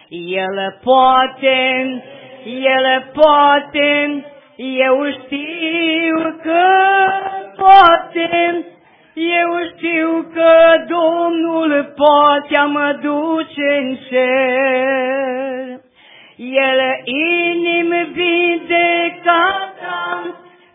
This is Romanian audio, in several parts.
El poate, El poate, eu știu că poate, eu știu că Domnul poate mă duce în cer. El inimi vindecata,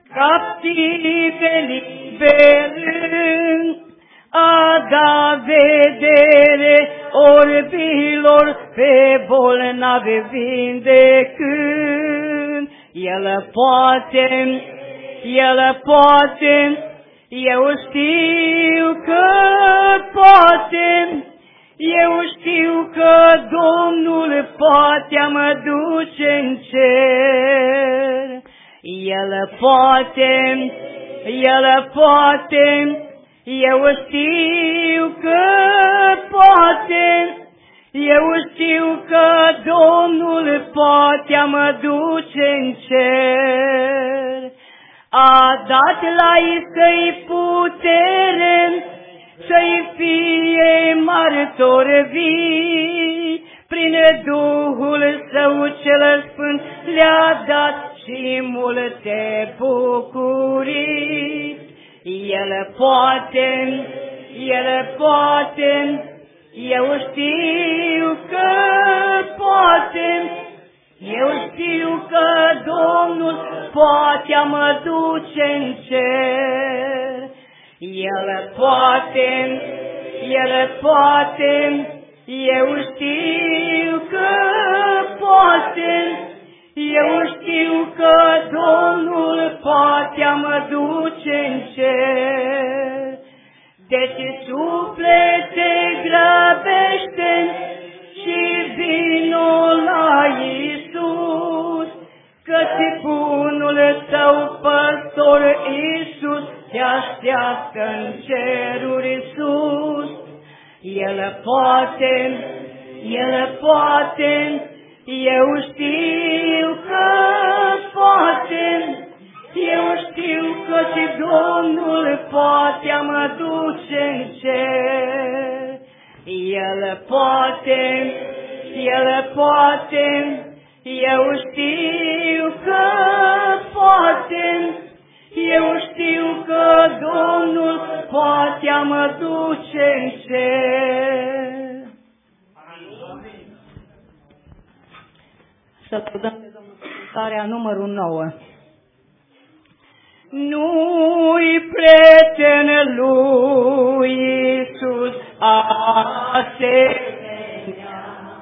captive liberând, a da vedere orbilor pe bolnavi vindecând. El poate, El poate, eu știu că poate, eu știu că Domnul poate mă duce în cer. El poate, El poate, eu știu că poate, eu știu că Domnul poate mă duce în cer. A dat la ei să-i putere, să-i fie martori vii, prin Duhul Său cel Sfânt le-a dat și multe bucurii. El poate, El poate, eu știu că poate, eu știu că Domnul poate mă duce în cer. El poate, El poate, eu știu că poate, eu știu că Domnul poate mă duce în cer. Deci suflete grăbește și vino la Iisus, căci bunul Tău păstor Iisus te așteaptă în ceruri sus. El poate, El poate, eu știu că poate, eu știu că și Domnul poate mă duce în cer. El poate, El poate, eu știu că poate, eu știu că Domnul poate mă duce în cer. Să dăm de Domnul cântarea numărul 9. Nu-i prieten lui Iisus asemenea,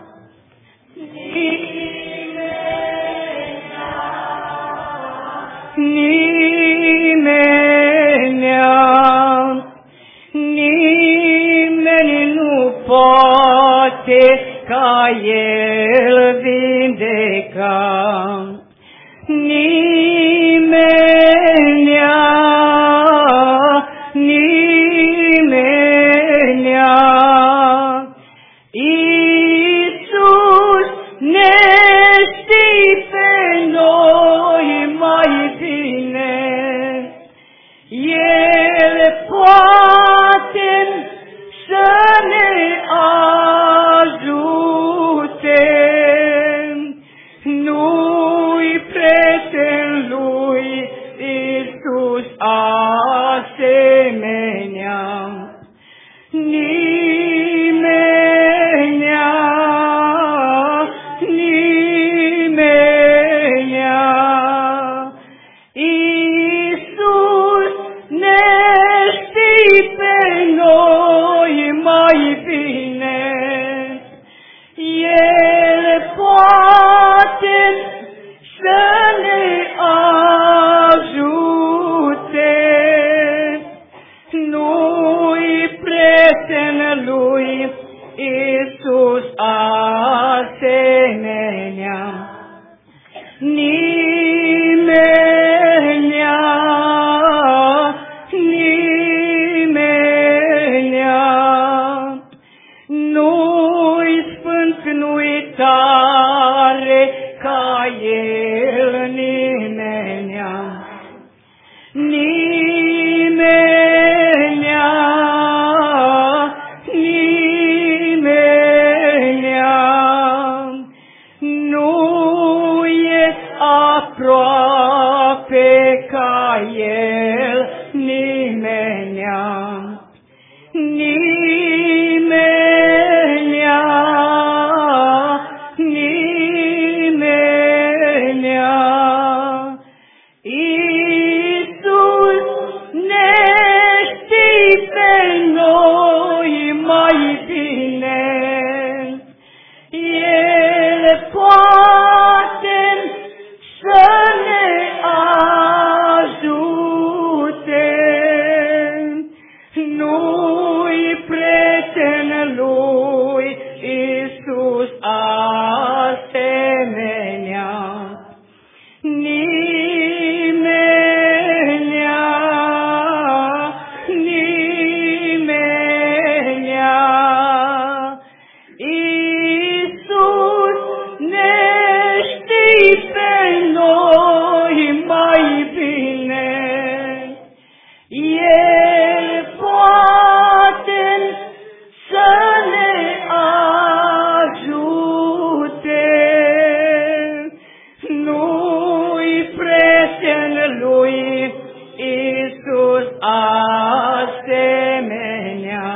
nimeni nu poate ca El vindeca. Nimenia, Iisus ne știi pe noi mai bine, El poate să ne ajute, nu-i prieten lui Iisus asemenea. Nimenia, Iisus ne știi pe noi mai bine, El poate să ne ajute, nu-i prieten lui Iisus asemenea. Nimenia, nu-i sfânt, nu-i tare ca El, nimenia. poate să ne ajute. Nu-i prieten lui Iisus asemenea, nimenea. Iisus ne știe pe noi mai bine, El poate să ne ajute. Nu-i prieten lui Iisus asemenea,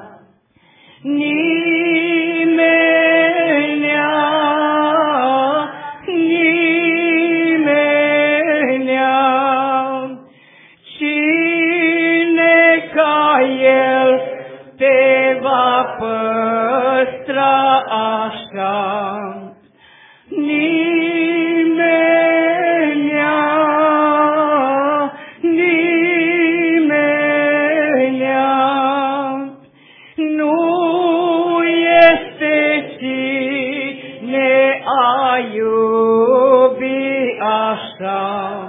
nimenea. Cine ca El te va păstra așa? Nimenea. Nu este cine a iubi așa.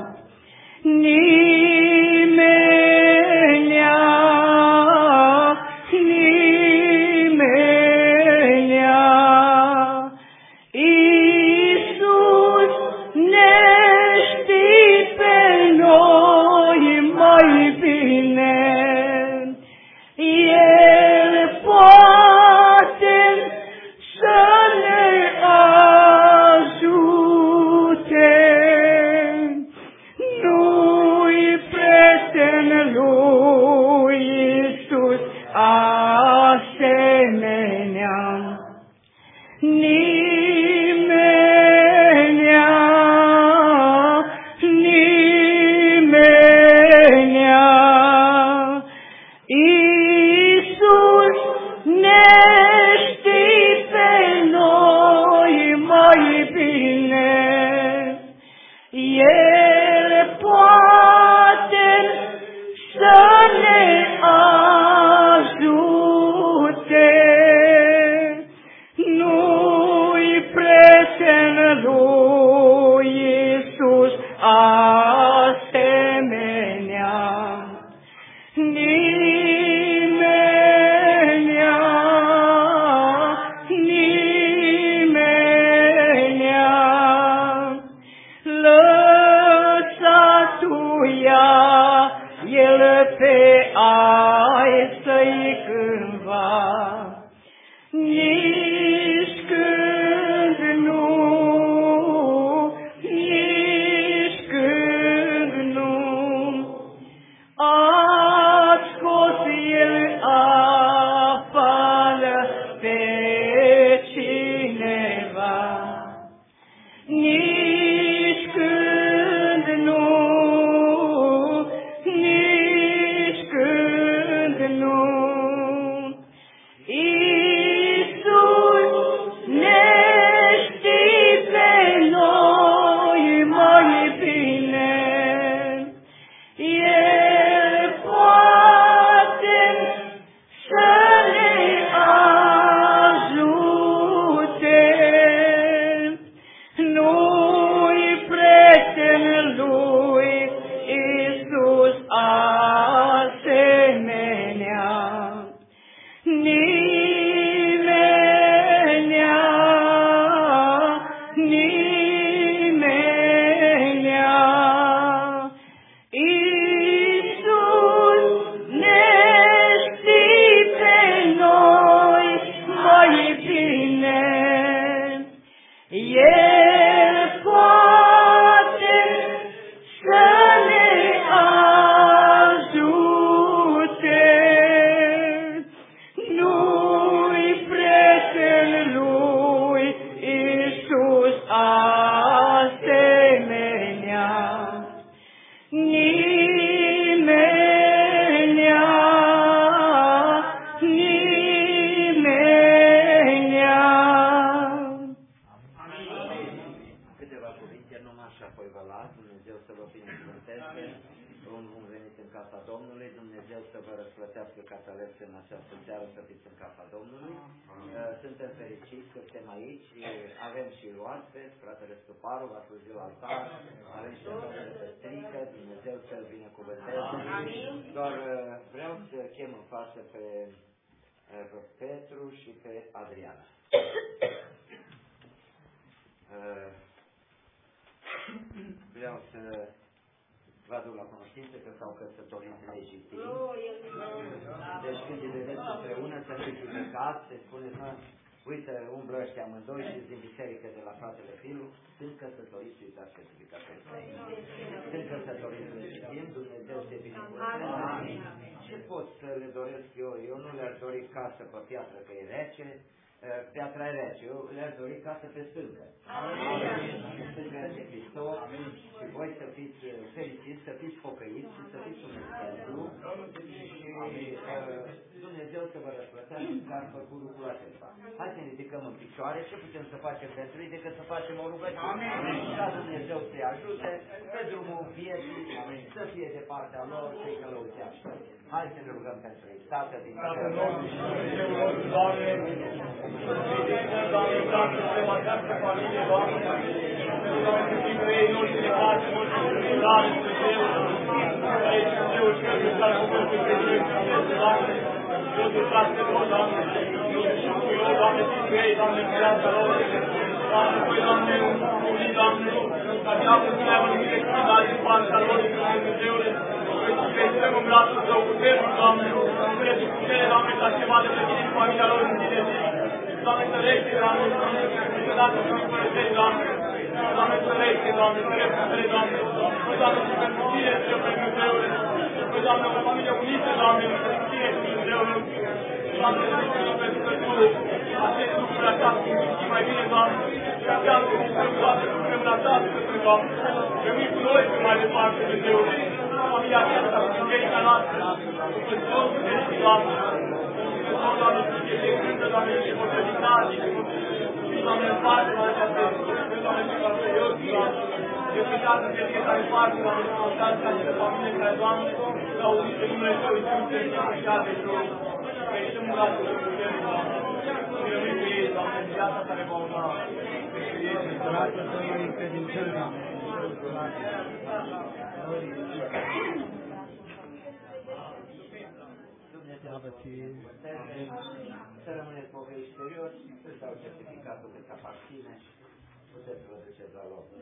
Nimenea. Iisus ne știe pe noi mai bine, El poate să ne ajute. Nu-i prieten lui Iisus asemenea, nimenea. Iisus ne știe pe noi mai bine, El poate să ne ajute. Nu-i prieten lui Iisus asemenea, nimenea. Lăsa-tu-ia El pe ai să-i cândva, nici când nu. A scos El afară pe cineva, nici când nu. Iisus ne știe pe noi mai bine, El poate să ne ajute. Nu-i prieten lui Iisus asemenea, nimenea. Iisus ne știe pe noi mai bine, El poate să ne ajute. Nu-i prieten lui Iisus asemenea, nimenea. Salat, Dumnezeu să vă binecuvânteze, bun venit în casa Domnului, Dumnezeu să vă răsplătească catalepse în această seară, să fiți în casa Domnului. Suntem fericiți că suntem aici, avem și oaspeți, fratele Stuparu va sluji la altar, avem și fratele Pestrică, Dumnezeu să-l binecuvânteze. Doar vreau să chem în față pe Petru și pe Adriana. Vreau să vă aduc la cunoștință că s-au căsătorit legitim. Deci când îi vedeți împreună să nu-i judecați, se spune, uite, umbră ăștia amândoi și din biserică de la fratele Filu, sunt căsătoriți, uitați certificatul ăsta. Sunt căsătoriți legitim, Dumnezeu te binecuvânteze. Ce pot să le doresc eu? Eu nu le-aș dori casă pe piatră că e rece, piatra e rece, eu le-aș dori casă pe stâncă. Stâncă este Hristos și voi să fiți fericiți, să fiți pocăiți și să fiți un exemplu și Dumnezeu să vă răsplătească că ați făcut lucrul acesta. Hai să ne ridicăm în picioare, ce putem să facem pentru ei decât să facem o rugăciune. Ca Dumnezeu să-i ajute pe drumul vieții, să fie de partea lor și să lăuțească. Hai să ne rugăm pentru ei. Tată din Doamne, să această familie, Doamne, Doamne, să fie ei noștri de pace, noștri de milare, Dumnezeu, aici Dumnezeu, și că s-a făcut pe Dumnezeu, Doamne, eu te trag pe tot, Doamne, eu, Doamne, și ei, Doamne, viața lor, Doamne, voi, Doamne, unii, Doamne, ca diavolul să ne-a văzut exprimare din partea lor, Dumnezeule, că intrăm în brațul Tău puternic, Doamne, spre putere, Doamne, ca ceva de pe tine în familia lor în tine zi. Doamne, să rește, Doamne, să dată să ne părăsești, Doamne. Doamne, să rește, Doamne, să rește, Doamne. Doamne, și pentru tine, și pentru Dumnezeule. Doamne, o familie unită, Doamne, pentru tine și Dumnezeule. Doamne, să ne pentru că Tu acest lucruri așa cum știi mai bine, Doamne. Și așa cum știi toate lucrurile la toate, Doamne. Că mii cu noi să mai departe, Dumnezeule. Familia aceasta, cu biserica noastră, cu Sfântul Fericit, Doamne. Doamne, să fie de cântă, Doamne, și potrăvitate, și Doamne, în parte, Doamne, Doamne, și Doamne, eu, Doamne, eu pe toată fericită în parte, Doamne, și contați ca și de familie care, Doamne, s-au unit în numele Tău, Iisuse, și așa de Tău, că ești în muratul Tău, puternic, Doamne, și rămâi cu ei, Doamne, în viața care va urma, și ești în săratul Tău, este din cer, Doamne, să rămâneți pocăiți serioși, să-ți dau certificatul de aparține, puteți să vă duceți la loc.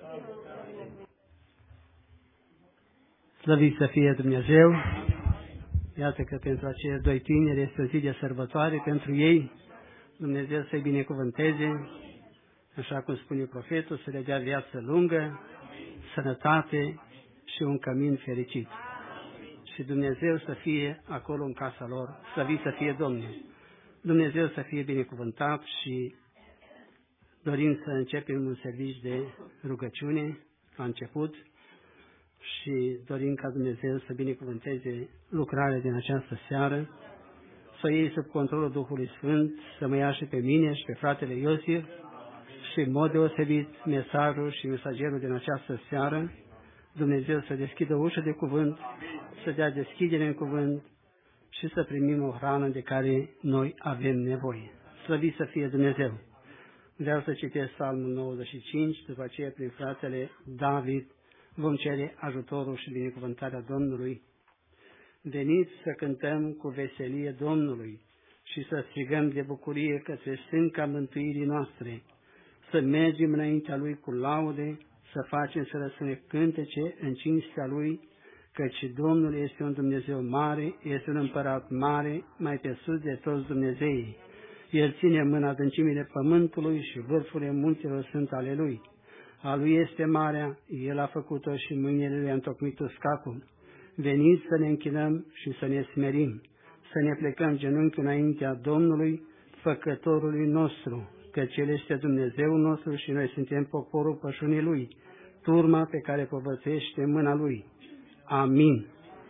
Slăvit să fie Dumnezeu! Iată că pentru acei doi tineri este o zi de sărbătoare pentru ei. Dumnezeu să-i binecuvânteze, așa cum spune profetul, să le dea viață lungă, sănătate și un cămin fericit. Și Dumnezeu să fie acolo în casa lor, slăvit să fie Domnul. Dumnezeu să fie binecuvântat și dorim să începem un serviciu de rugăciune la început și dorim ca Dumnezeu să binecuvânteze lucrarea din această seară, să iei sub controlul Duhului Sfânt, să mă ia și pe mine și pe fratele Iosif și în mod deosebit mesajul și mesagerul din această seară, Dumnezeu să deschidă o ușă de cuvânt, să dea deschidere în cuvânt și să primim o hrană de care noi avem nevoie. Slăvit să fie Dumnezeu! Vreau să citesc Psalmul 95, după aceea prin fratele David vom cere ajutorul și binecuvântarea Domnului. Veniți să cântăm cu veselie Domnului și să strigăm de bucurie către stânca mântuirii noastre, să mergem înaintea Lui cu laude, să facem să răsune cântece în cinstea Lui, căci Domnul este un Dumnezeu mare, este un împărat mare, mai pe sus de toți Dumnezeii. El ține mâna adâncimile pământului și vârfurile munților sunt ale Lui. A Lui este marea, El a făcut-o și mâinile Lui a întocmit uscatul. Veniți să ne închinăm și să ne smerim, să ne plecăm genunchiul înaintea Domnului, Făcătorului nostru, căci El este Dumnezeul nostru și noi suntem poporul pășunii Lui, turma pe care povățește mâna Lui. Amin.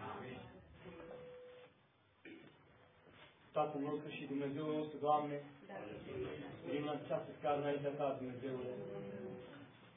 Tatăl nostru și Dumnezeul nostru, Doamne, venim la această seară înaintea Ta, Dumnezeule.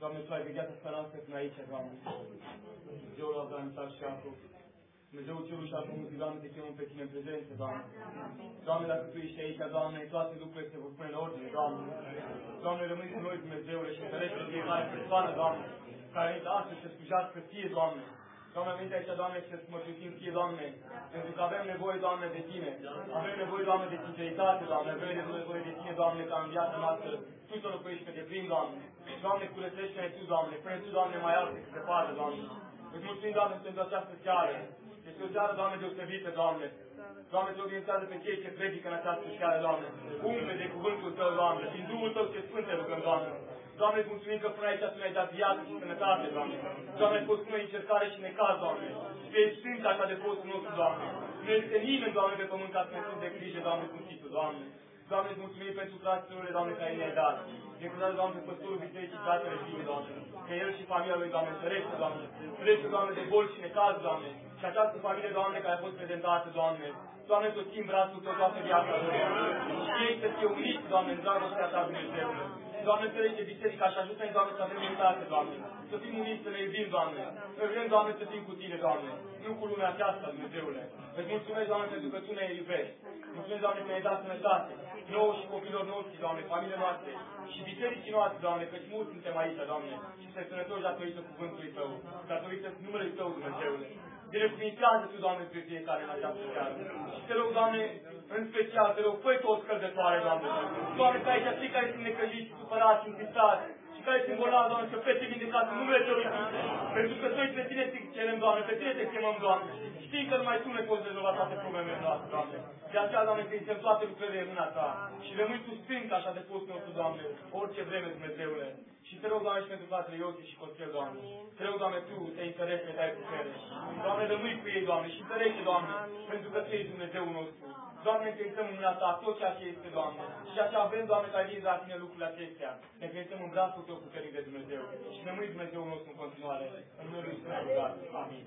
Doamne, Tu ai vegheat asupra noastră până aici, Doamne. Dumnezeul Abraham, Isaac și Iacov. Dumnezeul Cerul și al Pământului, Doamne, te chemăm pe Tine în prezență, Doamne. Doamne, dacă Tu ești aici, Doamne, toate lucrurile se vor pune în ordine, Doamne. Doamne, rămâi cu noi, Dumnezeule, și întărește fiecare persoană, Doamne, care a venit astăzi să slujească Ție, Doamne. Doamne, am venit aici, Doamne, și să-ți mărturisim Ție, Doamne, pentru că avem nevoie, Doamne, de Tine. Avem nevoie, Doamne, de sinceritate, Doamne. Avem nevoie de Tine, Doamne, ca în viața noastră Tu să locuiești pe deplin, Doamne. Doamne, curățește-ne Tu, Doamne. Pune Tu, Doamne, mai alte cât se poate, Doamne. Îți mulțumim, Doamne, pentru această seară. Este o seară, Doamne, deosebită, Doamne. Doamne, Te organizează pe cei ce predică în această seară, Doamne. Umple de cuvântul Tău, Doamne. Din Duhul Tău ce Sfânt Te rugăm, Doamne. Doamne, îți mulțumim că până aici Tu ne-ai dat viață și sănătate, Doamne. Doamne, ai fost cu noi încercare și necaz, Doamne. Și Tu ești sfânt așa de postul nostru, Doamne. Nu este nimeni, Doamne, pe pământ ca să ne sunt de grijă, Doamne, cum știi Tu, Doamne. Doamne, îți mulțumim pentru fraților, Doamne, care ne-ai dat. Binecuvântează, Doamne, pe păstorul bisericii fratele Tine, Doamne. Că el și familia lui, Doamne, ferește, Doamne. Ferește, Doamne, de boli și necaz, Doamne. Și această familie, Doamne, care a fost prezentată, Doamne. Doamne, să țin brațul Tău toată viața lor. Și ei să fie uniți, Doamne, în dragostea Ta, Dumnezeule. Doamne, ferește biserica și ajută-ne, Doamne, să avem unitate, Doamne. Să fim uniți, să ne iubim, Doamne. Să vrem, Doamne, să fim cu Tine, Doamne. Nu cu lumea aceasta, Dumnezeule. Îți mulțumesc, Doamne, pentru că Tu ne iubești. Mulțumesc, Doamne, că ne-ai dat sănătate. Nouă și copilor noștri, Doamne, familiile noastre. Și bisericii noastre, Doamne, căci mulți suntem aici, Doamne. Și să-i sănătoși datorită cuvântului Tău. Datorită numelui Tău, Dumnezeule. Binecuvintează Tu, Doamne, pe fiecare în această seară. Și Te rog, Doamne, în special, Te rog, fă-i toți călzătoare, Doamne. Doamne, că aici cei care sunt necăjiți, supărați, întristați, și care sunt bolnavi, Doamne, să fie vindecați în numele Tău, Iisus. Pentru că noi pe Tine te cerem, Doamne, pe Tine te chemăm, Doamne. Știi că numai Tu ne poți rezolva toate problemele noastre, Doamne. De aceea, Doamne, credem toate lucrurile în mâna Ta. Și rămâi Tu stânc așa de postul nostru, Doamne, orice vreme, Dumnezeule. Și Te rog, Doamne, și pentru fratele Iosif și Costel, Doamne. Te rog, Doamne, Tu te interesezi, ne dai putere. Doamne, rămâi cu ei, Doamne, și întărește, Doamne, pentru că Tu ești Dumnezeul nostru. Doamne, ne încredințăm în mâna Ta tot ceea ce este, Doamne. Și ceea ce avem, Doamne, care vine de la Tine lucrurile acestea. Ne încredințăm în brațul Tău puternic de Dumnezeu. Și rămâi Dumnezeul nostru în continuare. În numele Lui Sfânt rugat. Amin.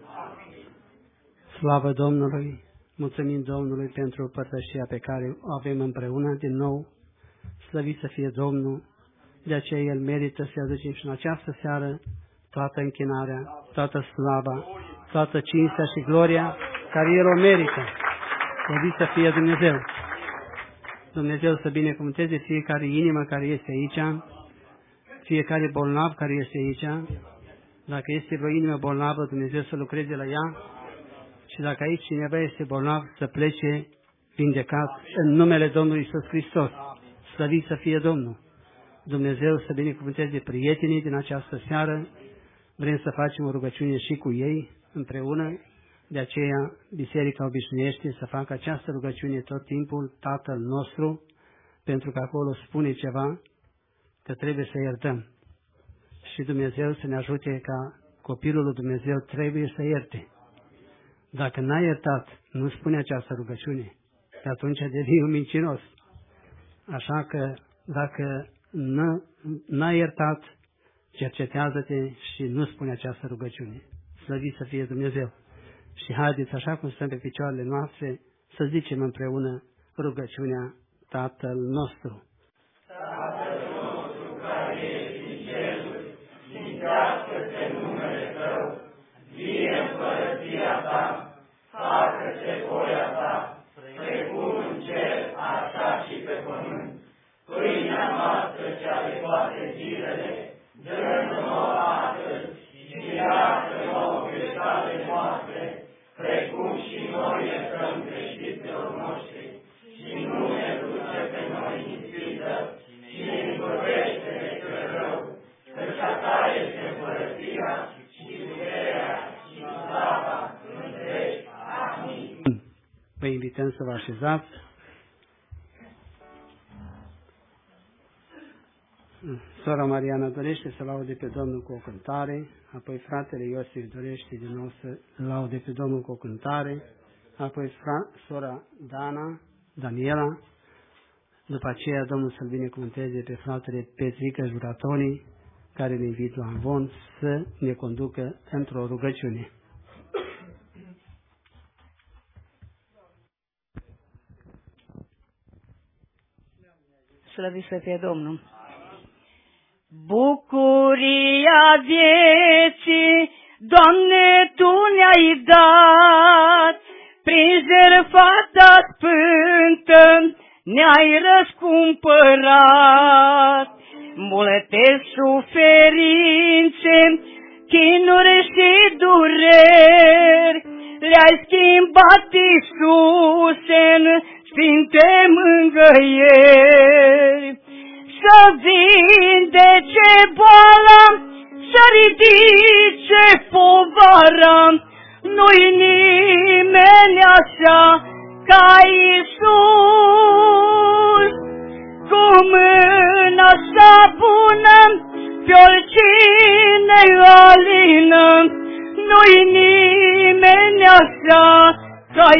Slavă Domnului! Mulțumim Domnului pentru părtășia pe care o avem împreună din nou. Slăvit să fie Domnul! De aceea El merită să aducem și în această seară toată închinarea, toată slava, toată cinstea și gloria care El o merită. Slăvit să fie Dumnezeu! Dumnezeu să binecuvânteze fiecare inimă care este aici, fiecare bolnav care este aici. Dacă este vreo inimă bolnavă, Dumnezeu să lucreze la ea. Și dacă aici cineva este bolnav, să plece vindecat în numele Domnului Iisus Hristos. Slăvit să fie Domnul! Dumnezeu să binecuvânteze prietenii din această seară. Vrem să facem o rugăciune și cu ei împreună. De aceea, Biserica obișnuiește să facă această rugăciune tot timpul, Tatăl nostru, pentru că acolo spune ceva, că trebuie să iertăm. Și Dumnezeu să ne ajute ca copilul lui Dumnezeu trebuie să ierte. Dacă n-a iertat, nu spune această rugăciune, că atunci devii un mincinos. Așa că dacă n-a iertat, cercetează-te și nu spune această rugăciune. Slăvit să fie Dumnezeu! Și haideți, așa cum stăm pe picioarele noastre, să zicem împreună rugăciunea Tatăl nostru. Tatăl nostru care ești în ceruri, sfințească-se numele Tău, vie împărăția Ta, facă-se voia Ta, precum în cer, așa și pe pământ. Pâinea noastră cea de toate zilele, dă-ne nouă astăzi și iartă nouă greșelile noastre, precum și noi iertăm greșiților noștri. Și nu ne duce pe noi în ispită, ci ne izbăvește de cel rău, căci a Ta este împărăția și puterea și slava în veci. Amin. Vă invităm să vă așezați. Sora Mariana dorește să laude pe Domnul cu o cântare, apoi fratele Iosif dorește din nou să laude pe Domnul cu o cântare, apoi sora Daniela, după aceea Domnul să-l binecuvânteze pe fratele Petrică Juratonii, care îl invit la Amvon să ne conducă într-o rugăciune. Slăvit să fie Domnul! Bucuria vieții, Doamne, Tu ne-ai dat, prin jertfa Ta sfântă ne-ai răscumpărat. Multe suferințe, chinuri și dureri, le-ai schimbat, Iisuse, în sfinte mângâieri. Să vindece boala, să ridice povara, nu-i nimeni așa ca Iisus. Cu mâna sa bună, pe oricine alină, nu-i nimeni așa ca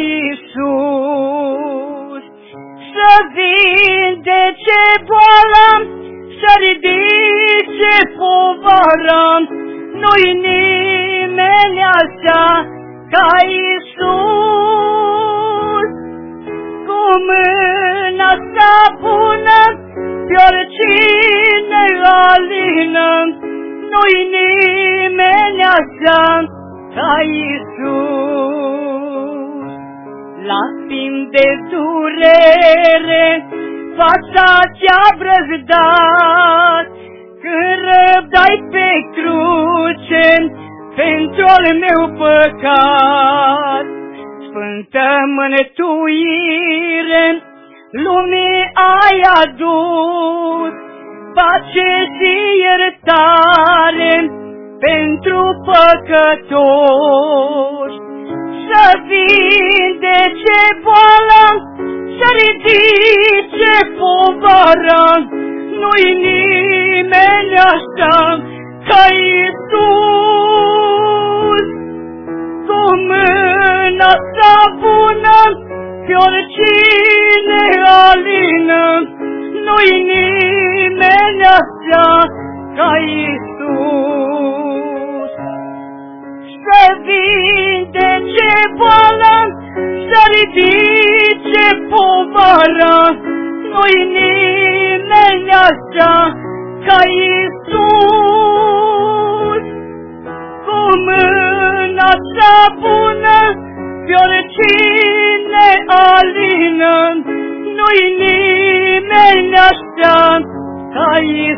Iisus. Să vindece boala, să ridice povara, nu-i nimeni așa ca Iisus. Cu mâna sa bună, pe oricine alină, nu-i nimeni așa ca Iisus. La timp de durere, fața ți-a brăzdat, când răbdai pe cruce pentru al meu păcat. Sfântă mântuire lumii ai adus, pace și iertare pentru păcătoși. Să vindece boala, să ridice povara, nu-i nimeni așa ca Iisus. Cu mâna sa bună, pe oricine alină, nu-i nimeni așa ca Iisus. Să vindece boala, să ridice povara, nu-i nimeni așa ca Iisus. Cu mâna sa bună, pe oricine alină, nu-i nimeni așa ca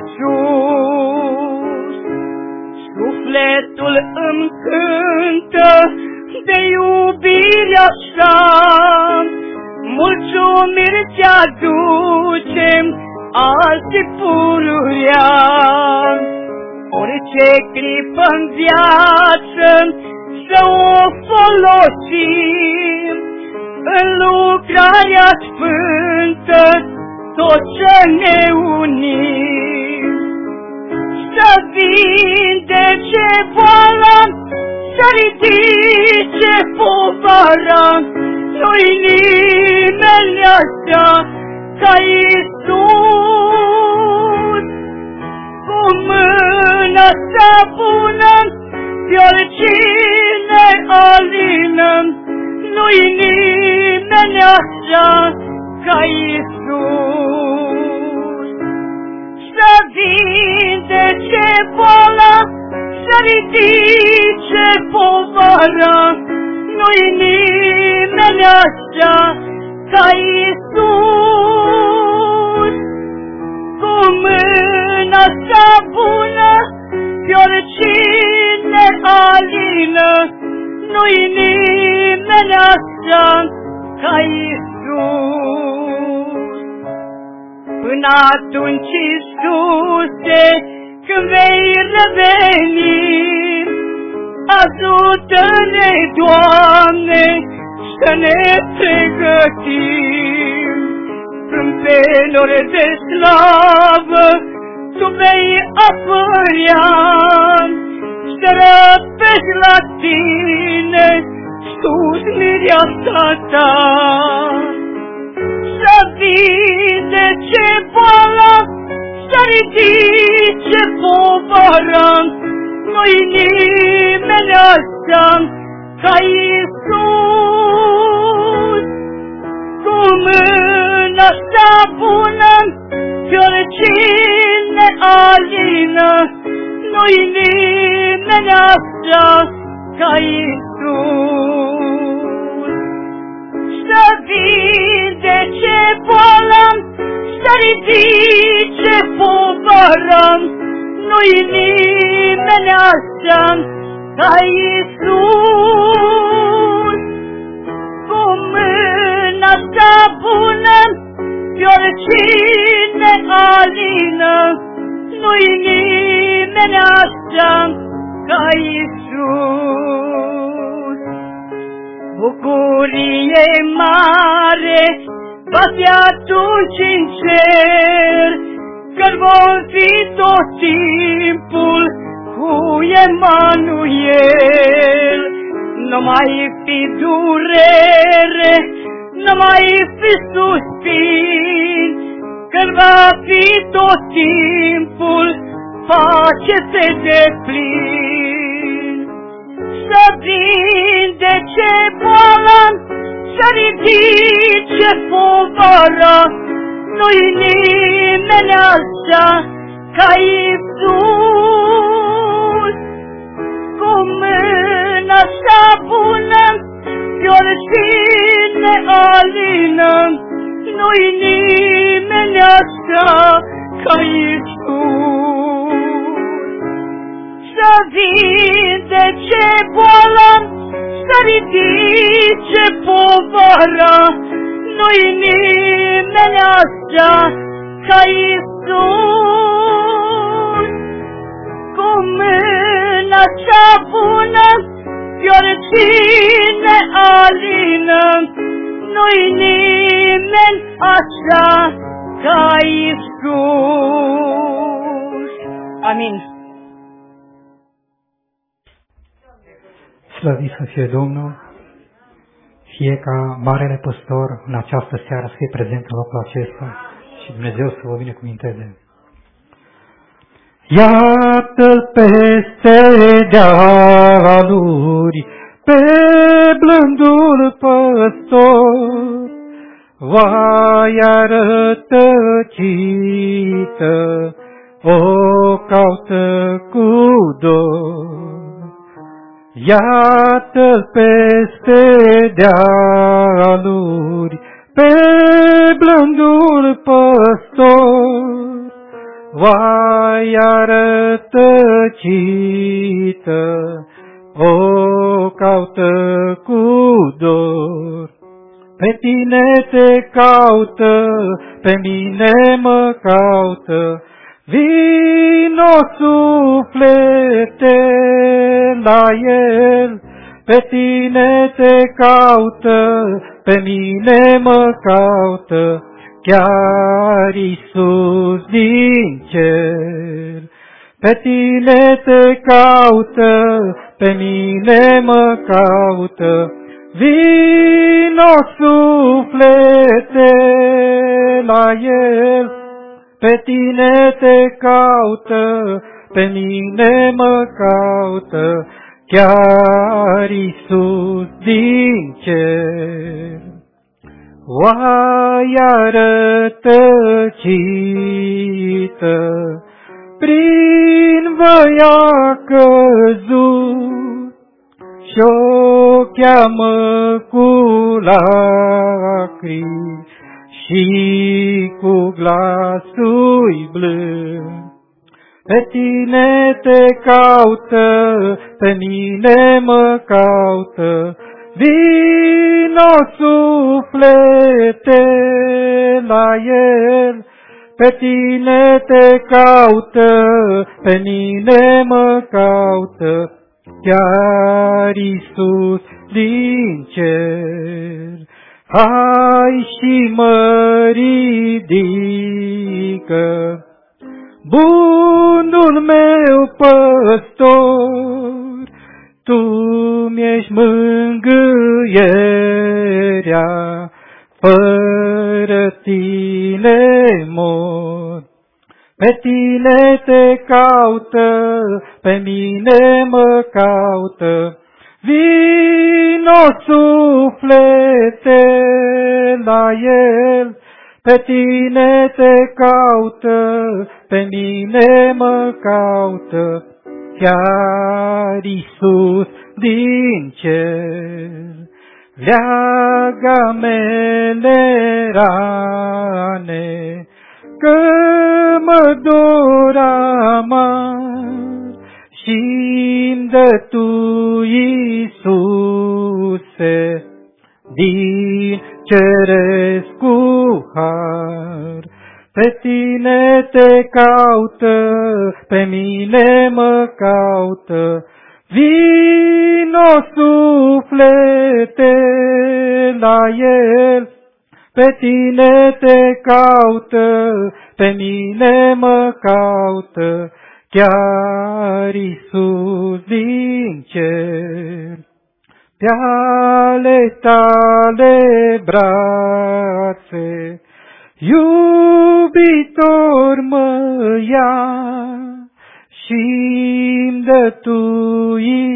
Iisus. Sufletul îmi cântă de iubire așa, mulțumiri ți-aducem azi pururea. Orice clipă-n viață să o folosim în lucrarea sfântă, tot ce ne unim. Să vindece boala, să ridice povara, nu-i nimeni așa ca Iisus. Cu mâna sa bună, pe oricine alină, nu-i nimeni așa ca Iisus. Să vindece boala, să ridice povara, nu-i nimeni așa ca Iisus. Cu mâna sa bună, pe oricine alină, nu-i nimeni așa ca Iisus. Până atunci, Iisuse, când vei reveni, ajută-ne, Doamne, să ne pregătim. În penuri de slavă Tu vei apărea, să răpești la Tine sus mireasa Ta. Să vindece boala, să ridice povara, nu-i nimeni așa ca Iisus. Cu mâna sa bună, pe oricine alină, nu-i nimeni așa ca Iisus. Să vindece boală, să ridice povară, nu-i nimeni așa ca Iisus. Cu mâna sa bună, pe oricine alină, nu-i nimeni așa ca Iisus. Bucurie mare va fi atunci în cer, când vom fi tot timpul cu Emanuel. Nu mai fi durere, nu mai fi suspin, când va fi tot timpul pace pe deplin. Să vindece boala, să ridice povara, nu-i nimeni așa ca Iisus. Cu mâna sa bună, pe oricine alină, nu-i nimeni așa ca Iisus. Să vindece boala, să ridice povara, nu-i nimeni așa ca Iisus. Cu mâna cea bună, pe oricine alină, nu-i nimeni așa ca Iisus. Amin. Slăvit să fie Domnul, fie ca Marele Păstor în această seară să fie prezent în locul acesta și Dumnezeu să vă binecuvinteze. Iată-l peste dealuri, pe blândul păstor, oaia rătăcită o caută cu dor. Iată-l peste dealuri, pe blândul păstor, oaia rătăcită o caută cu dor. Pe tine te caută, pe mine mă caută, vino suflete la el. Pe tine te caută, pe mine mă caută, chiar Iisus din cer. Pe tine te caută, pe mine mă caută, vino suflete la el. Pe tine te caută, pe mine mă caută, chiar Iisus din cer. Oaia rătăcită prin văia căzut și-o cheamă cu lacrimi și cu glasul blând. Pe tine te caută, pe mine mă caută, vino suflete la el. Pe tine te caută, pe mine mă caută, chiar Iisus din cer. Hai și mă ridică, bunul meu păstor, tu mi-ești mângâierea, fără tine mor. Pe tine te caută, pe mine mă caută, vino suflete la el. Pe tine te caută, pe mine mă caută, chiar Iisus din cer. Leagă mele rane, că mă dor amar, și-mi dă Tu, Iisuse, din ceresc cu har. Pe Tine Te caută, pe mine mă caută, vino suflete la El. Pe Tine Te caută, pe mine mă caută, chiar Iisus din cer. Pe ale Tale brațe, iubitor mă ia, și-mi dă Tu,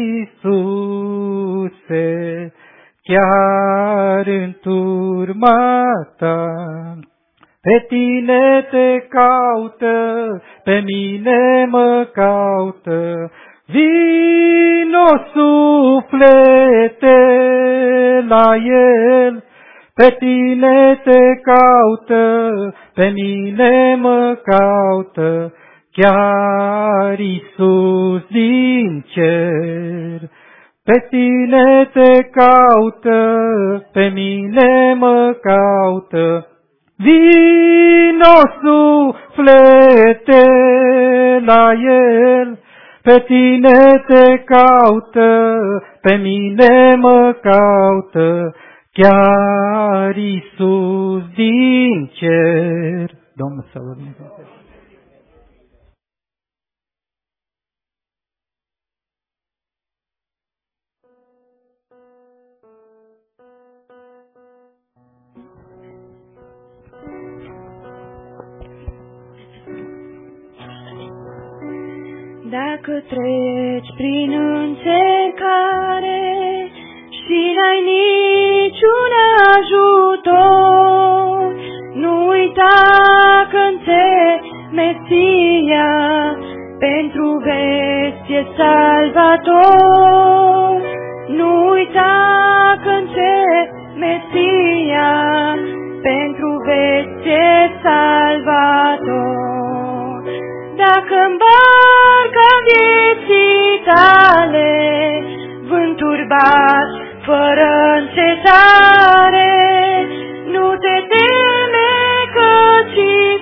Iisuse, chiar în turma Ta. Pe Tine Te caută, pe mine mă caută, vino suflete la El. Pe Tine Te caută, pe mine mă caută, chiar Iisus din cer. Pe Tine Te caută, pe mine mă caută, vino suflete la El. Pe Tine Te caută, pe mine mă caută, chiar Iisus din cer. Domnul să vă binecuvânteze. Dacă treci prin încercare și n-ai niciun ajutor, nu uita că-n Mesia pentru veci e salvator. Nu uita că-n Mesia pentru veci e salvator. Dacă-n barca vieții tale vânturi bat fără încetare, nu te teme căci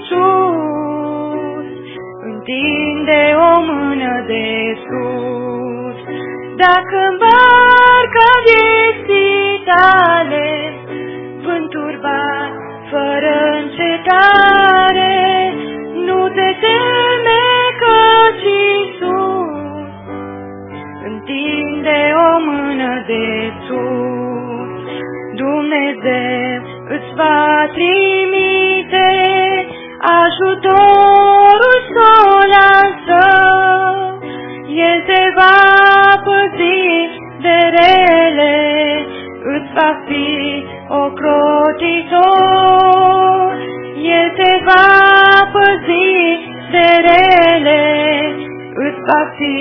Iisus întinde o mână de sus. Dacă-n barca vieții tale vânturi bat fără încetare, nu te teme căci Iisus întinde o mână de sus. Dumnezeu îți va trimite ajutorul s-o lansă. El te va păzi de rele, îți va fi ocrotitor. El te va păzi de rele, îți va fi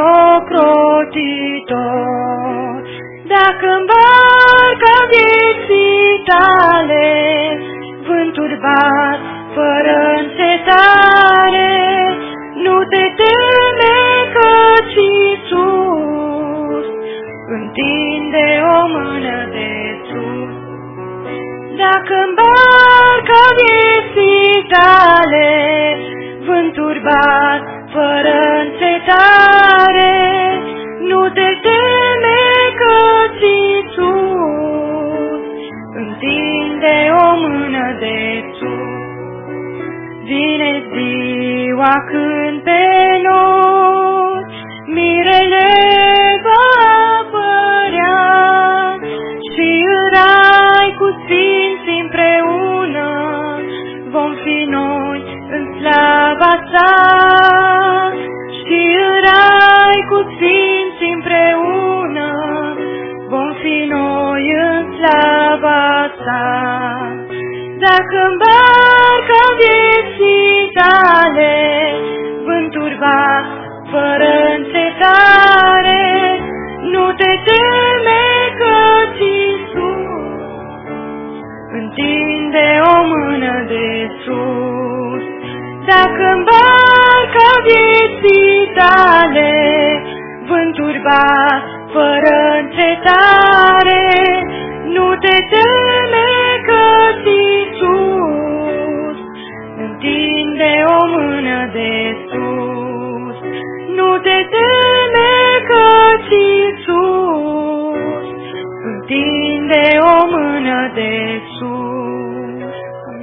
ocrotitor. Dacă-n barca vieții tale vânturi bat fără încetare, nu te teme căci Iisus întinde o mână de sus. Dacă-n barca vieții tale vânturi bat fără încetare, nu te teme căci Iisus întinde o mână de sus. Vine ziua când pe noi mirele va apărea și în rai cu sfinți împreună vom fi noi în slava Sa. Și în rai cu sfinți împreună vom fi noi în slava Sa. Dacă-n barca vieții tale vânturi fără încetare. Nu te teme că-ți Iisus întinde o mână de sus. Dacă-n barca vieții tale vânturi bat fără încetare, nu te teme că-ți Iisus întinde o mână de sus. Nu te teme că-ți Iisus întinde o mână de sus.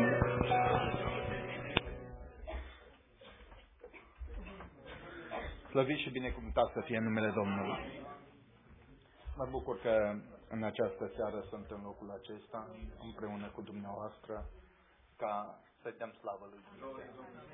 Slăvit și binecuvântat să fie numele Domnului. Mă bucur că în această seară sunt în locul acesta, împreună cu dumneavoastră, ca să dăm slavă lui Dumnezeu.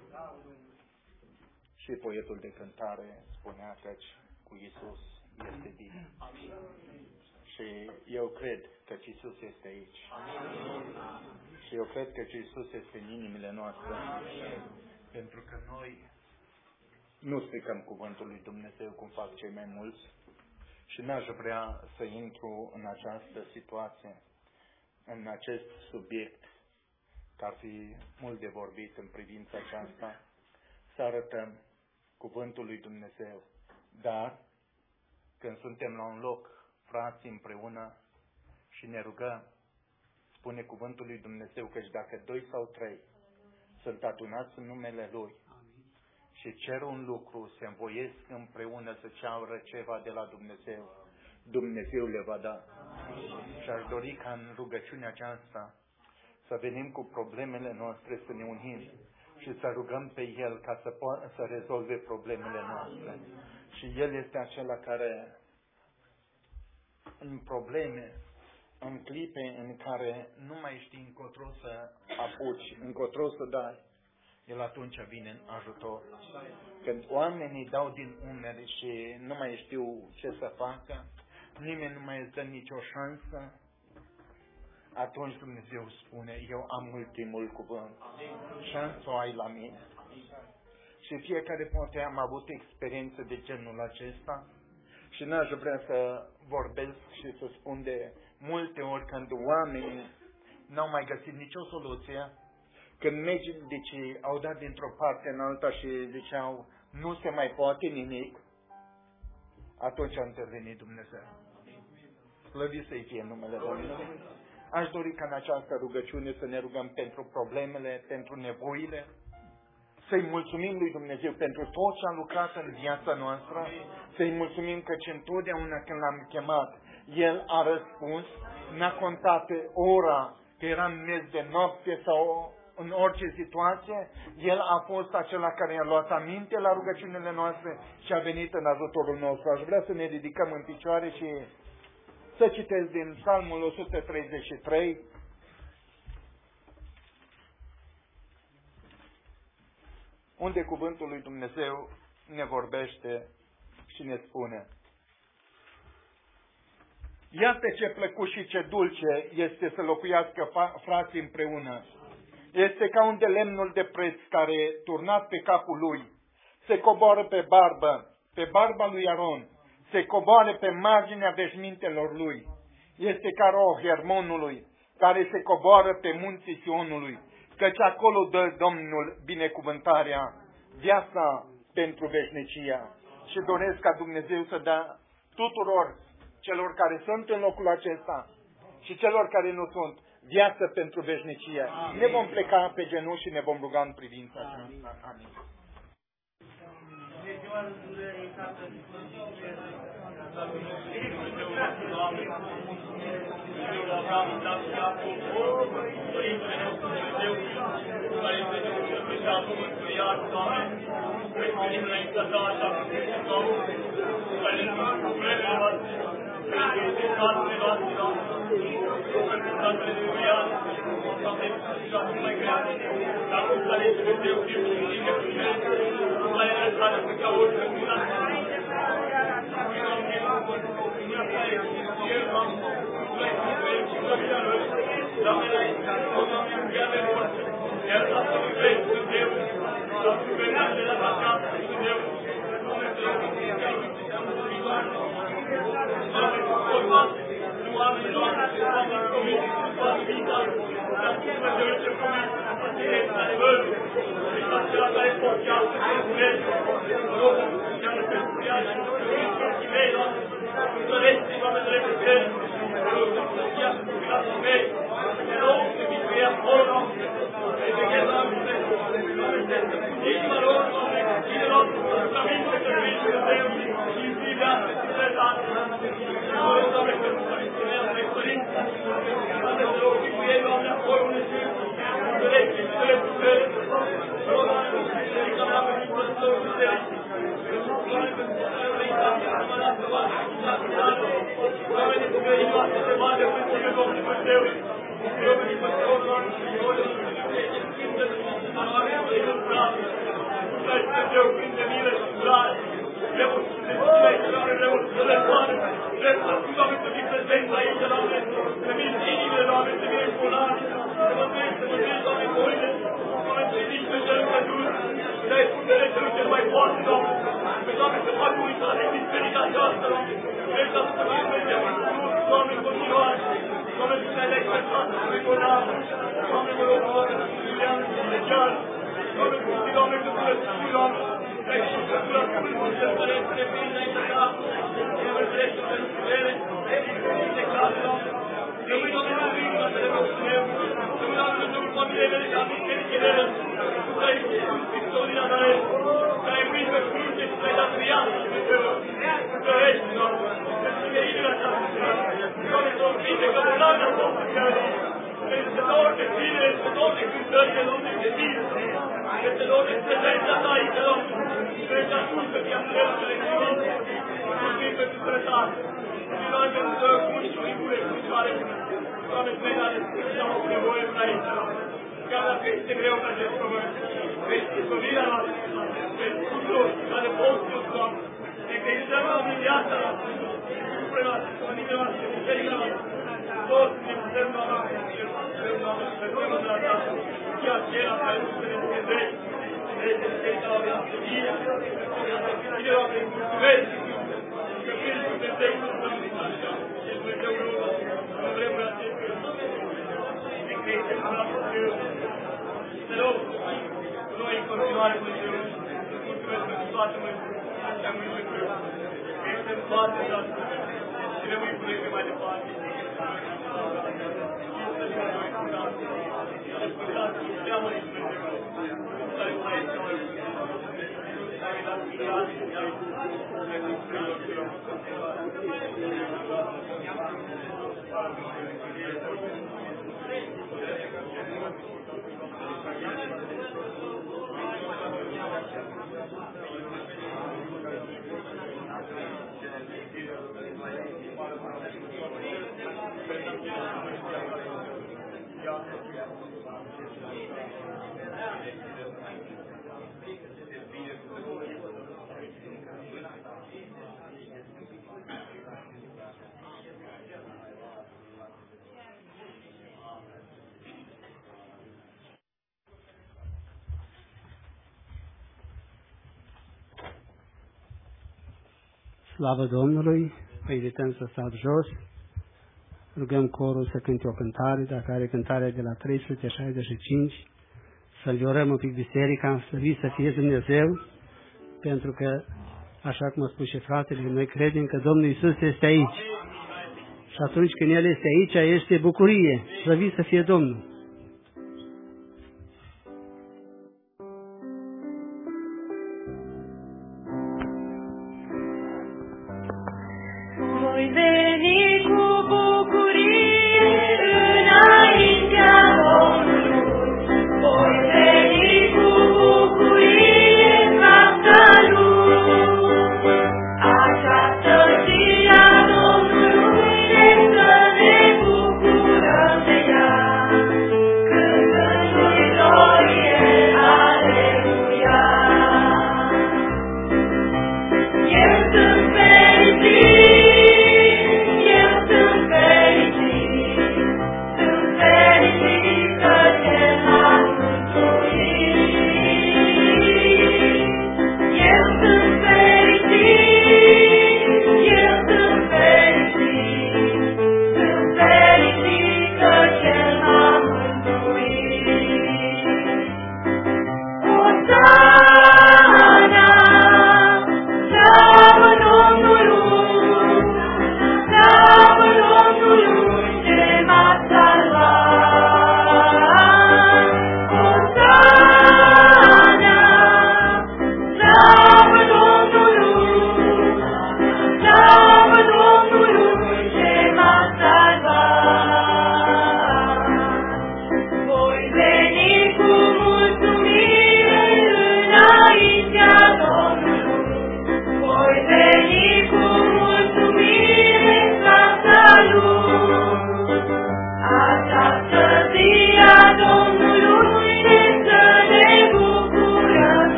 Și poetul de cântare spunea că cu Iisus este bine. Și eu cred că Iisus este aici. Și eu cred că Iisus este în inimile noastre. Pentru că noi nu stricăm cuvântul lui Dumnezeu cum fac cei mai mulți și n-aș vrea să intru în această situație, în acest subiect, că ar fi mult de vorbit în privința aceasta, să arătăm cuvântul lui Dumnezeu. Dar, când suntem la un loc, frații împreună și ne rugăm, spune cuvântul lui Dumnezeu că dacă 2 sau 3 sunt adunați în numele Lui, și cer un lucru, se învoiesc împreună să ceară ceva de la Dumnezeu, Dumnezeu le va da. Și aș dori ca în rugăciunea aceasta să venim cu problemele noastre, să ne unim și să rugăm pe El ca să rezolve problemele noastre. Și El este acela care în probleme, în clipe în care nu mai știi încotro să apuci, încotro să dai, El atunci vine în ajutor. Când oamenii dau din umeri și nu mai știu ce să facă, nimeni nu mai îți dă nicio șansă, atunci Dumnezeu spune, eu am ultimul cuvânt. Șansa o ai la mine. Și fiecare poate am avut experiență de genul acesta și n-aș vrea să vorbesc și să spun de multe ori când oamenii n-au mai găsit nicio soluție, când medicii au dat dintr-o parte în alta și ziceau, nu se mai poate nimic, atunci a intervenit Dumnezeu. Slăvit să-i fie numele Domnului. Aș dori ca în această rugăciune să ne rugăm pentru problemele, pentru nevoile, să-i mulțumim lui Dumnezeu pentru tot ce a lucrat în viața noastră, să-i mulțumim căci întotdeauna când l-am chemat, El a răspuns, n-a contat pe ora, că era în miez de noapte sau în orice situație, El a fost acela care i-a luat aminte la rugăciunile noastre și a venit în ajutorul nostru. Aș vrea să ne ridicăm în picioare și să citesc din Psalmul 133, unde cuvântul lui Dumnezeu ne vorbește și ne spune: iată ce plăcut și ce dulce este să locuiască frații împreună. Este ca un de lemnul de preț care, turnat pe capul lui, se coboară pe barba lui Aron, se coboară pe marginea veșmintelor lui. Este ca roa Hermonului, care se coboară pe munții Sionului, căci acolo dă Domnul binecuvântarea, viața pentru veșnicia. Și doresc ca Dumnezeu să dea tuturor celor care sunt în locul acesta și celor care nu sunt, viață pentru veșnicie. Ne vom pleca pe genunchi și ne vom ruga în privința aceasta. Amin. oamenii, Doamne, oamenii comiți, toată viața, dar Dumnezeu este comis, este adevărul, este acela care portează pe Dumnezeu, rog, chiar pentru ea și pentru mei, Doamne, întărește, Doamne, dreptul rog, să fie ascultatul mei, te rog să fie acolo, Doamne, să fie Doamne, inima lor, Doamne, inima lor, să aminte că vei Dumnezeu și în zi viață și dreptate. Rog, Doamne, pentru părinților, de părinți, Doamne, te rog, și cu ei, Doamne, acolo unde sunt, înțelepte, înțelepte, rog, Doamne, biserica mea, pentru păstor, biserici, Doamne, pentru reitate, amănată, Doamne, Doamne, pentru că inima să se vadă pentru Tine, Domnul Dumnezeu, rog, pentru păstor, Doamne, și noi, Dumnezeu, prin de milă și curare, vreau să te ține, vreau să le poară, vreau să fiu, Doamne, să fii prezent aici, Doamne, să vin inimile, Doamne, să vin colare, să mă treci, Doamne, coile, Doamne, să ridici pe cel căzut, să dai putere celui cel mai poate, Doamne, că, Doamne, să fac unitate în biserica aceasta, Doamne, vrei să fii Dumnezeu în sus, Doamne, în continuare, Doamne, să ne alegi pe toată, să ne conamă, Doamne, mă rog, Doamne, să fii iulian și special, Doamne, să fii, Doamne, că să fii, Doamne, ai și să fii la cuvântul cel care este referit înainte de apă, Doamne, trece pentru putere, și declară, Doamne, rămâi, Doamne, în inima să le rog eu, rămâi, Doamne, în jurul familiei mele, ca bisericile mele, că ai victoria mea, că ai murit pe cruce și ți-ai dat viață, Dumnezeu, că ești, Doamne, că ține inima aceasta, Doamne, să o vindecă bolnavia voastră, este dor de tine, este dor de cântări, de Doamne, de tine, este dor de prezența ta aici, Doamne, vrei să ascultă chiamările cuvinte, mulțumim pentru dreptate, și noi pentru muncii bune, care, Doamne, plecare, și am avut nevoie până aici, chiar dacă este greu pe acest pământ, vei izbăvirea noastră, vei tuturor care poți, Doamne, ne credințăm în viața noastră, supremație, familia noastră, biserica noastră, toți ne putem, Doamne, să rămână la ta, și acela care nu se ne scădește, este biserica la viață vie, bine, Doamne, mulțumesc, că prin Dumnezeu nu suntem așa, și Dumnezeu nu vrem la acest ne credințăm la Dumnezeu, te rog, noi în continuare, Dumnezeu, mulțumesc pentru toată mântuirea, așa mântuirea, că este în toate aceasta, și rămâi cu noi pe mai departe. Slavă Domnului, vă invităm să stați jos, rugăm corul să cânte o cântare, dacă are cântarea de la 365, să înviorăm un pic biserica, să vii să fie Dumnezeu, pentru că, așa cum a spus și fratele, noi credem că Domnul Iisus este aici. Și atunci când El este aici, este bucurie, să vii să fie Domnul. Voi veni cu bucurie înaintea Domnului, voi veni cu bucurie în fața Lui. Această zi a Domnului să ne bucurăm de ea, cântându-i glorie, aleluia. Eu sunt fericit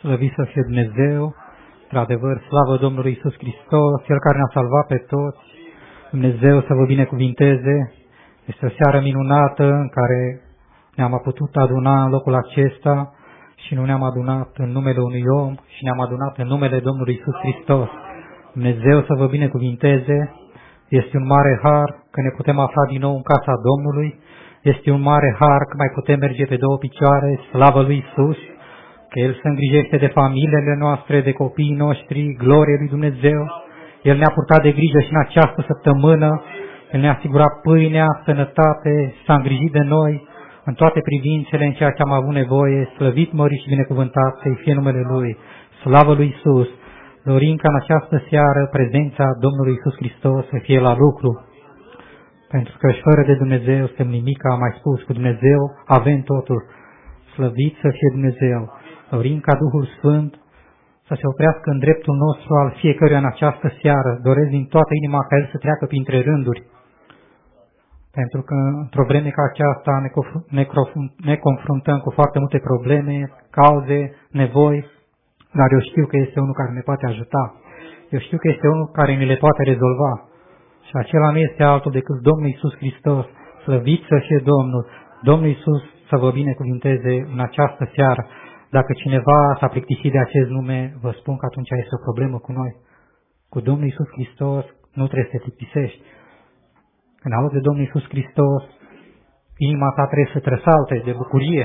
Slăvit să fie Dumnezeu, într-adevăr, slavă Domnului Iisus Hristos, Cel care ne-a salvat pe toți. Dumnezeu să vă binecuvinteze. Este o seară minunată în care ne-am putut aduna în locul acesta și nu ne-am adunat în numele unui om și ne-am adunat în numele Domnului Iisus Hristos. Dumnezeu să vă binecuvinteze. Este un mare har că ne putem afla din nou în casa Domnului. Este un mare har că mai putem merge pe două picioare, slavă lui Iisus, că El se îngrijește de familiile noastre, de copiii noștri, glorie lui Dumnezeu. El ne-a purtat de grijă și în această săptămână. El ne-a asigurat pâinea, sănătate, s-a îngrijit de noi în toate privințele, în ceea ce am avut nevoie. Slăvit, mărit și binecuvântat să-i fie numele Lui. Slavă lui Iisus! Dorim ca în această seară prezența Domnului Iisus Hristos să fie la lucru. Pentru că și fără de Dumnezeu suntem nimic, am mai spus, cu Dumnezeu avem totul. Slăvit să fie Dumnezeu! Dorim ca Duhul Sfânt să se oprească în dreptul nostru al fiecăruia în această seară. Doresc din toată inima ca El să treacă printre rânduri. Pentru că într-o vreme ca aceasta ne confruntăm cu foarte multe probleme, cauze, nevoi, dar eu știu că este unul care ne poate ajuta. Eu știu că este unul care ne le poate rezolva. Și acela nu este altul decât Domnul Iisus Hristos. Slăvit să fie Domnul! Domnul Iisus să vă binecuvinteze în această seară. Dacă cineva s-a plictisit de acest nume, vă spun că atunci este o problemă cu noi. Cu Domnul Iisus Hristos nu trebuie să te plictisești. Când auzi de Domnul Iisus Hristos, inima ta trebuie să trăsalte de bucurie.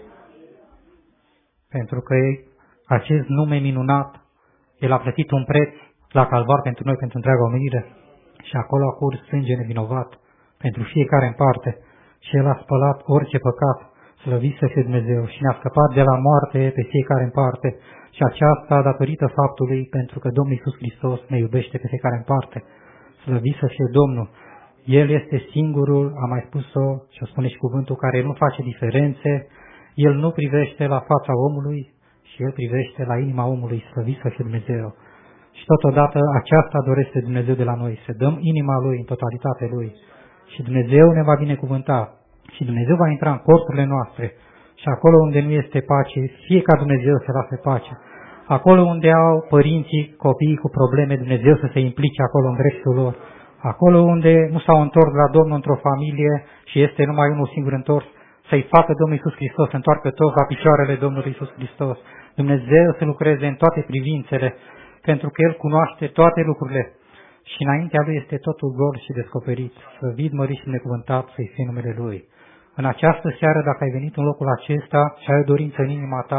Pentru că acest nume minunat, El a plătit un preț la Calvar pentru noi, pentru întreaga omenire. Și acolo a curs sânge nevinovat pentru fiecare în parte. Și El a spălat orice păcat. Slăvit să fie Dumnezeu, și ne-a scăpat de la moarte pe fiecare în parte. Și aceasta datorită faptului pentru că Domnul Iisus Hristos ne iubește pe fiecare în parte. Slăvit să fie Domnul. El este singurul, am mai spus-o și o spune și cuvântul, care nu face diferențe. El nu privește la fața omului și El privește la inima omului. Slăvit să fie Dumnezeu. Și totodată aceasta dorește Dumnezeu de la noi, să dăm inima Lui în totalitate Lui. Și Dumnezeu ne va binecuvânta. Și Dumnezeu va intra în corturile noastre. Și acolo unde nu este pace, fie ca Dumnezeu să lase pace. Acolo unde au părinții, copiii cu probleme, Dumnezeu să se implice acolo în dreptul lor. Acolo unde nu s-au întors la Domnul într-o familie și este numai unul singur întors, să-i facă Domnul Iisus Hristos, să întoarcă toți la picioarele Domnului Iisus Hristos. Dumnezeu să lucreze în toate privințele, pentru că El cunoaște toate lucrurile și înaintea Lui este totul gol și descoperit. Slăvit, mărit și binecuvântat să-i fie numele Lui. În această seară, dacă ai venit în locul acesta și ai o dorință în inima ta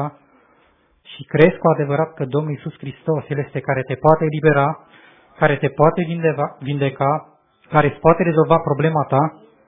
și crezi cu adevărat că Domnul Iisus Hristos, El este care te poate elibera, care te poate vindeca, care îți poate rezolva problema ta,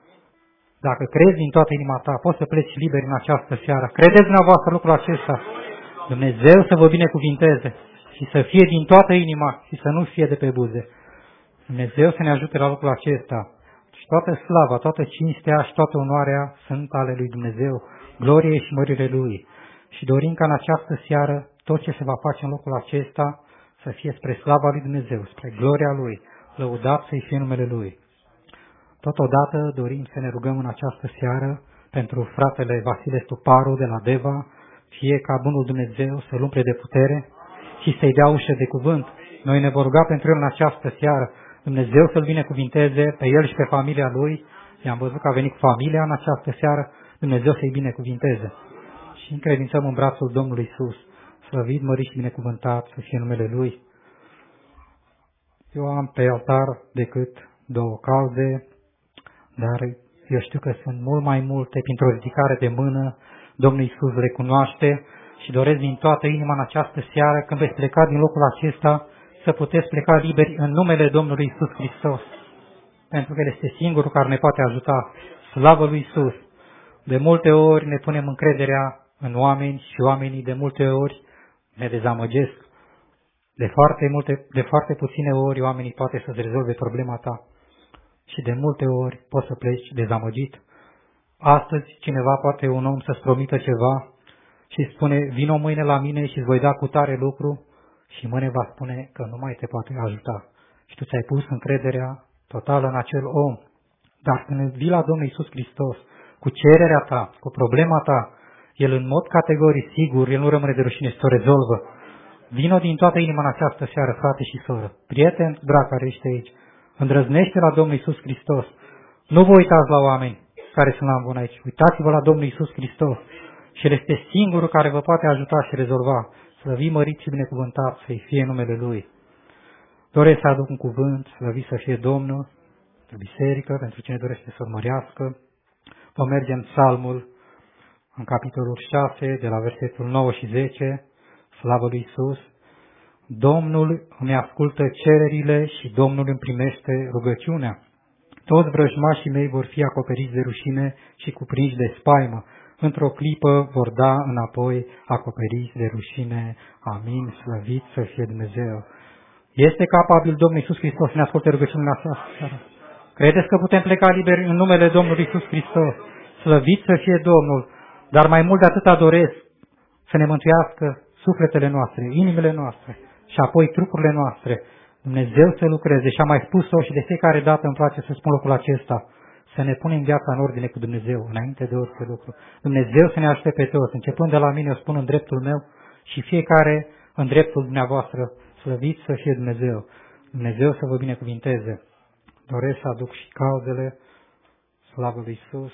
dacă crezi din toată inima ta, poți să pleci liber în această seară. Credeți dumneavoastră lucrul acesta? Dumnezeu să vă binecuvinteze și să fie din toată inima și să nu fie de pe buze. Dumnezeu să ne ajute la lucrul acesta. Și toată slava, toată cinstea și toată onoarea sunt ale lui Dumnezeu, glorie și mărire Lui. Și dorim ca în această seară tot ce se va face în locul acesta să fie spre slava lui Dumnezeu, spre gloria Lui, lăudat să-i fie numele Lui. Totodată dorim să ne rugăm în această seară pentru fratele Vasile Stuparu de la Deva, fie ca bunul Dumnezeu să-l umple de putere și să-i dea ușă de cuvânt. Noi ne vom ruga pentru el în această seară. Dumnezeu să-l binecuvinteze pe el și pe familia lui. I-am văzut că a venit cu familia în această seară. Dumnezeu să-i binecuvinteze. Și încredințăm în brațul Domnului Iisus. Slăvit, mărit și binecuvântat să fie numele Lui. Eu am pe altar decât două cauze, dar eu știu că sunt mult mai multe printr-o ridicare de mână. Domnul Iisus recunoaște și doresc din toată inima în această seară, când veți pleca din locul acesta, să puteți pleca liberi în numele Domnului Iisus Hristos. Pentru că El este singurul care ne poate ajuta. Slavă lui Iisus! De multe ori ne punem încrederea în oameni și oamenii de multe ori ne dezamăgesc. De foarte puține ori oamenii poate să-ți rezolve problema ta. Și de multe ori poți să pleci dezamăgit. Astăzi cineva, poate un om, să-ți promită ceva și spune, vino mâine la mine și îți voi da cu tare lucru, și mâine va spune că nu mai te poate ajuta. Și tu ți-ai pus încrederea totală în acel om. Dar când vii la Domnul Iisus Hristos, cu cererea ta, cu problema ta, El în mod categoric sigur, El nu rămâne de rușine și o rezolvă. Vino din toată inima în această seară, frate și soră, prieten drag care ești aici, îndrăznește la Domnul Iisus Hristos. Nu vă uitați la oameni care sunt la ambun aici, uitați-vă la Domnul Iisus Hristos și El este singurul care vă poate ajuta și rezolva. Slăvit, mărit și binecuvântat să-i fie numele Lui. Doresc să aduc un cuvânt, slăvit să fie Domnul, pentru biserică, pentru cine dorește să urmărească. Vom merge în Psalmul, în capitolul 6, de la versetul 9 și 10, slavă lui Iisus. Domnul îmi ascultă cererile și Domnul îmi primește rugăciunea. Toți vrăjmașii mei vor fi acoperiți de rușine și cuprinși de spaimă. Într-o clipă vor da înapoi acoperiți de rușine. Amin, slăvit să fie Dumnezeu. Este capabil Domnul Iisus Hristos să ne asculte rugăciunile aceasta? Credeți că putem pleca liberi în numele Domnului Iisus Hristos? Slăvit să fie Domnul, dar mai mult de atâta doresc să ne mântuiască sufletele noastre, inimile noastre și apoi trupurile noastre. Dumnezeu să lucreze și am mai spus-o și de fiecare dată îmi place să spun lucrul acesta, să ne punem viața în ordine cu Dumnezeu, înainte de orice lucru. Dumnezeu să ne ajute pe toți, începând de la mine, o spun în dreptul meu și fiecare în dreptul dumneavoastră. Slăvit să fie Dumnezeu. Dumnezeu să vă binecuvinteze. Doresc să aduc și cauzele, slavă lui Iisus.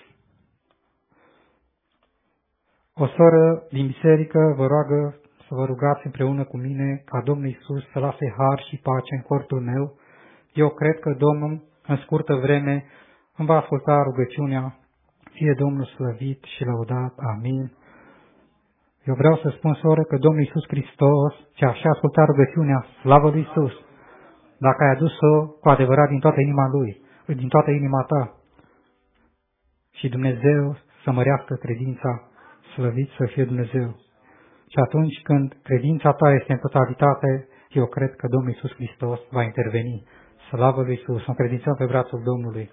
O soră din biserică vă roagă să vă rugați împreună cu mine ca Domnul Iisus să lase har și pace în cortul meu. Eu cred că Domnul în scurtă vreme îmi va asculta rugăciunea. Fie Domnul slăvit și lăudat. Amin. Eu vreau să spun, soră, că Domnul Iisus Hristos ți-a și ascultat rugăciunea, slavă lui Iisus, dacă ai adus-o cu adevărat din toată inima Lui, din toată inima ta. Și Dumnezeu să mărească credința, slăvit să fie Dumnezeu. Și atunci când credința ta este în totalitate, eu cred că Domnul Iisus Hristos va interveni. Slavă lui Iisus, să încredințăm pe brațul Domnului.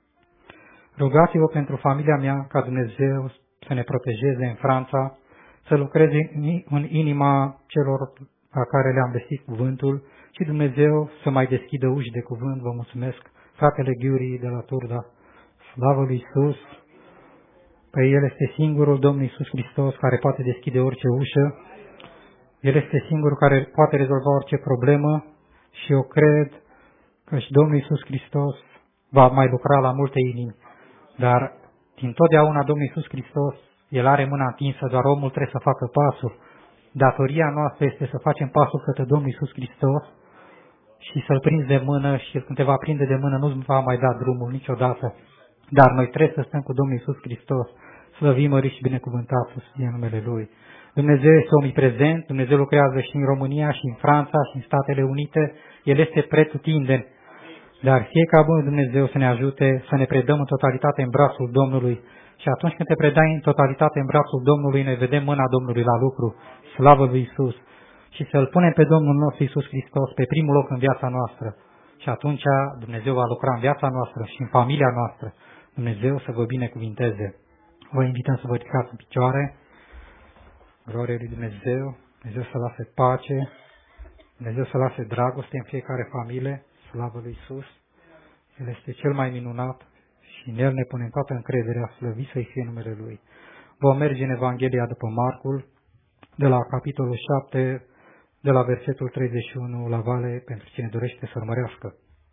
Rugați-vă pentru familia mea ca Dumnezeu să ne protejeze în Franța, să lucreze în inima celor la care le-am vestit cuvântul și Dumnezeu să mai deschidă uși de cuvânt. Vă mulțumesc, fratele Ghiuri de la Turda. Slavă lui Iisus! Păi El este singurul Domnul Iisus Hristos care poate deschide orice ușă. El este singurul care poate rezolva orice problemă și eu cred că și Domnul Iisus Hristos va mai lucra la multe inimi. Dar din totdeauna Domnul Iisus Hristos, El are mâna întinsă, doar omul trebuie să facă pasul. Datoria noastră este să facem pasul către Domnul Iisus Hristos și să-L prinzi de mână și El când te va prinde de mână nu-ți va mai da drumul niciodată. Dar noi trebuie să stăm cu Domnul Iisus Hristos, slăvim, mărit și binecuvântat să fie numele Lui. Dumnezeu este omniprezent, Dumnezeu lucrează și în România, și în Franța, și în Statele Unite, El este pretutindeni. Dar fie ca bunul Dumnezeu să ne ajute să ne predăm în totalitate în brațul Domnului. Și atunci când te predai în totalitate în brațul Domnului, ne vedem mâna Domnului la lucru, slavă lui Iisus. Și să-L punem pe Domnul nostru Iisus Hristos pe primul loc în viața noastră. Și atunci Dumnezeu va lucra în viața noastră și în familia noastră. Dumnezeu să vă binecuvinteze. Vă invităm să vă ridicați în picioare. Glorie lui Dumnezeu. Dumnezeu să lase pace. Dumnezeu să lase dragoste în fiecare familie. Slavă lui Iisus. El este cel mai minunat și în El ne punem toată încrederea, slăvit să-i fie numele Lui. Vom merge în Evanghelia după Marcul, de la capitolul 7, de la versetul 31 la vale, pentru cine dorește să urmărească.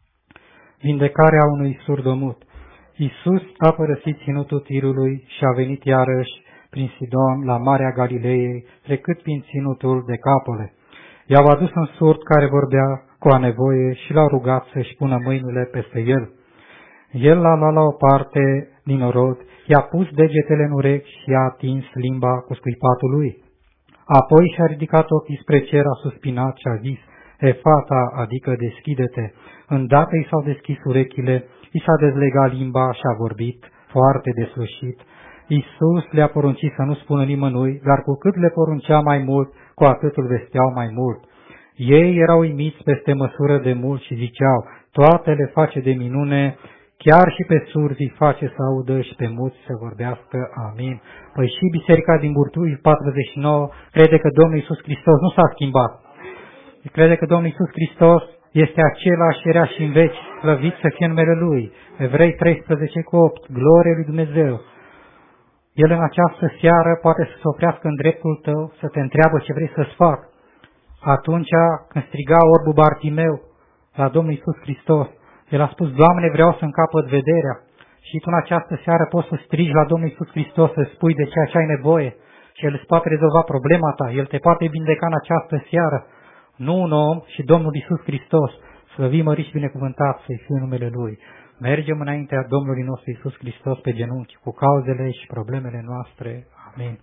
Vindecarea unui surdomut. Iisus a părăsit ținutul Tirului și a venit iarăși prin Sidon la Marea Galilei, trecând prin ținutul Decapole. I-au adus un surd care vorbea cu a nevoie și l-au rugat să-și pună mâinile peste el. El l-a luat la o parte din orod, i-a pus degetele în urechi și i-a atins limba cu scuipatul lui. Apoi și-a ridicat ochii spre cer, a suspinat și a zis, Efata, adică deschide-te. Îndată i s-au deschis urechile, i s-a dezlegat limba și a vorbit foarte deslușit. Iisus le-a poruncit să nu spună nimănui, dar cu cât le poruncea mai mult, cu atât îl vesteau mai mult. Ei erau uimiți peste măsură de mult și ziceau, toate le face de minune, chiar și pe surzi îi face să audă și pe muți să vorbească. Amin. Păi și Biserica din Burtui 49 crede că Domnul Iisus Hristos nu s-a schimbat. Crede că Domnul Iisus Hristos este același, era și în veci, slăvit să fie numele Lui. Evrei 13:8, glorie lui Dumnezeu. El în această seară poate să se oprească în dreptul tău, să te întreabă ce vrei să-ți fac. Atunci când striga orbul Bartimeu la Domnul Iisus Hristos, el a spus, Doamne, vreau să-mi capăt vederea. Și tu în această seară poți să strigi la Domnul Iisus Hristos, să spui de ceea ce ai nevoie și El îți poate rezolva problema ta. El te poate vindeca în această seară. Nu un om, și Domnul Iisus Hristos, slăvit, mărit și binecuvântat să-i fie numele Lui. Mergem înaintea Domnului nostru Iisus Hristos pe genunchi cu cauzele și problemele noastre. Amin.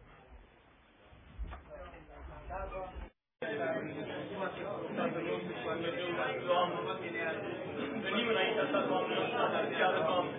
Venim înaintea ta, Doamne, în această seară, Doamne.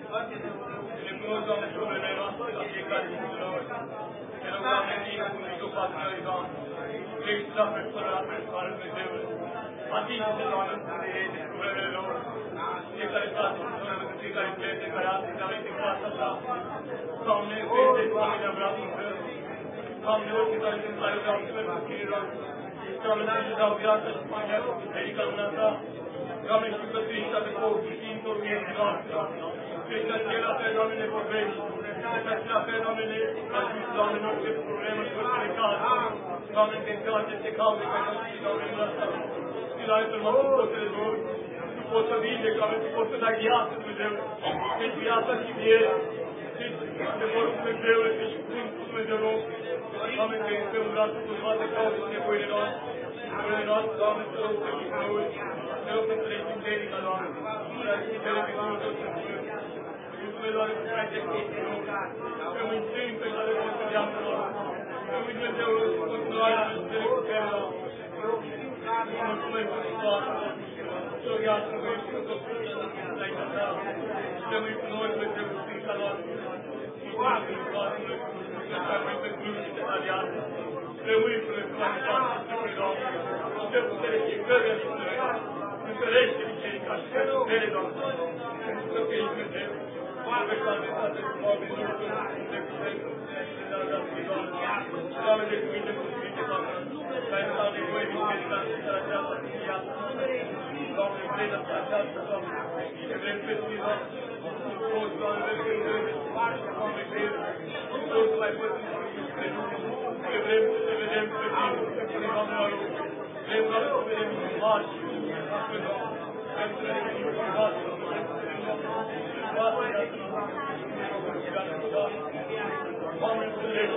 Ne cunosc, Doamne, problemele noastre la fiecare dintre noi. Te rog, Doamne, vină cu mijlocul noi, Doamne. Ești la persoană, la persoană, Dumnezeule. Atinge-te, Doamne, de problemele lor. Fiecare frate, fiecare prieten care astăzi a venit în casa ta. Doamne, vede, Doamne, ne-am vrea din greu. Doamne, ochii care sunt care vreau să merg cu tine, Doamne. Doamne, să-i dau viața și până cu biserica lumea ta. Doamne, știu că Tu ești atât cu Sfintul vieții noastre. Tu ești acela pe Doamne ne vorbești. Ești acela pe Doamne ne ajuți, Doamne, în orice problemă și orice caz. Doamne, te întoarce, te cauze pe noi, Doamne, în asta. Și la altfel, mă, Tu poți să rezolvi. Tu poți să vindeci, Doamne, Tu poți să dai viață, Dumnezeu. Ești viața și vieți. Ești adevărul Dumnezeule, ești Sfântul Dumnezeu nostru. Doamne, că este un braț cu toate cauze și nevoile noastre. Nevoile noastre, Doamne, să rog să fii cu noi. Te rog să înțelegi biserica, Doamne. Să înțelegi pe Dumnezeu Tău să fie. Mulțumesc, Doamne, că ai trecut cu noi. Că mântuim pe toate voastre viața noastră. Că Dumnezeu în continuare să înțelegi cu tine, Doamne. Mulțumesc pentru toate. Și o viață noi și cu toți înaintea Ta. Să mâini cu noi, Dumnezeu, cu Sfința noastră. Mulțumesc pentru toate, Dumnezeu, că ai venit pe cruz și te-a viață. Rămâi până cu toate toate, Doamne. Să putere fiecăruia dintre noi. Întărește biserica și să putere, Doamne. Pentru că Tu ești Dumnezeu. Pe toate toate, Doamne, nu știu, de putere, de la viață, Doamne. Doamne, de cuvinte cu cuvinte, Doamne. Să ai lăsat nevoie biserica și să aceasta în viață. Doamne, vrei lăsa aceasta, Doamne. Și te vrem pe Tine, Doamne. Toți, Doamne, vrem pe Tine. Doamne, crezi. Toți mai pățim pe Tine. Că vrem să te vedem pe Tine, Doamne, la loc. Vrem, Doamne, să vedem mari și pe Doamne. Vrem să vedem mari, Doamne. Doamne, iată, Doamne, înțelegi,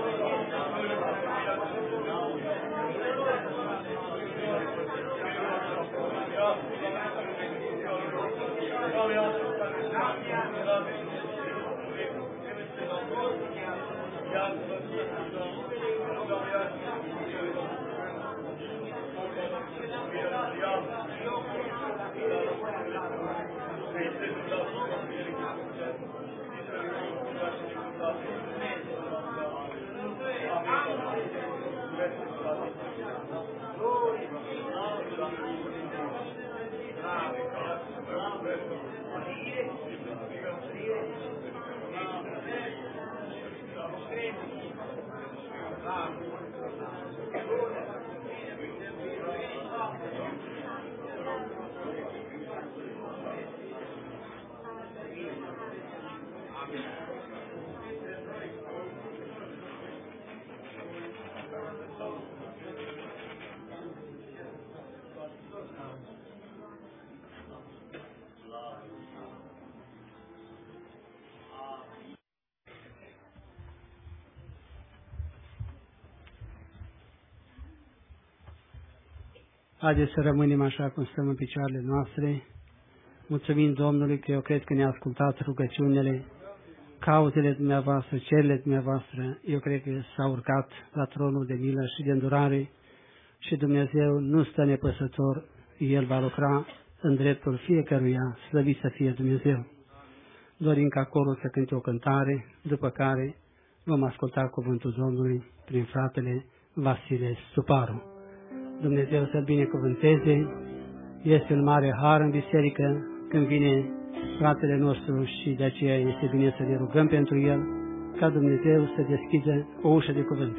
Haideți să rămânem așa cum stăm în picioarele noastre. Mulțumim Domnului că eu cred că ne-a ascultat rugăciunile, cauzele dumneavoastră, cererile dumneavoastră. Eu cred că s-a urcat la tronul de milă și de îndurare și Dumnezeu nu stă nepăsător. El va lucra în dreptul fiecăruia, slăvit să fie Dumnezeu. Dorim ca corul să cânte o cântare, după care vom asculta cuvântul Domnului prin fratele Vasile Suparu. Dumnezeu să-l binecuvânteze. Este un mare har în biserică când vine fratele nostru și de aceea este bine să ne rugăm pentru el, ca Dumnezeu să deschidă o ușă de cuvânt.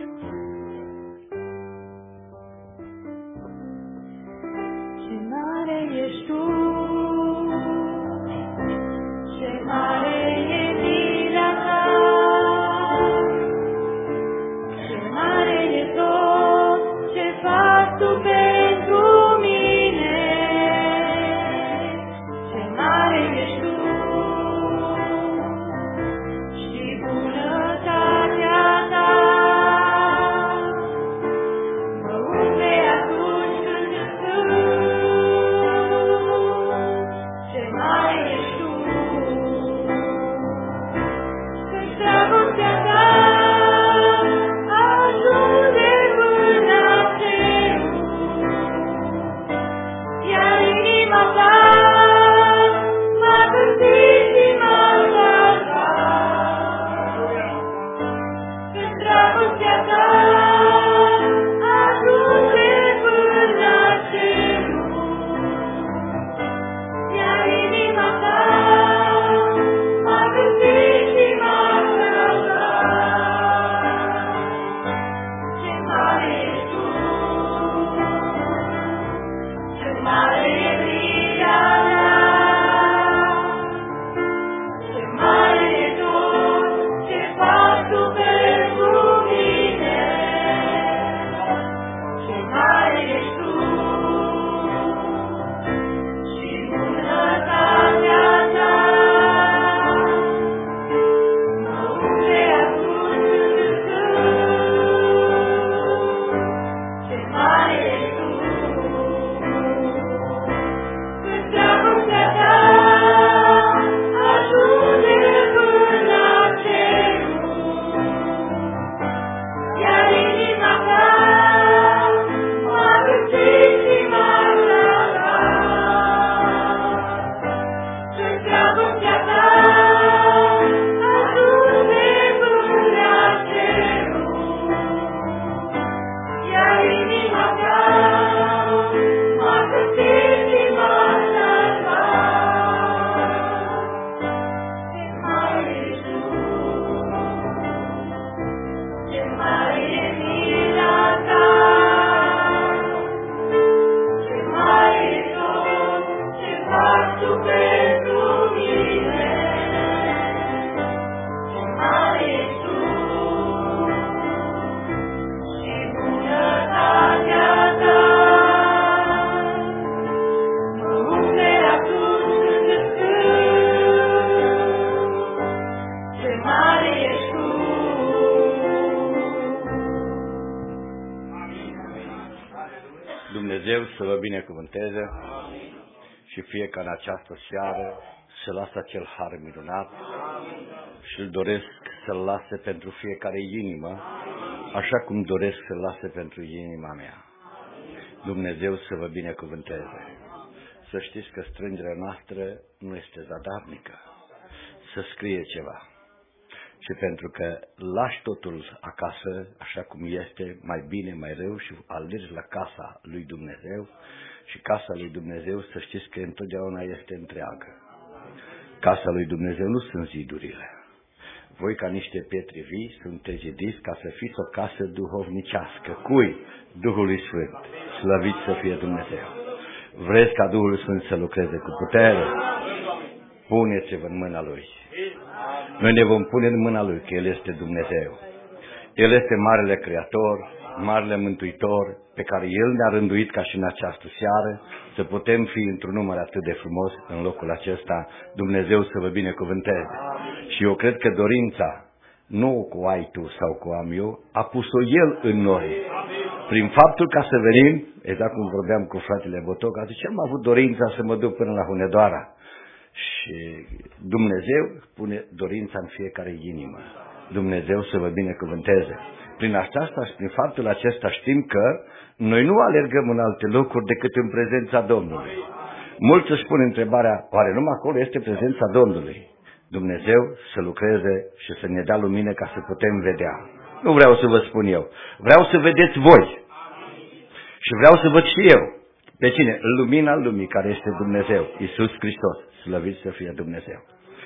Ce mare ești Tu, ce mare e mila Ta, Dumnezeu să vă binecuvânteze și fie ca în această seară să lasă acel har minunat și îl doresc să-l lase pentru fiecare inimă, așa cum doresc să-l lase pentru inima mea. Dumnezeu să vă binecuvânteze. Să știți că strângerea noastră nu este zadarnică. Să scrie ceva. Și pentru că lași totul acasă, așa cum este, mai bine, mai rău, și alergi la casa lui Dumnezeu, și casa lui Dumnezeu, să știți că întotdeauna este întreagă. Casa lui Dumnezeu nu sunt zidurile. Voi, ca niște pietre vii, sunteți zidiți ca să fiți o casă duhovnicească. Cui? Duhului Sfânt. Slăvit să fie Dumnezeu. Vreți ca Duhul Sfânt să lucreze cu putere? Puneți-vă în mâna Lui. Noi ne vom pune în mâna Lui, că El este Dumnezeu. El este Marele Creator, Marele Mântuitor, pe care El ne-a rânduit ca și în această seară, să putem fi într-un număr atât de frumos în locul acesta. Dumnezeu să vă binecuvânteze. Și eu cred că dorința, nu cu ai tu sau cu am eu, a pus-o El în noi. Prin faptul ca să venim, exact cum vorbeam cu fratele Botoc, zice, am avut dorința să mă duc până la Hunedoara. Și Dumnezeu pune dorința în fiecare inimă. Dumnezeu să vă binecuvânteze. Prin aceasta și prin faptul acesta știm că noi nu alergăm în alte locuri decât în prezența Domnului. Mulți își pun întrebarea, oare numai acolo este prezența Domnului? Dumnezeu să lucreze și să ne dea lumină ca să putem vedea. Nu vreau să vă spun eu. Vreau să vedeți voi. Și vreau să văd și eu. Pe cine? Lumina lumii, care este Dumnezeu, Iisus Hristos. Slăvit să fie Dumnezeu.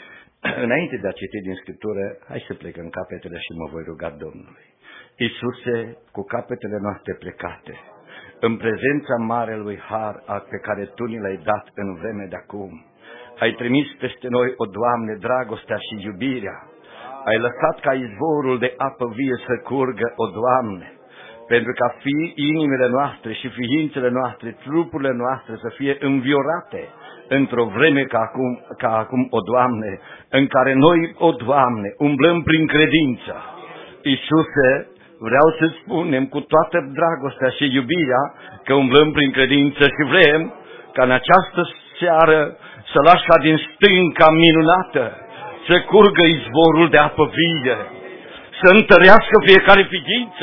Înainte de a citi din Scriptură, hai să plecăm capetele și mă voi ruga Domnului. Iisuse, cu capetele noastre plecate, în prezența Marelui Har pe care Tu ni l-ai dat în vreme de acum, ai trimis peste noi, o Doamne, dragostea și iubirea. Ai lăsat ca izvorul de apă vie să curgă, o Doamne, pentru ca inimile noastre și ființele noastre, trupurile noastre să fie înviorate într-o vreme ca acum, o Doamne, în care noi, o Doamne, umblăm prin credință. Iisuse, vreau să spunem cu toată dragostea și iubirea că umblăm prin credință și vrem ca în această seară să lași ca din stânca minunată să curgă izvorul de apă vie, să întărească fiecare ființă,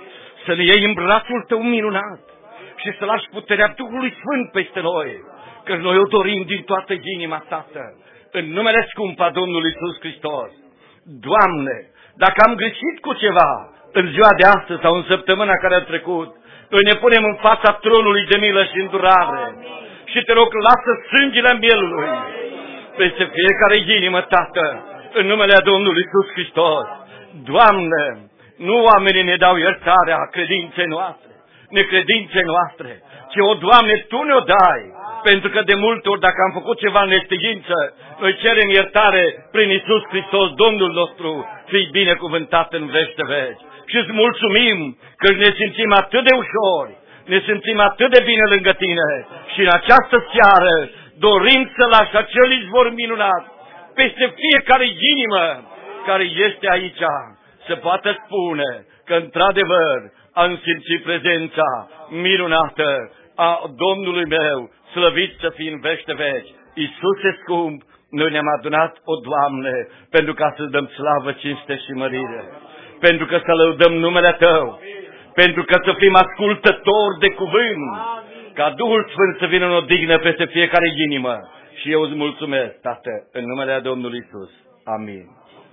să ne iei în brațul Tău minunat și să lași puterea Duhului Sfânt peste noi, că noi o dorim din toată inima, Tată, în numele scump a Domnului Iisus Hristos. Doamne, dacă am greșit cu ceva în ziua de astăzi sau în săptămâna care a trecut, noi ne punem în fața tronului de milă și îndurare și Te rog, lasă sângele mielului peste fiecare inimă, Tată, în numele Domnului Iisus Hristos. Doamne, nu oamenii ne dau iertarea credinței noastre, necredinței noastre, ci, o Doamne, Tu ne-o dai, pentru că de multe ori, dacă am făcut ceva în nestegință, noi cerem iertare prin Iisus Hristos, Domnul nostru, fii binecuvântat în veci de veci. Și îți mulțumim că ne simțim atât de ușori, ne simțim atât de bine lângă Tine și în această seară dorim să lași acel izvor minunat peste fiecare inimă care este aici, să poată spune că într-adevăr am simțit prezența minunată a Domnului meu, slăvit să fii în veci de veci. Iisuse scump, noi ne-am adunat, o Doamne, pentru ca să dăm slavă, cinste și mărire, pentru că să lăudăm numele Tău, pentru că să fim ascultători de cuvânt, ca Duhul Sfânt să vină în odihnă peste fiecare inimă. Și eu îți mulțumesc, Tată, în numele Domnului Iisus. Amin.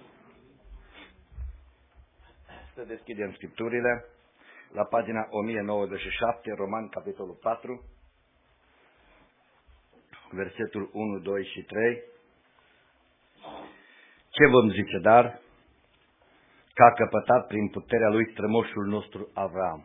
Să deschidem Scripturile la pagina 1097, Roman, capitolul 4, versetul 1, 2 și 3. Ce vom zice, dar? Că a căpătat prin puterea lui strămoșul nostru Avram.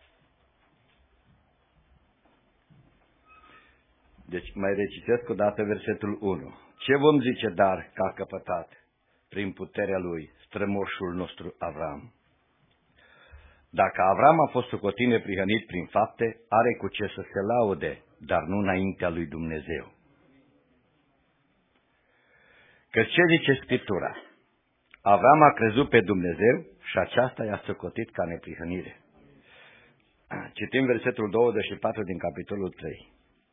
Deci mai recitesc o dată versetul 1. Ce vom zice, dar, că a căpătat prin puterea lui strămoșul nostru Avram? Dacă Avram a fost socotit neprihănit prin fapte, are cu ce să se laude, dar nu înaintea lui Dumnezeu. Că ce zice Scriptura? Avram a crezut pe Dumnezeu și aceasta i-a socotit ca neprihănire. Citim versetul 24 din capitolul 3.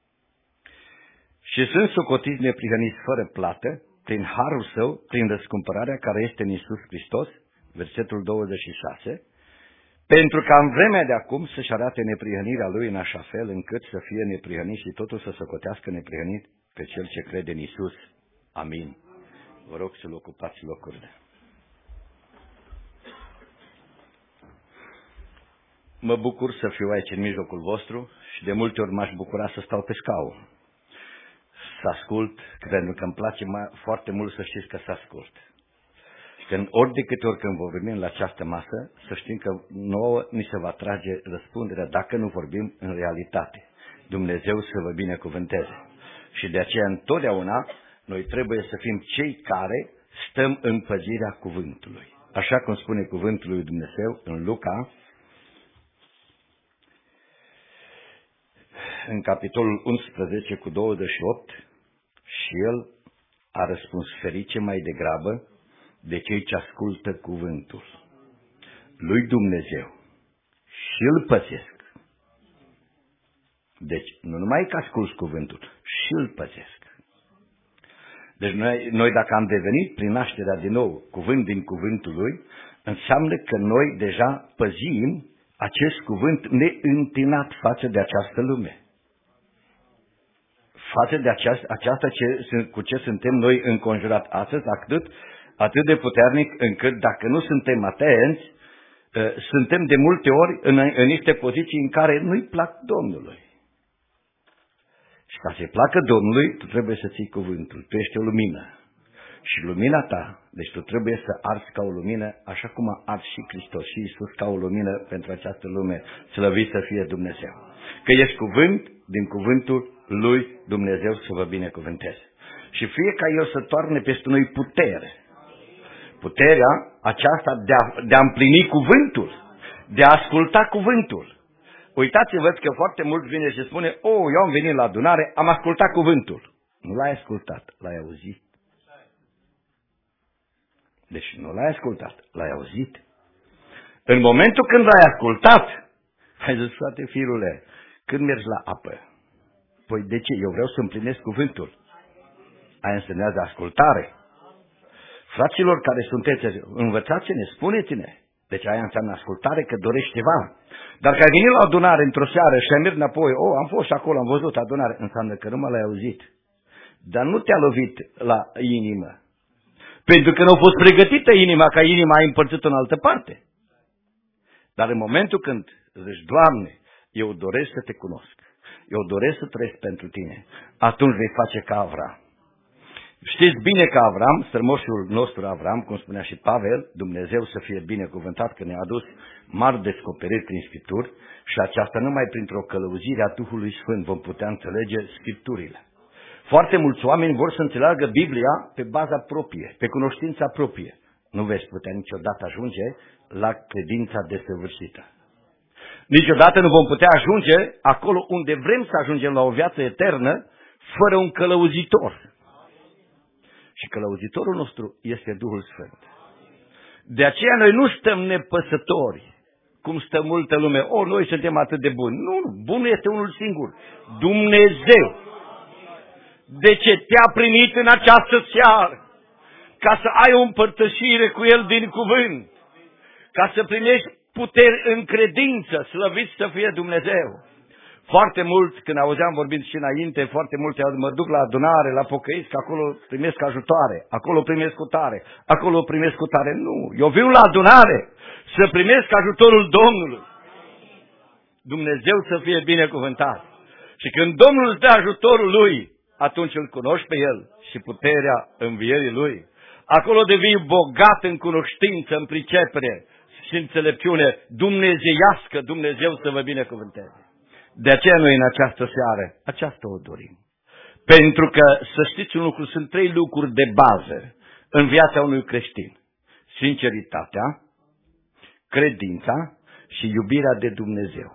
Și sunt socotiți neprihăniți fără plată, prin harul său, prin răscumpărarea care este în Iisus Hristos, versetul 26, pentru ca în vremea de acum să-și arate neprihănirea lui în așa fel încât să fie neprihănit și totul să socotească neprihănit pe cel ce crede în Iisus. Amin. Vă rog să-l ocupați locurile. Mă bucur să fiu aici în mijlocul vostru și de multe ori m-aș bucura să stau pe scaun. Să ascult, pentru că îmi place foarte mult să știți că să ascult. Când ori de câte ori când vorbim la această masă, să știm că nouă ni se va trage răspunderea dacă nu vorbim în realitate. Dumnezeu să vă binecuvânteze. Și de aceea întotdeauna noi trebuie să fim cei care stăm în păzirea cuvântului. Așa cum spune cuvântul lui Dumnezeu în Luca, în capitolul 11 cu 28, și el a răspuns: ferice mai degrabă de cei ce ascultă cuvântul lui Dumnezeu și îl păzesc. Deci, nu numai că asculți cuvântul, și îl păzesc. Deci noi dacă am devenit prin nașterea din nou cuvânt din cuvântul lui, înseamnă că noi deja păzim acest cuvânt neîntinat față de această lume. Față de aceasta cu ce suntem noi înconjurat astăzi, atât de puternic încât dacă nu suntem atenți, suntem de multe ori în niște poziții în care nu-i plac Domnului. Și ca să-i placă Domnului, tu trebuie să ții cuvântul. Tu ești o lumină. Și lumina ta, deci tu trebuie să arzi ca o lumină, așa cum a ars și Hristos și Iisus ca o lumină pentru această lume. Slăvit să fie Dumnezeu. Că ești cuvânt din cuvântul lui Dumnezeu să vă binecuvânteze. Și fie ca El să toarne peste noi putere. Puterea aceasta de a împlini cuvântul, de a asculta cuvântul. Uitați-vă că foarte mult vine și spune: eu am venit la adunare, am ascultat cuvântul. Nu l-ai ascultat, l-ai auzit. Deci nu l-ai ascultat, l-ai auzit. În momentul când l-ai ascultat, ai zis: frate, firule, când mergi la apă? Păi de ce? Eu vreau să împlinesc cuvântul. Aia însemnează ascultare. Fraților care sunteți, învățați-ne, spuneți-ne. Deci aia înseamnă ascultare, că dorești ceva. Dar că ai venit la adunare într-o seară și ai mers înapoi: am fost și acolo, am văzut adunare, înseamnă că nu mă l-ai auzit. Dar nu te-a lovit la inimă. Pentru că nu a fost pregătită inima, ca inima ai împărțit-o în altă parte. Dar în momentul când zici: Doamne, eu doresc să te cunosc, eu doresc să trăiesc pentru tine, atunci vei face ca Avram. Știți bine că Avram, strămoșul nostru Avram, cum spunea și Pavel, Dumnezeu să fie binecuvântat că ne-a adus mari descoperiri prin Scripturi și aceasta numai printr-o călăuzire a Duhului Sfânt vom putea înțelege Scripturile. Foarte mulți oameni vor să înțeleagă Biblia pe baza proprie, pe cunoștința proprie. Nu veți putea niciodată ajunge la credința desăvârșită. Niciodată nu vom putea ajunge acolo unde vrem să ajungem, la o viață eternă, fără un călăuzitor. Și călăuzitorul nostru este Duhul Sfânt. De aceea noi nu stăm nepăsători, cum stă multă lume. Noi suntem atât de buni. Nu, bunul este unul singur, Dumnezeu. De ce te-a primit în această seară? Ca să ai o împărtășire cu El din cuvânt. Ca să primești puteri în credință, slăvit să fie Dumnezeu. Foarte mult, când auzeam vorbind și înainte, foarte multe mă duc la adunare, la pocăiți, că acolo primesc ajutoare, acolo primesc cu tare, acolo primesc cu tare. Nu, eu vin la adunare să primesc ajutorul Domnului. Dumnezeu să fie binecuvântat. Și când Domnul îți dă ajutorul Lui, atunci îl cunoști pe El și puterea învierii Lui. Acolo devii bogat în cunoștință, în pricepere și înțelepciune dumnezeiască, Dumnezeu să vă binecuvânteze. De aceea noi în această seară, aceasta o dorim. Pentru că, să știți un lucru, sunt 3 lucruri de bază în viața unui creștin. Sinceritatea, credința și iubirea de Dumnezeu.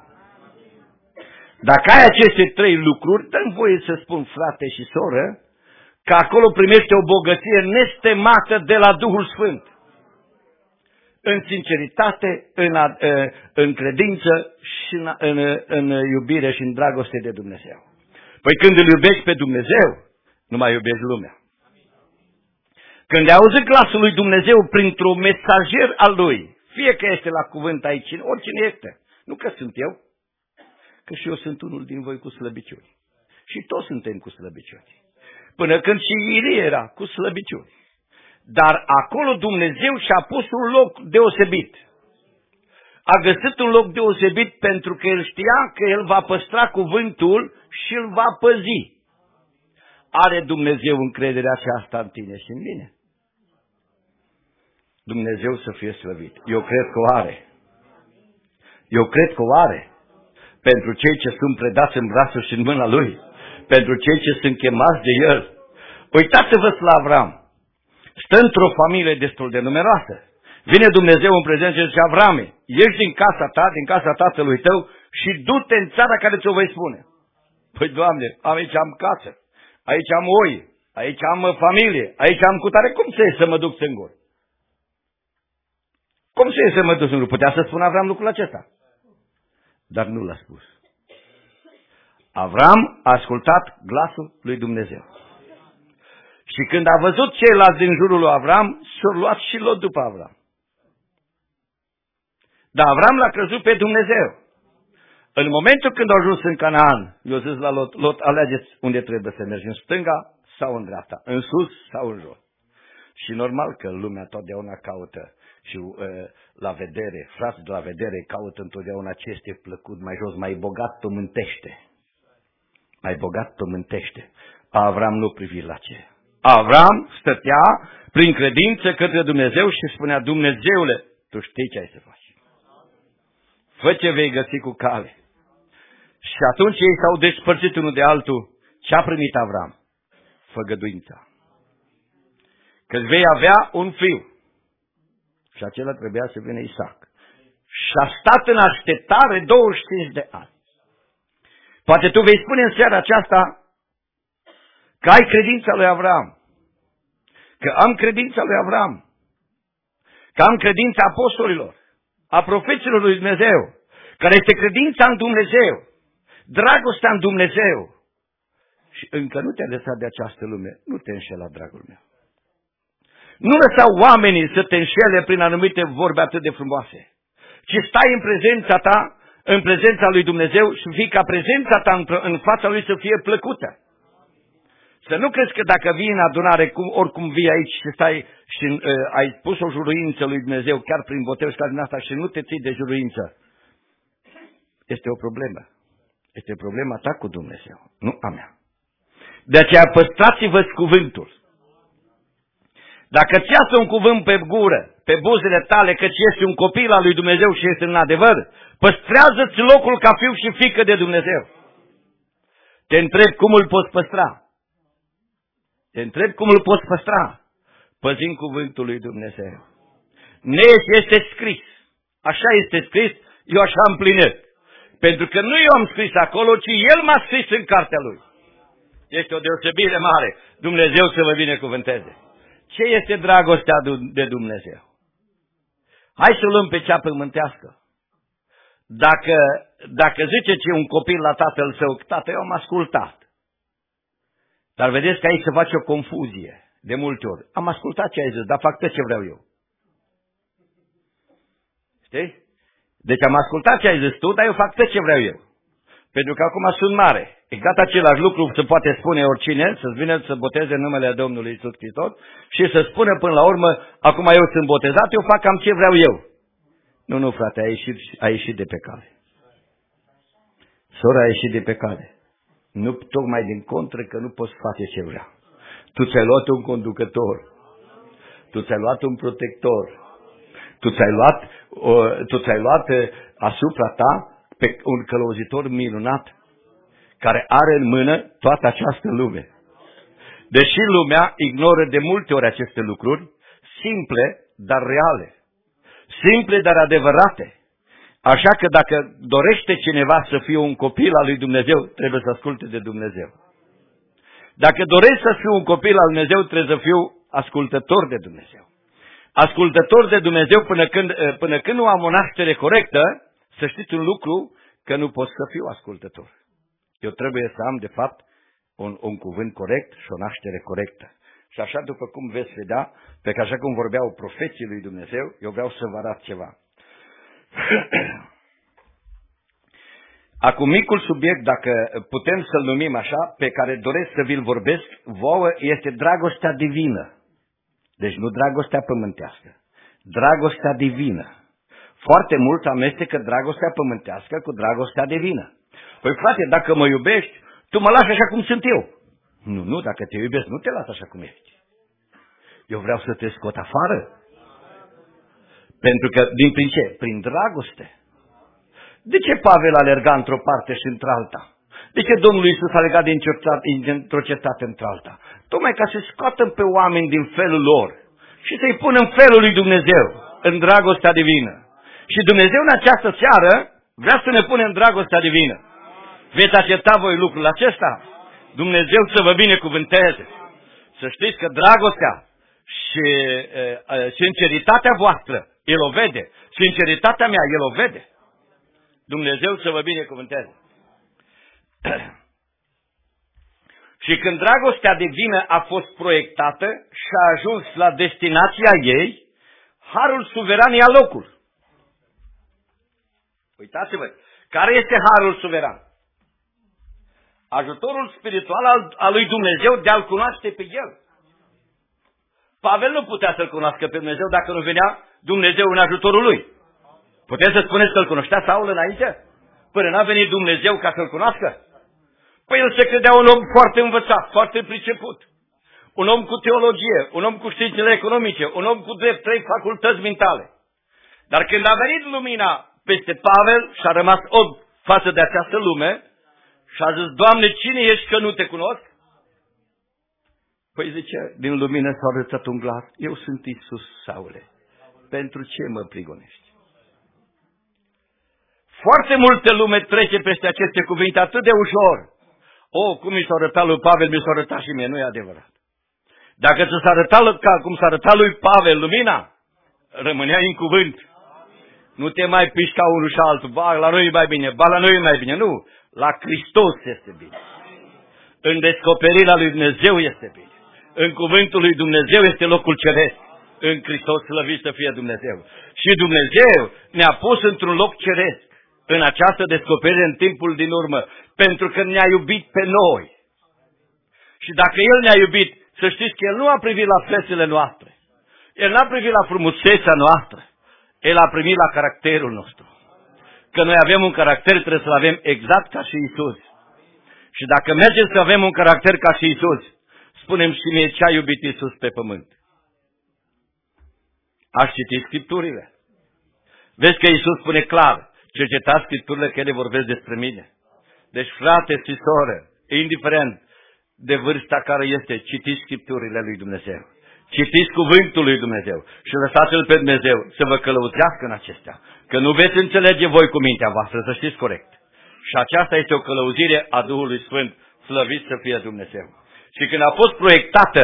Dacă ai aceste 3 lucruri, dă-mi voie să spun, frate și soră, că acolo primește o bogăție nestemată de la Duhul Sfânt. în sinceritate, în credință și în iubire și în dragoste de Dumnezeu. Păi când îl iubești pe Dumnezeu, nu mai iubești lumea. Când ai auzit glasul lui Dumnezeu printr-un mesager al lui, fie că este la cuvânt aici, oricine este, nu că sunt eu, că și eu sunt unul din voi cu slăbiciuni. Și toți suntem cu slăbiciuni. Până când și Ilie era cu slăbiciuni. Dar acolo Dumnezeu și-a pus un loc deosebit. A găsit un loc deosebit pentru că el știa că el va păstra cuvântul și îl va păzi. Are Dumnezeu încrederea aceasta în tine și în mine? Dumnezeu să fie slăvit. Eu cred că o are. Eu cred că o are. Pentru cei ce sunt predați în brațul și în mâna Lui. Pentru cei ce sunt chemați de El. Uitați-vă la Avram. Stă într-o familie destul de numeroasă. Vine Dumnezeu în prezență și zice, Avrame, ieși din casa ta, din casa tatălui tău și du-te în țara care ți-o voi spune. Păi, Doamne, aici am casă, aici am oi, aici am familie, aici am cutare. Cum să ies să mă duc singur? Cum să ies să mă duc singur? Putea să spună Avram lucrul acesta. Dar nu l-a spus. Avram a ascultat glasul lui Dumnezeu. Și când a văzut ceilalți din jurul lui Avram, s-au luat și Lot după Avram. Dar Avram l-a crezut pe Dumnezeu. În momentul când au ajuns în Canaan, i-a zis la Lot, Lot, alegeți unde trebuie să mergi, în stânga sau în dreapta, în sus sau în jos. Și normal că lumea totdeauna caută și la vedere, frații de la vedere caută întotdeauna ce este plăcut mai jos, mai bogat pământește. Mai bogat pământește. Avram nu privi la ce. Avram stătea prin credință către Dumnezeu și spunea, Dumnezeule, tu știi ce ai să faci. Fă ce vei găsi cu cale. Și atunci ei s-au despărțit unul de altul. Ce a primit Avram? Făgăduința. Că vei avea un fiu. Și acela trebuia să vină Isaac. Și a stat în așteptare 25 de ani. Poate tu vei spune în seara aceasta că ai credința lui Avram. Că am credința lui Avram. Că am credința apostolilor, a profeților lui Dumnezeu, care este credința în Dumnezeu, dragostea în Dumnezeu. Și încă nu te-ai lăsat de această lume. Nu te înșela, dragul meu. Nu lăsa oamenii să te înșele prin anumite vorbe atât de frumoase, ci stai în prezența ta, în prezența lui Dumnezeu și fii ca prezența ta în fața lui să fie plăcută. Să nu crezi că dacă vii în adunare, oricum vii aici și stai și ai pus o juruință lui Dumnezeu, chiar prin boteu și ca din asta și nu te ții de juruință, este o problemă. Este problema ta cu Dumnezeu, nu a mea. De aceea păstrați-vă cuvântul. Dacă ți iasă un cuvânt pe gură, pe buzele tale, că ești un copil al lui Dumnezeu și este în adevăr, păstrează-ți locul ca fiu și fiică de Dumnezeu. Te întreb cum îl poți păstra. Te întreb cum îl poți păstra. Păzind cuvântul lui Dumnezeu. Este scris. Așa este scris, eu așa împlinesc. Pentru că nu eu am scris acolo, ci El m-a scris în cartea Lui. Este o deosebire mare. Dumnezeu să vă binecuvânteze. Ce este dragostea de Dumnezeu? Hai să o luăm pe cea pământească. Dacă zice ce un copil la tatăl său, tată, eu am ascultat. Dar vedeți că aici se face o confuzie de multe ori. Am ascultat ce ai zis, dar fac tot ce vreau eu. Știi? Deci am ascultat ce ai zis tu, dar eu fac tot ce vreau eu. Pentru că acum sunt mare. Exact același lucru se poate spune oricine, să-ți vină să boteze în numele Domnului Iisus Hristos și să spună până la urmă, acum eu sunt botezat, eu fac cam ce vreau eu. Nu, frate, ai ieșit de pe cale. Sora a ieșit de pe cale. Nu tocmai din contră că nu poți face ce vrea. Tu ți-ai luat un conducător. Tu ți-ai luat un protector. Tu ți-ai luat asupra ta pe un călăuzitor minunat care are în mână toată această lume. Deși lumea ignoră de multe ori aceste lucruri, simple, dar reale. Simple, dar adevărate. Așa că dacă dorește cineva să fie un copil al lui Dumnezeu, trebuie să asculte de Dumnezeu. Dacă dorești să fiu un copil al lui Dumnezeu, trebuie să fiu ascultător de Dumnezeu. ascultător de Dumnezeu până când nu am o naștere corectă, să știți un lucru, că nu pot să fiu ascultător. Eu trebuie să am, de fapt, un cuvânt corect și o naștere corectă. Și așa, după cum veți vedea, pe că așa cum vorbeau profeții lui Dumnezeu, eu vreau să vă arăt ceva. Acum, micul subiect, dacă putem să-l numim așa, pe care doresc să vi-l vorbesc vouă, este dragostea divină. Deci nu dragostea pământească. Dragostea divină. Foarte mult amestecă dragostea pământească cu dragostea divină. Păi frate, dacă mă iubești, tu mă lași așa cum sunt eu. Nu, dacă te iubesc, nu te las așa cum ești. Eu vreau să te scot afară. Pentru că, prin ce? Prin dragoste. De ce Pavel alerga într-o parte și într-alta? De ce Domnul Iisus a legat dintr-o cetate într-alta? Tocmai ca să scoată pe oameni din felul lor și să-i pună în felul lui Dumnezeu, în dragostea divină. Și Dumnezeu în această seară vrea să ne pune în dragostea divină. Veți accepta voi lucrul acesta? Dumnezeu să vă binecuvânteze. Să știți că dragostea și sinceritatea voastră, El o vede. Sinceritatea mea, El o vede. Dumnezeu să vă binecuvânteze. Și când dragostea divină a fost proiectată și a ajuns la destinația ei, harul suveran ia locul. Uitați-vă, care este harul suveran? Ajutorul spiritual al lui Dumnezeu de a-L cunoaște pe El. Pavel nu putea să-L cunoască pe Dumnezeu dacă nu venea Dumnezeu în ajutorul lui. Puteți să spuneți că îl cunoștea Saul înainte? Până n-a venit Dumnezeu ca să-l cunoască? Păi el se credea un om foarte învățat, foarte priceput. Un om cu teologie, un om cu științele economice, un om cu drept 3 facultăți mentale. Dar când a venit lumina peste Pavel și a rămas orb față de această lume și a zis, Doamne, cine ești că nu te cunosc? Păi zice, din lumină s-a arătat un glas, eu sunt Iisus, Saule. Pentru ce mă prigonești? Foarte multă lume trece peste aceste cuvinte atât de ușor. Cum mi s-a arătat lui Pavel, mi s-a arătat și mie, nu e adevărat. Dacă ți s-a arătat cum s-a arătat lui Pavel lumina, rămâneai în cuvânt. Nu te mai piși ca unul și altul, ba, la noi e mai bine, ba, la noi e mai bine, nu. La Hristos este bine. În descoperirea lui Dumnezeu este bine. În cuvântul lui Dumnezeu este locul ceresc. În Hristos slăvit să fie Dumnezeu. Și Dumnezeu ne-a pus într-un loc ceresc în această descoperire în timpul din urmă, pentru că ne-a iubit pe noi. Și dacă El ne-a iubit, să știți că El nu a privit la fețele noastre. El n-a privit la frumusețea noastră. El a privit la caracterul nostru. Că noi avem un caracter, trebuie să-l avem exact ca și Iisus. Și dacă mergem să avem un caracter ca și Iisus, spunem și mie ce a iubit Iisus pe pământ. Aș citi Scripturile. Vezi că Iisus spune clar, cercetați Scripturile că ele vorbesc despre mine. Deci, frate și soră, indiferent de vârsta care este, citiți Scripturile lui Dumnezeu. Citiți cuvântul lui Dumnezeu și lăsați-L pe Dumnezeu să vă călăuzească în acestea. Că nu veți înțelege voi cu mintea voastră, să știți corect. Și aceasta este o călăuzire a Duhului Sfânt, slăvit să fie Dumnezeu. Și când a fost proiectată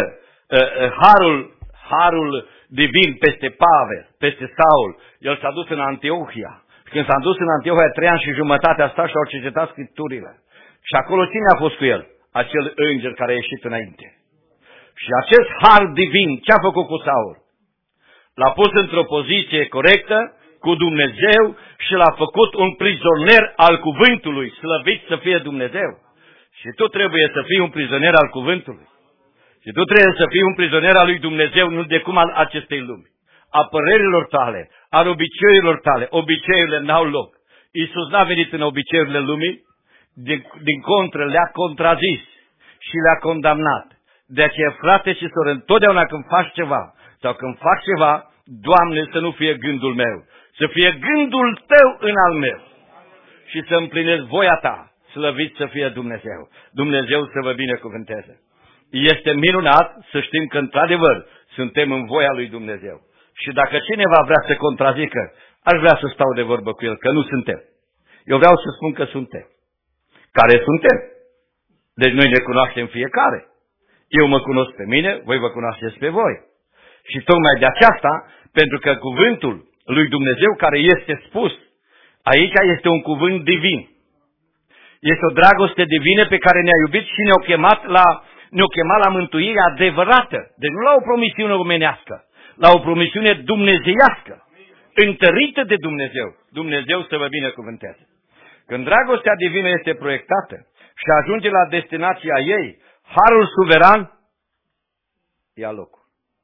harul divin peste Pavel, peste Saul, el s-a dus în Antiohia. Și când s-a dus în Antiohia 3 ani și jumătate a stat și au cercetat Scripturile. Și acolo cine a fost cu el? Acel înger care a ieșit înainte. Și acest har divin, ce a făcut cu Saul? L-a pus într-o poziție corectă cu Dumnezeu și l-a făcut un prizonier al cuvântului, slăvit să fie Dumnezeu. Și tu trebuie să fii un prizonier al cuvântului. Și tu trebuie să fii un prizonier al lui Dumnezeu, nu de cum al acestei lumi. A părerilor tale, al obiceiurilor tale. Obiceiurile n-au loc. Iisus n-a venit în obiceiurile lumii, din contră le-a contrazis și le-a condamnat. De aceea, frate și soră, întotdeauna când faci ceva, sau când faci ceva, Doamne, să nu fie gândul meu, să fie gândul Tău în al meu și să împlinesc voia Ta, slăvit să fie Dumnezeu. Dumnezeu să vă binecuvânteze. Este minunat să știm că, într-adevăr, suntem în voia lui Dumnezeu. Și dacă cineva vrea să contrazică, aș vrea să stau de vorbă cu el, că nu suntem. Eu vreau să spun că suntem. Care suntem? Deci noi ne cunoaștem fiecare. Eu mă cunosc pe mine, voi vă cunoașteți pe voi. Și tocmai de aceasta, Pentru că cuvântul lui Dumnezeu care este spus aici este un cuvânt divin. Este o dragoste divină pe care ne-a iubit și ne-a chemat la mântuire adevărată. Deci nu la o promisiune omenească, la o promisiune dumnezeiască, întărită de Dumnezeu. Dumnezeu să vă binecuvânteze. Când dragostea divină este proiectată și ajunge la destinația ei, harul suveran ia locul.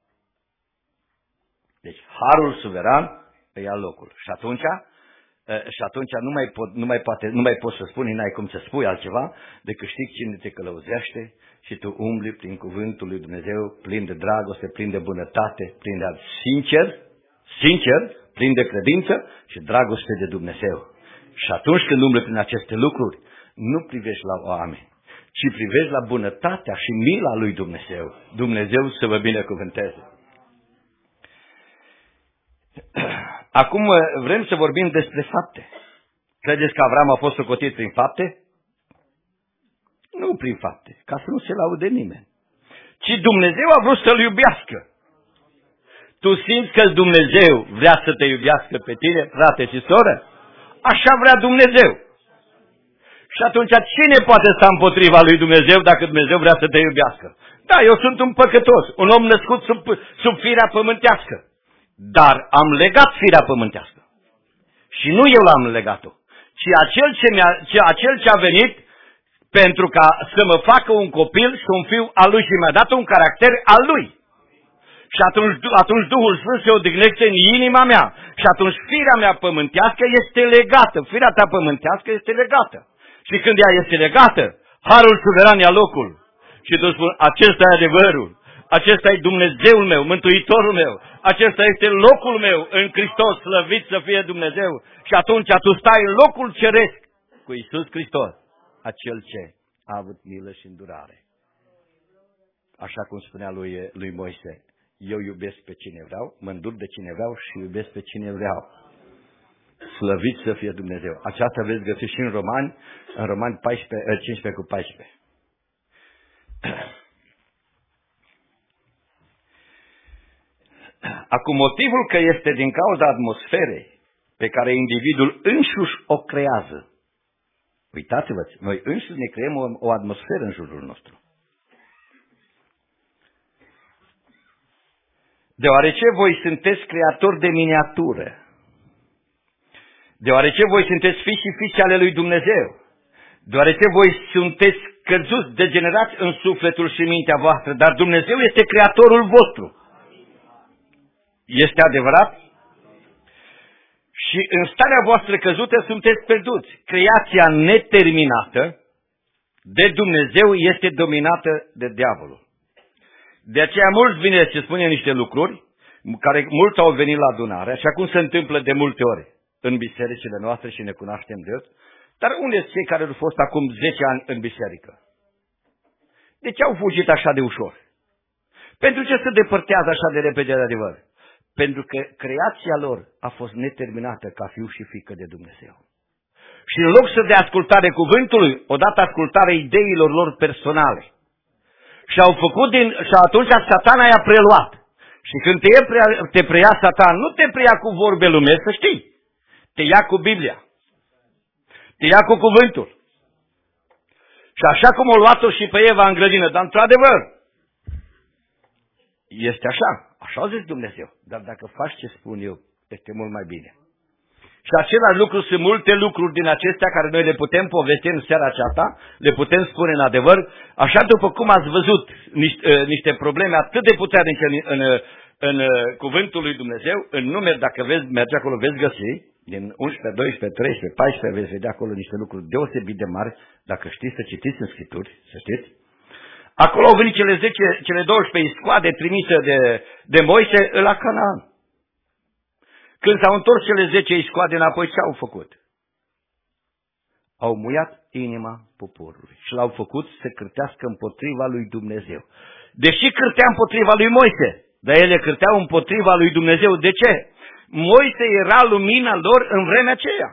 Deci harul suveran ia locul. Și atunci nu mai poți să spui, n-ai cum să spui altceva decât știi cine te călăuzește și tu umbli prin cuvântul lui Dumnezeu plin de dragoste, plin de bunătate, plin de sincer, plin de credință și dragoste de Dumnezeu. Și atunci când umbli prin aceste lucruri, nu privești la oameni, ci privești la bunătatea și mila lui Dumnezeu. Dumnezeu să vă binecuvânteze. Acum vrem să vorbim despre fapte. Credeți că Avram a fost socotit prin fapte? Nu prin fapte, ca să nu se laude nimeni. Ci Dumnezeu a vrut să-l iubească. Tu simți că Dumnezeu vrea să te iubească pe tine, frate și soră? Așa vrea Dumnezeu. Și atunci cine poate sta împotriva lui Dumnezeu dacă Dumnezeu vrea să te iubească? Da, eu sunt un păcătos, un om născut sub firea pământească. Dar am legat firea pământească. Și nu eu l-am legat-o, ci acel ce a venit pentru ca să mă facă un copil și un fiu al lui și mi-a dat un caracter al lui. Și atunci Duhul Sfânt se odihnește în inima mea. Și atunci firea mea pământească este legată. Firea ta pământească este legată. Și când ea este legată, harul suveran ia locul. Și tu spui, acesta e adevărul. Acesta e Dumnezeul meu, Mântuitorul meu. Acesta este locul meu în Hristos, slăvit să fie Dumnezeu. Și atunci tu stai în locul ceresc cu Iisus Hristos, acel ce a avut milă și îndurare. Așa cum spunea lui Moise, eu iubesc pe cine vreau, mă îndur de cine vreau și iubesc pe cine vreau. Slăvit să fie Dumnezeu. Aceasta veți găsi și în Romani 15 cu 14. Acum, motivul că este din cauza atmosferei pe care individul însuși o creează. Uitați-vă, noi însuși ne creăm o atmosferă în jurul nostru. Deoarece voi sunteți creatori de miniatură, deoarece voi sunteți fiși și fiice ale lui Dumnezeu, deoarece voi sunteți căzuți, degenerați în sufletul și mintea voastră, dar Dumnezeu este creatorul vostru. Este adevărat? Și în starea voastră căzută sunteți pierduți. Creația neterminată de Dumnezeu este dominată de diavolul. De aceea mulți vine și spune niște lucruri, care mulți au venit la adunare, așa cum se întâmplă de multe ori în bisericile noastre și ne cunoaștem drept, dar unde sunt cei care au fost acum 10 ani în biserică? De ce au fugit așa de ușor? Pentru ce se depărtează așa de repede de adevăr? Pentru că creația lor a fost neterminată ca fiu și fiică de Dumnezeu. Și în loc să dea ascultare cuvântului, odată ascultare ideilor lor personale. Și atunci Satana i-a preluat. Și când te preia Satan, nu te preia cu vorbe lumești, să știi. Te ia cu Biblia. Te ia cu cuvântul. Și așa cum o luat-o și pe Eva în grădină, dar într-adevăr, este așa. Așa a zis Dumnezeu. Dar dacă faci ce spun eu, este mult mai bine. Și același lucru, sunt multe lucruri din acestea care noi le putem povesti în seara aceasta, le putem spune în adevăr, așa după cum ați văzut niște probleme atât de puternice în cuvântul lui Dumnezeu, în numeri, dacă veți merge acolo, veți găsi, din 11, 12, 13, 14, veți vedea acolo niște lucruri deosebit de mari, dacă știți să citiți în Scripturi, să știți. Acolo au venit cele 12 iscoade trimise de Moise la Canaan. Când s-au întors cele 10 iscoade înapoi, ce au făcut? Au muiat inima poporului și l-au făcut să cârtească împotriva lui Dumnezeu. Deși cârtea împotriva lui Moise, dar ele cârteau împotriva lui Dumnezeu. De ce? Moise era lumina lor în vremea aceea.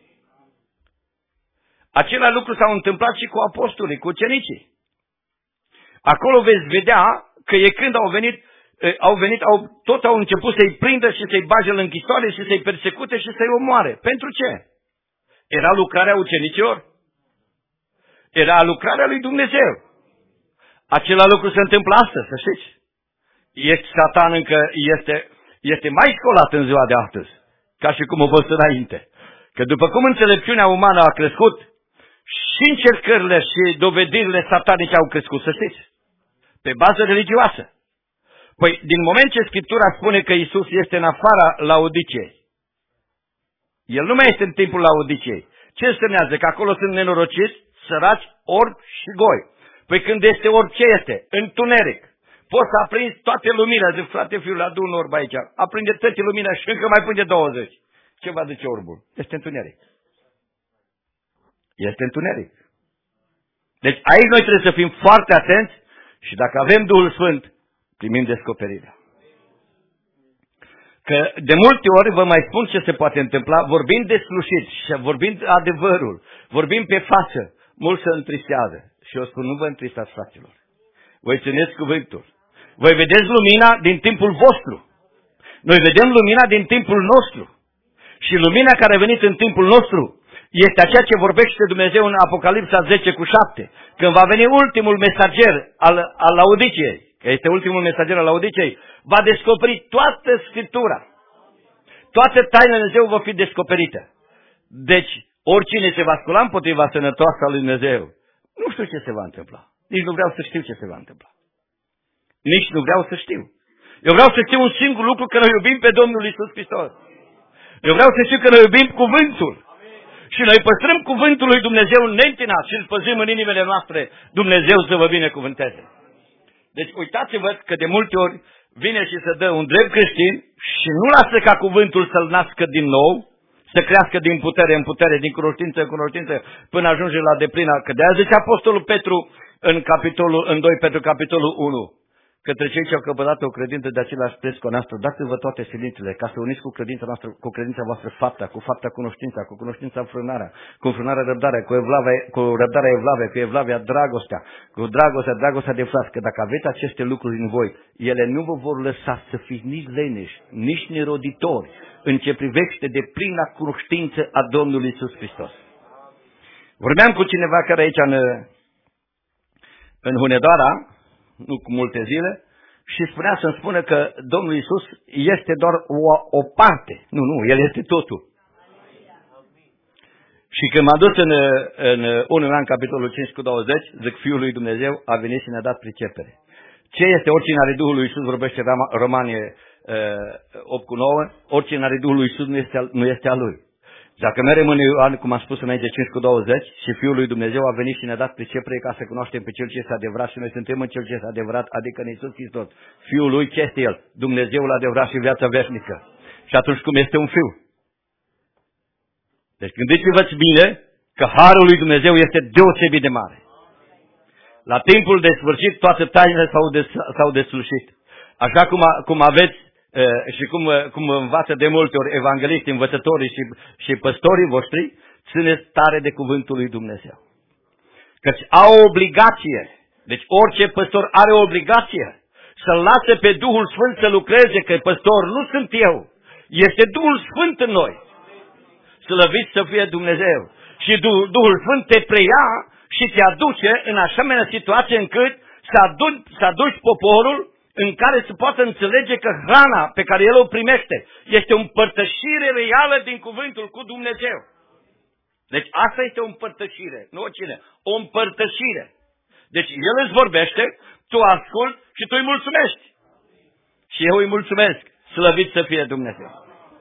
Același lucru s-a întâmplat și cu apostolii, cu ucenicii. Acolo veți vedea că când au venit toți au început să-i prindă și să-i bage în închisoare și să-i persecute și să-i omoare. Pentru ce? Era lucrarea ucenicilor? Era lucrarea lui Dumnezeu. Acela lucru se întâmplă astăzi, să știți. Satan încă este mai școlat în ziua de astăzi, ca și cum a fost înainte. Că după cum înțelepciunea umană a crescut, și încercările și dovedirile satanice au crescut, să știți. Pe bază religioasă. Păi, din moment ce Scriptura spune că Iisus este în afara Laodicei, El nu mai este în timpul Laodicei. Ce însemnează? Că acolo sunt nenorociți, săraci, orbi și goi. Păi când este orb, ce este? Întuneric. Poți să aprinzi toate lumina. Zic, frate, fiul, adu un orb aici. Aprinde toate lumina și încă mai prinde 20. Ce va duce orbul? Este întuneric. Este întuneric. Deci aici noi trebuie să fim foarte atenți și dacă avem Duhul Sfânt, primim descoperirea. Că de multe ori vă mai spun ce se poate întâmpla, vorbind de slușit și vorbind adevărul, vorbind pe față, mulți se întristează. Și eu spun, nu vă întristați, fraților. Voi țineți cuvântul. Voi vedeți lumina din timpul vostru. Noi vedem lumina din timpul nostru. Și lumina care a venit în timpul nostru este aceea ce vorbește Dumnezeu în Apocalipsa 10:7. Când va veni ultimul mesager al Laodicei, că este ultimul mesager al Laodicei, va descoperi toată Scriptura. Toată taina Dumnezeu va fi descoperită. Deci, oricine se va scula împotriva sănătoasă a lui Dumnezeu, nu știu ce se va întâmpla. Nici nu vreau să știu ce se va întâmpla. Nici nu vreau să știu. Eu vreau să știu un singur lucru, că noi iubim pe Domnul Iisus Hristos. Eu vreau să știu că noi iubim cuvântul. Și noi păstrăm cuvântul lui Dumnezeu neîntinat și îl păzim în inimile noastre. Dumnezeu să vă binecuvânteze. Deci uitați-vă că de multe ori vine și se dă un drept creștin și nu lasă ca cuvântul să-l nască din nou, să crească din putere în putere, din cunoștință în cunoștință, până ajunge la deplina. Că de-aia zice Apostolul Petru în 2 Petru capitolul 1. Către cei ce au căpătat o credință de același preț cu a noastră, dați-vă toate silințele, ca să uniți cu credința voastră fapta, cu fapta cunoștința, cu cunoștința înfrânarea, cu înfrânarea răbdarea, cu răbdarea evlavia, cu evlavia dragostea, cu dragostea de frați, că dacă aveți aceste lucruri în voi, ele nu vă vor lăsa să fiți nici leneși, nici neroditori, în ce privește de plina cunoștință a Domnului Iisus Hristos. Vorbeam cu cineva care aici în Hunedoara, nu cu multe zile, și spunea să-mi spună că Domnul Iisus este doar o parte. Nu, El este totul. Și când m-a dus în 1 Ioan, capitolul 5:20, zic, Fiul lui Dumnezeu a venit și ne-a dat pricepere. Ce este oricine are Duhul lui Iisus, vorbește Romani 8:9, oricine are Duhul lui Iisus nu este al lui. Dacă mergem în Ioan, cum am spus înainte, 5:20, și Fiul lui Dumnezeu a venit și ne-a dat pricepere ca să cunoaștem pe Cel ce este adevărat și noi suntem în Cel ce este adevărat, adică în Iisus Hristos. Fiul lui ce este El? Dumnezeul adevărat și viața veșnică. Și atunci cum este un fiu? Deci gândiți-vă bine că harul lui Dumnezeu este deosebit de mare. La timpul de sfârșit toate tainele s-au deslușit. Așa cum aveți și cum învață de multe ori evangeliștii, învățătorii și păstorii voștri, țineți tare de cuvântul lui Dumnezeu. Căci au o obligație, deci orice păstor are o obligație să-L lase pe Duhul Sfânt să lucreze, că păstor nu sunt eu, este Duhul Sfânt în noi. Slăvit să fie Dumnezeu. Și Duhul Sfânt te preia și te aduce în asemenea situație încât să aduci poporul în care se poate înțelege că hrana pe care el o primește este o împărtășire reală din cuvântul cu Dumnezeu. Deci asta este o împărtășire, nu oricine, o împărtășire. Deci el îți vorbește, tu asculți și tu îi mulțumești. Și eu îi mulțumesc, slăvit să fie Dumnezeu.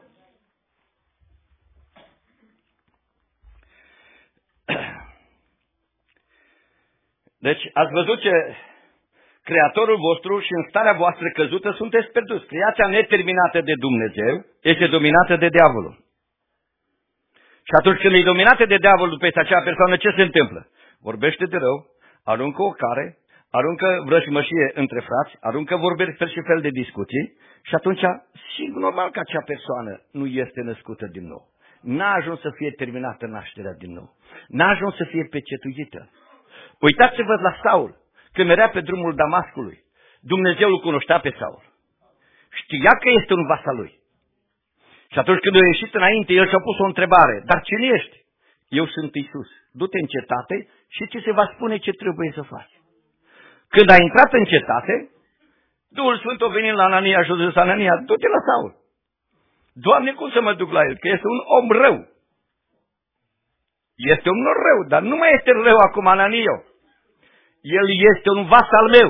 Deci ați văzut ce Creatorul vostru și în starea voastră căzută sunteți pierduți. Creația neterminată de Dumnezeu este dominată de diavolul. Și atunci când e dominată de diavolul peste acea persoană, ce se întâmplă? Vorbește de rău, aruncă o care, aruncă vrăjmășie între frați, aruncă vorbiri fel și fel de discuții și atunci, sigur, normal că acea persoană nu este născută din nou. N-a ajuns să fie terminată nașterea din nou. N-a ajuns să fie pecetuită. Uitați-vă la Saul. Când merea pe drumul Damascului, Dumnezeu îl cunoștea pe Saul. Știa că este un vas al lui. Și atunci când a ieșit înainte, el și-a pus o întrebare. Dar cine ești? Eu sunt Iisus. Du-te în cetate și ți se va spune ce trebuie să faci. Când a intrat în cetate, Duhul Sfânt a venit la Anania și a zis, Anania, du-te la Saul. Doamne, cum să mă duc la el? Că este un om rău. Este un om rău, dar nu mai este rău acum Anania. El este un vas al meu.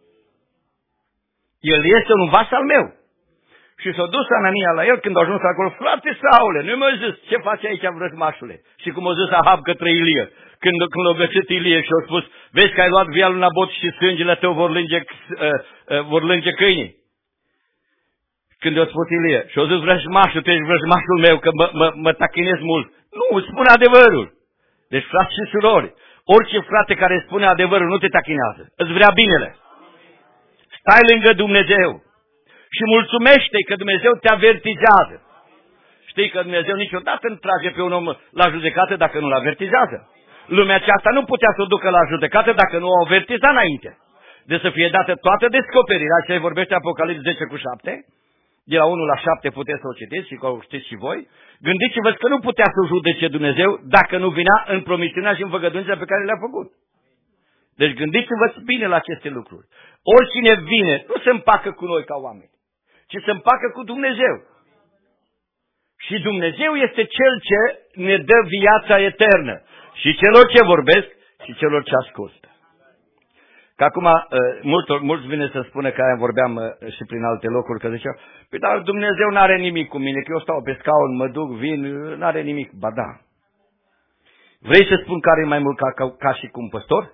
El este un vas al meu. Și s-a dus Anania la el când a ajuns acolo, frate Saule, nu mi-a zis ce faci aici vrăjmașule. Și cum a zis Ahab către Ilie, când l-a găsit Ilie și a spus, vezi că ai luat via lui Nabot și sângele tău vor lânge câinii. Când i-a spus Ilie și a zis vrăjmașul, tu ești vrăjmașul meu, că mă tachinezi mult. Nu, spune adevărul. Deci frați și surori, orice frate care spune adevărul nu te tachinează, îți vrea binele. Stai lângă Dumnezeu. Și mulțumește că Dumnezeu te avertizează. Știi că Dumnezeu niciodată nu trage pe un om la judecată dacă nu-l avertizează. Lumea aceasta nu putea să o ducă la judecată dacă nu o avertiza înainte. De să fie dată toată descoperirea, ce vorbește Apocalips 10:7, de la 1 la 7 puteți să o citiți și că o știți și voi. Gândiți-vă că nu putea să judece Dumnezeu dacă nu vinea în promisiunea și în făgăduința pe care le-a făcut. Deci gândiți-vă bine la aceste lucruri. Oricine vine, nu se împacă cu noi ca oameni, ci se împacă cu Dumnezeu. Și Dumnezeu este Cel ce ne dă viața eternă. Și celor ce vorbesc și celor ce ascultă. Că acum mulți vine să spună că aia vorbeam și prin alte locuri, că ziceau, păi dar Dumnezeu n-are nimic cu mine, că eu stau pe scaun, mă duc, vin, n-are nimic. Ba da. Vrei să spun că are mai mult ca și cum păstor?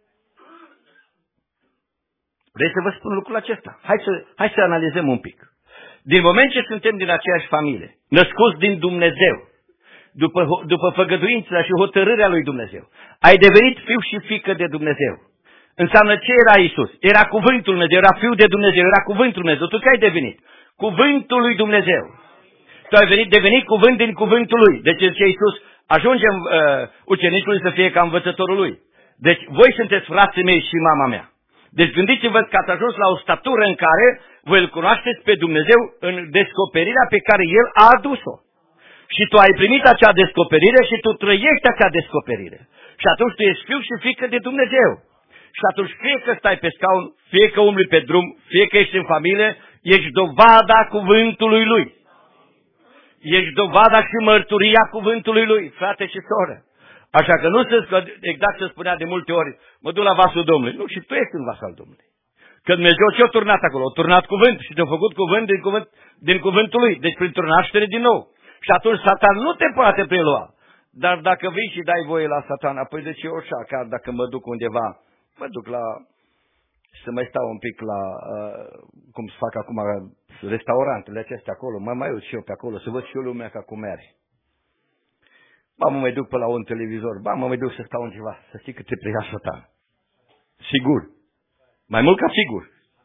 Vrei să vă spun lucrul acesta? Hai să analizăm un pic. Din moment ce suntem din aceeași familie, născuți din Dumnezeu, după făgăduința și hotărârea lui Dumnezeu, ai devenit fiu și fiică de Dumnezeu. Înseamnă ce era Iisus? Era cuvântul Dumnezeu, era fiul de Dumnezeu, era cuvântul Dumnezeu. Tu ce ai devenit? Cuvântul lui Dumnezeu. Tu ai devenit cuvânt din cuvântul lui. Deci zice Iisus, ajungem ucenicului să fie ca învățătorul lui. Deci voi sunteți frații mei și mama mea. Deci gândiți-vă că ați ajuns la o statură în care voi îl cunoașteți pe Dumnezeu în descoperirea pe care El a adus-o. Și tu ai primit acea descoperire și tu trăiești acea descoperire. Și atunci tu ești fiu și fiică de Dumnezeu. Și atunci fie că stai pe scaun, fie că umbli pe drum, fie că ești în familie, ești dovada cuvântului Lui. Ești dovada și mărturia cuvântului Lui, frate și soră. Așa că nu știți că exact ce spunea de multe ori, mă duc la vasul Domnului. Nu, și tu ești în vas al Domnului. Că Dumnezeu ce-a turnat acolo? A turnat cuvânt și te-a făcut cuvânt din cuvântul Lui. Deci printr-o naștere din nou. Și atunci Satan nu te poate prelua. Dar dacă vii și dai voie la Satan, apoi de ce așa, chiar dacă mă duc undeva, mă duc la, să mai stau un pic la, cum se fac acum restaurantele acestea acolo, mă mai uit și eu pe acolo, să văd și eu lumea ca cum merge. Ba, mă mai duc pe la un televizor, ba, mă mai duc să stau undeva, să știi că te preia Satan. Sigur. Mai mult ca sigur.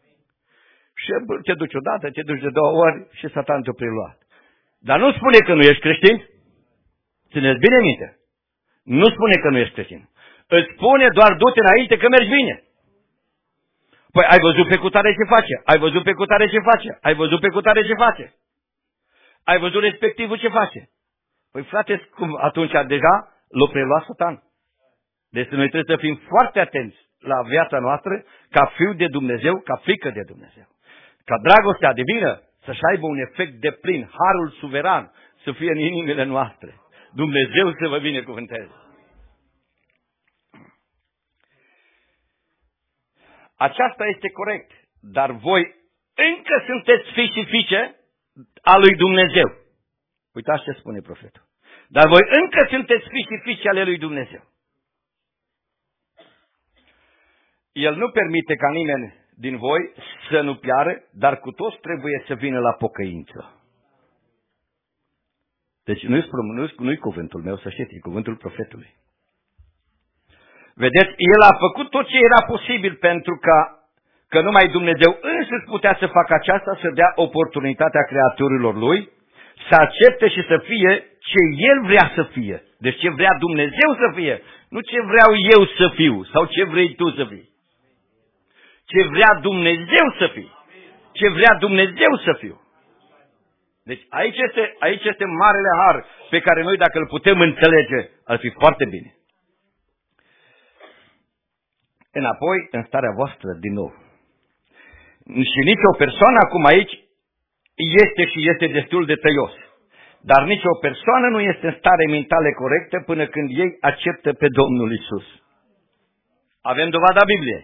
Și te duci odată, te duci de 2 ori și Satan te-a preluat. Dar nu spune că nu ești creștin. Țineți bine minte. Nu spune că nu ești creștin. Îți spune doar du-te înainte că mergi bine. Păi ai văzut pe cutare ce face, ai văzut pe cutare ce face, ai văzut pe cutare ce face. Ai văzut respectivul ce face. Păi frate, cum atunci deja l-a preluat Satan. Deci noi trebuie să fim foarte atenți la viața noastră ca fiu de Dumnezeu, ca fiică de Dumnezeu. Ca dragostea divină să-și aibă un efect de plin, harul suveran să fie în inimile noastre. Dumnezeu să vă binecuvânteze. Aceasta este corect, dar voi încă sunteți fii și fiice a lui Dumnezeu. Uitați ce spune profetul. Dar voi încă sunteți fii și fiice ale lui Dumnezeu. El nu permite ca nimeni din voi să nu piară, dar cu toți trebuie să vină la pocăință. Deci nu-i cuvântul meu, să știți, e cuvântul profetului. Vedeți, el a făcut tot ce era posibil pentru că numai Dumnezeu însuși putea să facă aceasta, să dea oportunitatea creaturilor lui, să accepte și să fie ce el vrea să fie. Deci ce vrea Dumnezeu să fie, nu ce vreau eu să fiu sau ce vrei tu să fii. Ce vrea Dumnezeu să fii. ce vrea Dumnezeu să fiu. Deci aici este marele har pe care noi, dacă îl putem înțelege, ar fi foarte bine. Înapoi, în starea voastră, din nou. Și nicio persoană acum aici este și este destul de tăios. Dar nicio persoană nu este în stare mentală corectă până când ei acceptă pe Domnul Isus. Avem dovada Bibliei.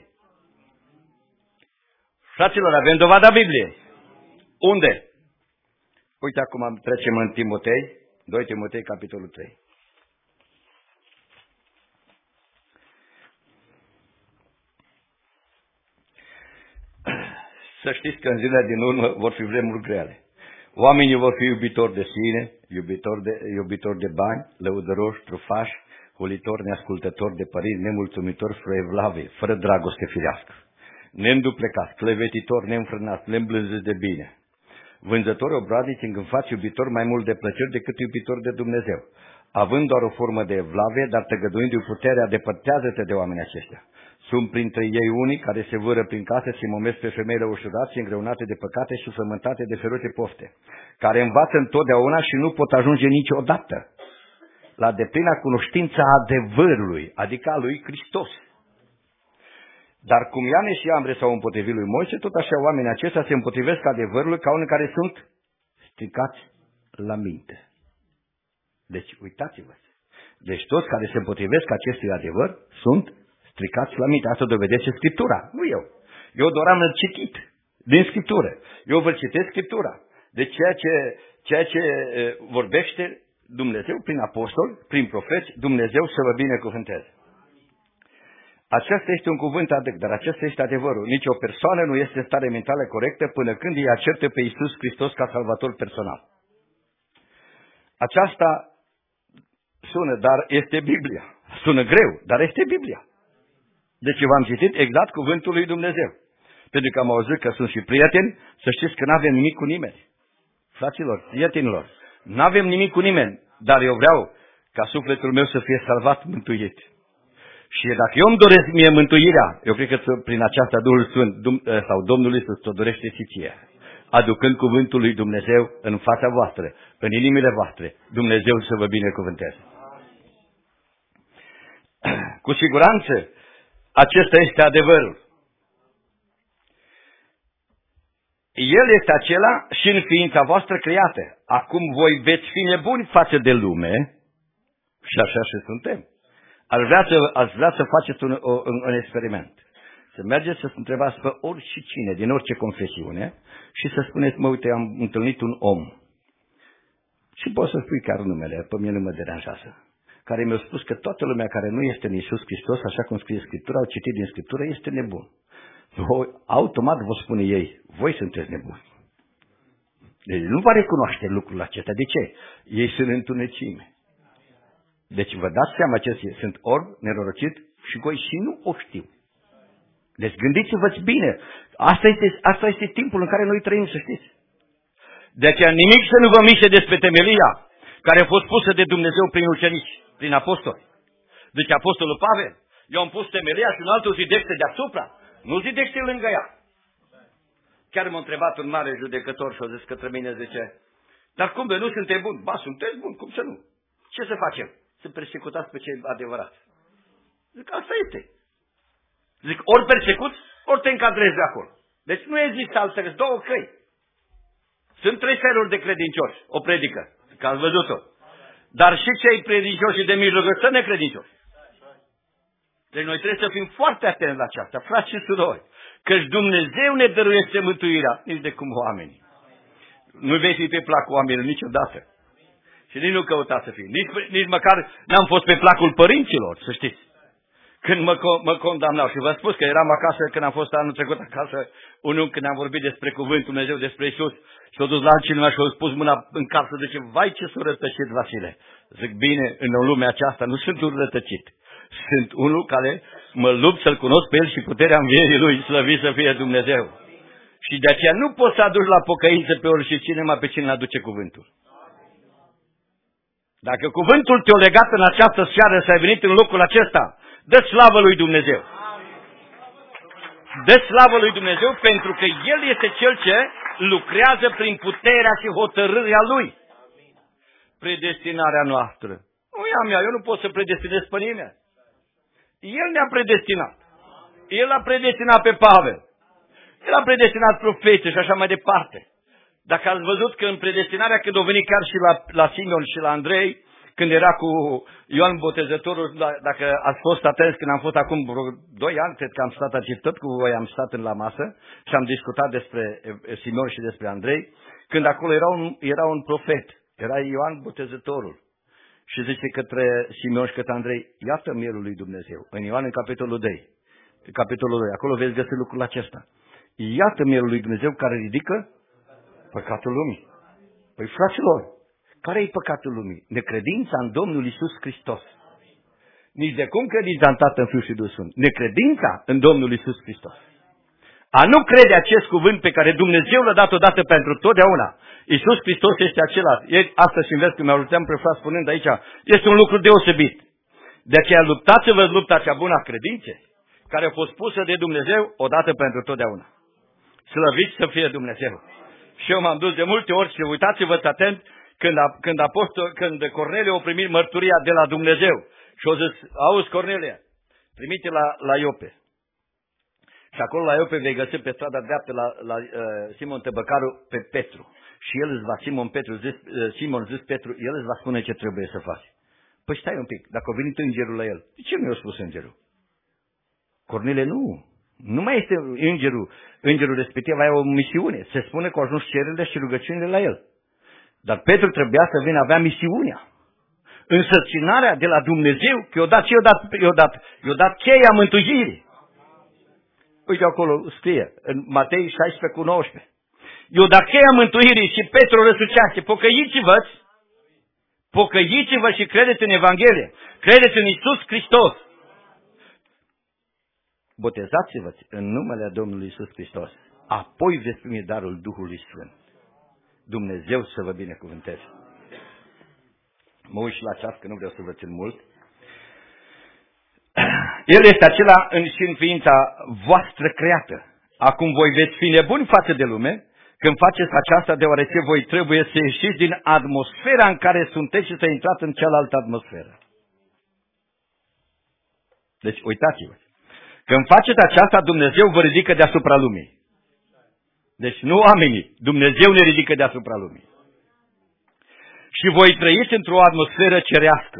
Fraților, avem dovada Bibliei. Unde? Uite, acum trecem în Timotei, 2 Timotei, capitolul 3. Să știți că în zilele din urmă vor fi vremuri grele. Oamenii vor fi iubitori de sine, iubitori de bani, lăudăroși, trufași, hulitori, neascultători de părinți, nemulțumitori, fără evlavie, fără dragoste firească, neînduplecați, clevetitori, neînfrânați, neîmblânziți de bine, vânzători obraznici, îngânfați, iubitori mai mult de plăceri decât iubitori de Dumnezeu, având doar o formă de evlavie, dar tăgăduindu-i puterea, depărtează-te de oamenii aceștia. Sunt printre ei unii care se vâră prin casă, se momesc pe femeile ușurați și îngreunate de păcate și frământate de feroce pofte, care învață întotdeauna și nu pot ajunge niciodată la deplina cunoștința adevărului, adică a lui Hristos. Dar cum Iane și Ambre s-au împotrivit lui Moise, tot așa oamenii aceștia se împotrivesc adevărului ca unii care sunt stricați la minte. Deci, uitați-vă. Deci toți care se împotrivesc acestui adevăr sunt stricați la minte. Asta dovedește Scriptura, nu eu. Eu doar am citit din Scriptură. Eu vă citesc Scriptura. Deci ceea ce vorbește Dumnezeu prin apostoli, prin profeți, Dumnezeu să vă binecuvânteze. Acesta este un cuvânt adânc, dar acesta este adevărul. Nici o persoană nu este în stare mentală corectă până când îi acceptă pe Iisus Hristos ca salvator personal. Aceasta sună, dar este Biblia. Sună greu, dar este Biblia. Deci v-am citit exact cuvântul lui Dumnezeu. Pentru că am auzit că sunt și prieteni, să știți că nu avem nimic cu nimeni. Fraților, prietenilor, nu avem nimic cu nimeni, dar eu vreau ca sufletul meu să fie salvat, mântuit. Și dacă eu îmi doresc mie mântuirea, eu cred că prin aceasta Duhul Sfânt sau Domnul Iisus o dorește și ție, aducând cuvântul lui Dumnezeu în fața voastră, în inimile voastre, Dumnezeu să vă binecuvânteze. Cu siguranță, acesta este adevărul. El este acela și în ființa voastră creată. Acum voi veți fi nebuni față de lume, și așa și suntem. Ați vrea să faceți un experiment. Să mergeți să întrebați pe oricine, din orice confesiune, și să spuneți, mă, uite, am întâlnit un om. Și poți să spui chiar numele, pe mine nu mă deranjează. Care mi-a spus că toată lumea care nu este în Iisus Hristos, așa cum scrie Scriptura, au citit din Scriptură, este nebun. Automat vă spune ei, voi sunteți nebuni. Deci nu va recunoaște lucrul acesta. De ce? Ei sunt întunecime. Deci vă dați seama ce sunt orb, nerorocit și voi și nu o știu. Deci gândiți-vă bine. Asta este timpul în care noi trăim, să știți. De aceea nimic să nu vă miște despre temelia care a fost pusă de Dumnezeu prin ucenici, prin apostoli. Deci apostolul Pavel, eu am pus temelia și un altul zidește deasupra. Nu zidește lângă ea. Chiar m-a întrebat un mare judecător și a zis către mine, zice, dar cum de nu suntem buni? Ba, sunteți buni, cum să nu? Ce să facem? Să persecutați pe cei adevărați. Zic, asta este. Zic, ori persecuți, ori te încadrezi de acolo. Deci nu există altele, două căi. Sunt trei feluri de credincioși, o predică, că ați văzut-o. Dar și cei credincioși de mijloc sunt necredincioși. Deci noi trebuie să fim foarte atenți la aceasta, frați și surori, căci Dumnezeu ne dăruiește mântuirea, nici de cum oamenii. Nu vei fi pe placul oamenilor niciodată. Și nici nu căuta să fii. Nici măcar n-am fost pe placul părinților, să știți. Când mă condamnau. Și vă spus că eram acasă, când am fost anul trecut acasă, când am vorbit despre cuvântul Dumnezeu, despre Iisus, și a dus la altcineva și a pus mâna în cap să zice, vai ce s-a rătăcit, Vasile. Zic, bine, în lumea aceasta nu sunt un rătăcit. Sunt unul care mă lupt să-L cunosc pe El și puterea învierii Lui, slăvit să fie Dumnezeu. Și de aceea nu poți să aduci la pocăință pe oricine, mai pe cine aduce cuvântul. Dacă cuvântul te-a legat în această seară să ai venit în locul acesta, dă slavă lui Dumnezeu. Dă slavă lui Dumnezeu pentru că El este Cel ce lucrează prin puterea și hotărârea Lui. Predestinarea noastră. Nu e a mea, eu nu pot să predestinez pe nimeni. El ne-a predestinat. El a predestinat pe Pavel. El a predestinat profeții și așa mai departe. Dacă ați văzut că în predestinarea, când a venit chiar și la Simeon și la Andrei, când era cu Ioan Botezătorul, dacă ați fost atenți, când am fost acum vreo 2 ani, cred că am stat aici, tot cu voi am stat la masă și am discutat despre Simeon și despre Andrei, când acolo era un profet, era Ioan Botezătorul. Și zice către Simeon și către Andrei, iată mielul lui Dumnezeu. În Ioan, în capitolul 2, acolo veți găsi lucrul acesta. Iată mielul lui Dumnezeu care ridică păcatul lumii. Păi fraților, care e păcatul lumii? Necredința în Domnul Iisus Hristos. Nici de cum credința în Tatăl, în Fiul și Duhul Sfânt. Necredința în Domnul Iisus Hristos. A nu crede acest cuvânt pe care Dumnezeu l-a dat odată pentru totdeauna. Iisus Hristos este același. Astăzi în vers, când mi-auzeam pe frate spunând aici, este un lucru deosebit. De aceea luptați-vă lupta cea bună a credinței, care a fost pusă de Dumnezeu odată pentru totdeauna. Slăviți să fie Dumnezeu. Și eu m-am dus de multe ori și uitați-vă atent când Cornelie a primit mărturia de la Dumnezeu. Și a zis, auzi Cornelie, trimite la Iope. Și acolo la Iope vei găsi pe strada dreaptă la Simon Tăbăcarul pe Petru. Și el îți va, Simon zis Petru, el îți va spune ce trebuie să faci. Păi stai un pic, dacă a venit îngerul la el, de ce nu i-a spus îngerul? Cornelie nu mai este îngerul respectiv, avea o misiune. Se spune că au ajuns cererile și rugăciunile la el. Dar Petru trebuia să vină, avea misiunea. Însărcinarea de la Dumnezeu, că i-a dat cheia mântuirii. Uite acolo scrie, în Matei 16:19. I-a dat cheia mântuirii și Petru răsucease, pocăiți-vă și credeți în Evanghelie, credeți în Iisus Hristos. Botezați-vă în numele Domnului Iisus Hristos, apoi veți primi darul Duhului Sfânt. Dumnezeu să vă binecuvânteze. Mă uit și la ceas, că nu vreau să vă țin mult. El este acela și în ființa voastră creată. Acum voi veți fi nebuni față de lume când faceți aceasta, deoarece voi trebuie să ieșiți din atmosfera în care sunteți și să intrați în cealaltă atmosferă. Deci uitați-vă. Când faceți aceasta, Dumnezeu vă ridică deasupra lumii. Deci nu oamenii, Dumnezeu ne ridică deasupra lumii. Și voi trăiți într-o atmosferă cerească.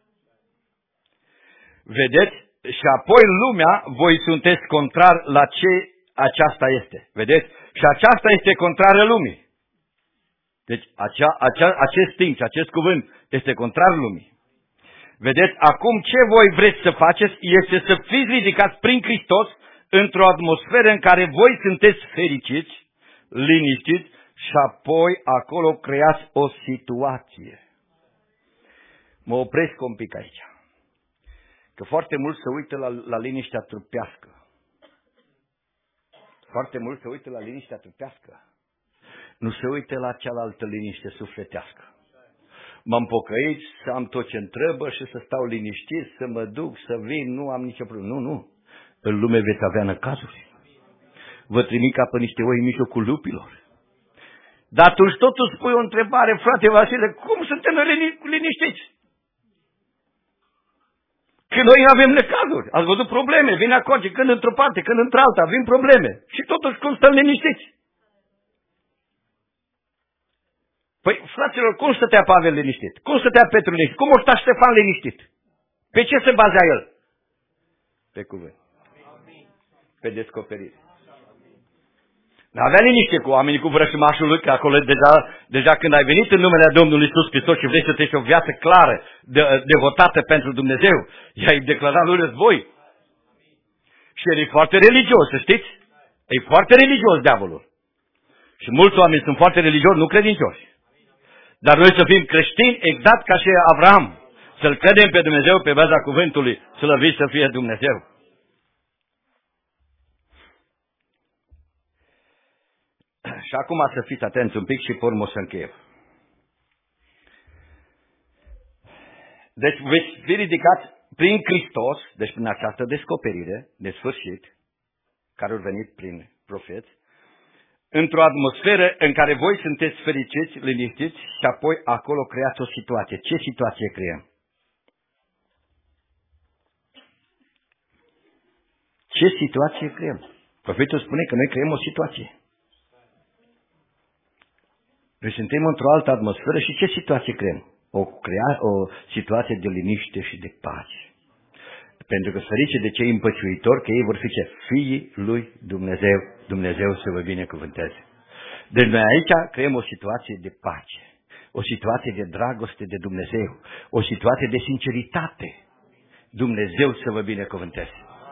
Vedeți? Și apoi lumea, voi sunteți contrar la ce aceasta este. Vedeți? Și aceasta este contrară lumii. Deci acest timp și acest cuvânt este contrar lumii. Vedeți? Acum ce voi vreți să faceți este să fiți ridicați prin Hristos într-o atmosferă în care voi sunteți fericiți, liniștiți și apoi acolo creați o situație. Mă opresc un pic aici. Că foarte mult se uită la liniștea trupească. Foarte mult se uită la liniștea trupească. Nu se uită la cealaltă liniște sufletească. M-am pocăit, să am tot ce-mi trebuie și să stau liniștit, să mă duc, să vin, nu am nicio problemă. Nu. În lume veți avea năcazuri. Vă trimit ca pe niște oi în mijlocul lupilor. Dar atunci totuși spui o întrebare, frate Vasile, cum suntem liniștiți? Că noi avem necazuri, ați văzut probleme, vin acolo, când într-o parte, când într-alta, vin probleme. Și totuși cum stăm liniștiți? Păi, fraților, cum stătea Pavel liniștit? Cum stătea Petru liniștit? Cum o sta Ștefan liniștit? Pe ce se bazea el? Pe cuvânt. Pe descoperire. N-avea liniște cu oamenii, cu vrășmașul lui, că acolo deja când ai venit în numele Domnului Iisus Hristos și vrei să treci o viață clară, devotată pentru Dumnezeu, i-ai declarat lui război. Și el e foarte religios, să știți? E foarte religios diavolul. Și mulți oameni sunt foarte religioși, nu credincioși. Dar noi să fim creștini exact ca și Avram. Să-L credem pe Dumnezeu pe baza cuvântului, slăvit să fie Dumnezeu. Și acum să fiți atenți un pic și pe urmă o să încheiem. Deci veți fi ridicați prin Hristos, deci prin această descoperire de sfârșit, care au venit prin profeți, într-o atmosferă în care voi sunteți fericiți, liniștiți și apoi acolo creați o situație. Ce situație creăm? Ce situație creăm? Profetul spune că noi creăm o situație. Noi suntem într-o altă atmosferă și ce situație creăm? O situație de liniște și de pace. Pentru că ferice de cei împăciuitori, că ei vor fi ce? Fiii lui Dumnezeu. Dumnezeu să vă binecuvânteze. Deci noi aici creăm o situație de pace, o situație de dragoste de Dumnezeu, o situație de sinceritate. Dumnezeu să vă binecuvânteze.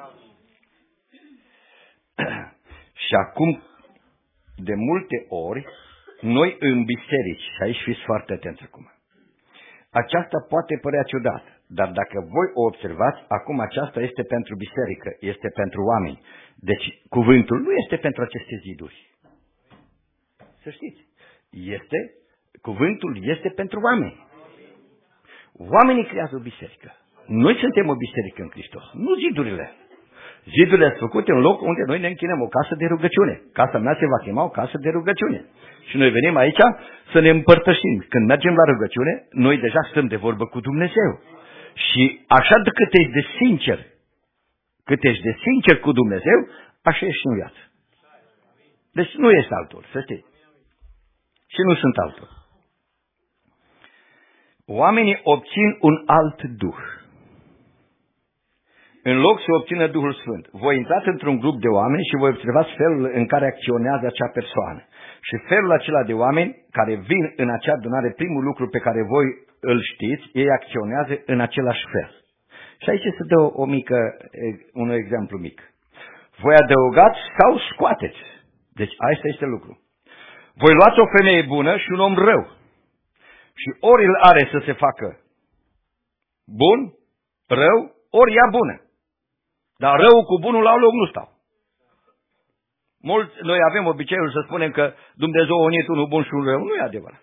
Și acum, de multe ori, noi în biserici, și aici fiți foarte atenți acum, aceasta poate părea ciudat, dar dacă voi o observați, acum aceasta este pentru biserică, este pentru oameni. Deci cuvântul nu este pentru aceste ziduri. Să știți, cuvântul este pentru oameni. Oamenii creează o biserică. Noi suntem o biserică în Hristos, nu zidurile. Zidurile sunt făcute în loc unde noi ne închinăm, o casă de rugăciune. Casa mea se va chema o casă de rugăciune. Și noi venim aici să ne împărtășim. Când mergem la rugăciune, noi deja stăm de vorbă cu Dumnezeu. Și așa de cât ești de sincer cu Dumnezeu, așa ești în viață. Deci nu ești altul, să știți. Și nu sunt altul. Oamenii obțin un alt duh. În loc să obțină Duhul Sfânt. Voi intrați într-un grup de oameni și voi observați felul în care acționează acea persoană. Și felul acela de oameni care vin în acea adunare, primul lucru pe care voi îl știți, ei acționează în același fel. Și aici se dă un exemplu mic. Voi adăugați sau scoateți. Deci asta este lucru. Voi luați o femeie bună și un om rău. Și ori îl are să se facă bun, rău, ori ea bună. Dar rău cu bunul la un loc nu stau. Noi avem obiceiul să spunem că Dumnezeu a unit unul bun și unul rău. Nu e adevărat.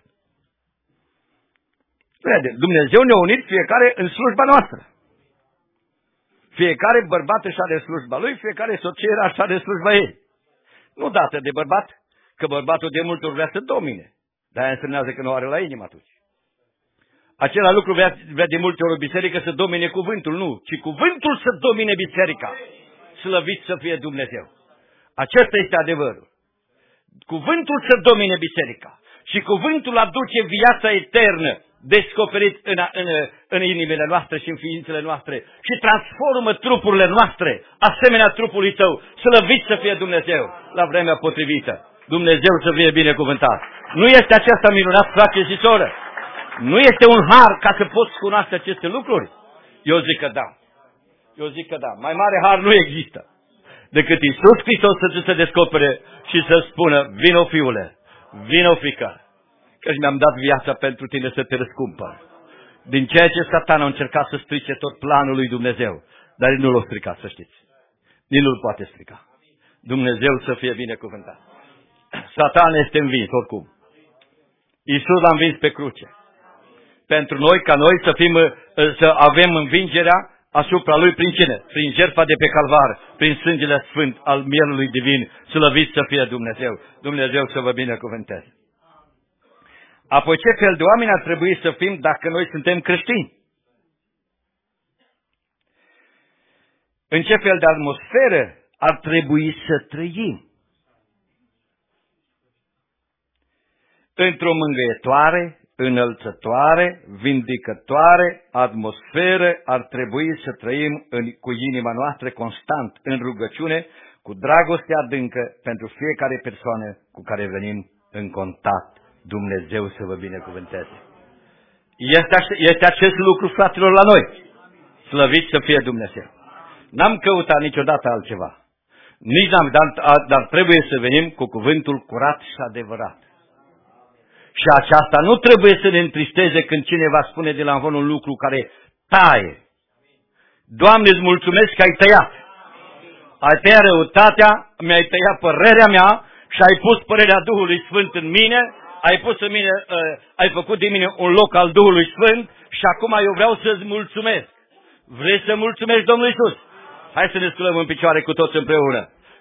Dumnezeu ne-a unit fiecare în slujba noastră. Fiecare bărbat își are slujba lui, fiecare soție își are slujba ei. Nu dată de bărbat, că bărbatul de multe ori vrea să domine. Dar aia însemnează că nu are la inimă atunci. Acela lucru vrea de multe ori o biserică să domine cuvântul, nu, ci cuvântul să domine biserica. Slăvit să fie Dumnezeu. Acesta este adevărul. Cuvântul să domine biserica. Și cuvântul aduce viața eternă descoperit în inimile noastre și în ființele noastre și transformă trupurile noastre asemenea trupului Tău. Slăvit să fie Dumnezeu la vremea potrivită. Dumnezeu să fie binecuvântat. Nu este aceasta minunat, frate și soră? Nu este un har ca să poți cunoaște aceste lucruri? Eu zic că da. Mai mare har nu există decât Iisus Hristos să ți se descopere și să spună, vino fiule, vino fiică, căci mi-am dat viața pentru tine să te răscumpăr. Din ceea ce Satan a încercat să strice tot planul lui Dumnezeu, dar el nu l-a stricat, să știți. Nici nu-l poate strica. Dumnezeu să fie binecuvântat. Satan este învins oricum. Iisus l-a învins pe cruce. Pentru noi, ca noi să avem învingerea asupra lui prin cine? Prin jertfa de pe calvar, prin sângele sfânt al mielului divin, slăvit să fie Dumnezeu. Dumnezeu să vă binecuvânteze. Apoi ce fel de oameni ar trebui să fim dacă noi suntem creștini? În ce fel de atmosferă ar trebui să trăim? Într-o mângâietoare, înălțătoare, vindicătoare atmosferă ar trebui să trăim cu inima noastră constant în rugăciune, cu dragoste adâncă pentru fiecare persoană cu care venim în contact. Dumnezeu să vă binecuvânteze. Este acest lucru, fraților, la noi. Slăvit să fie Dumnezeu. N-am căutat niciodată altceva. Dar trebuie să venim cu cuvântul curat și adevărat. Și aceasta nu trebuie să ne întristeze când cineva spune de la învon un lucru care taie. Doamne, îți mulțumesc că ai tăiat. Ai tăiat răutatea, mi-ai tăiat părerea mea și ai pus părerea Duhului Sfânt în mine, ai făcut din mine un loc al Duhului Sfânt și acum eu vreau să-ți mulțumesc. Vrei să mulțumești Domnului Iisus? Hai să ne sculăm în picioare cu toți împreună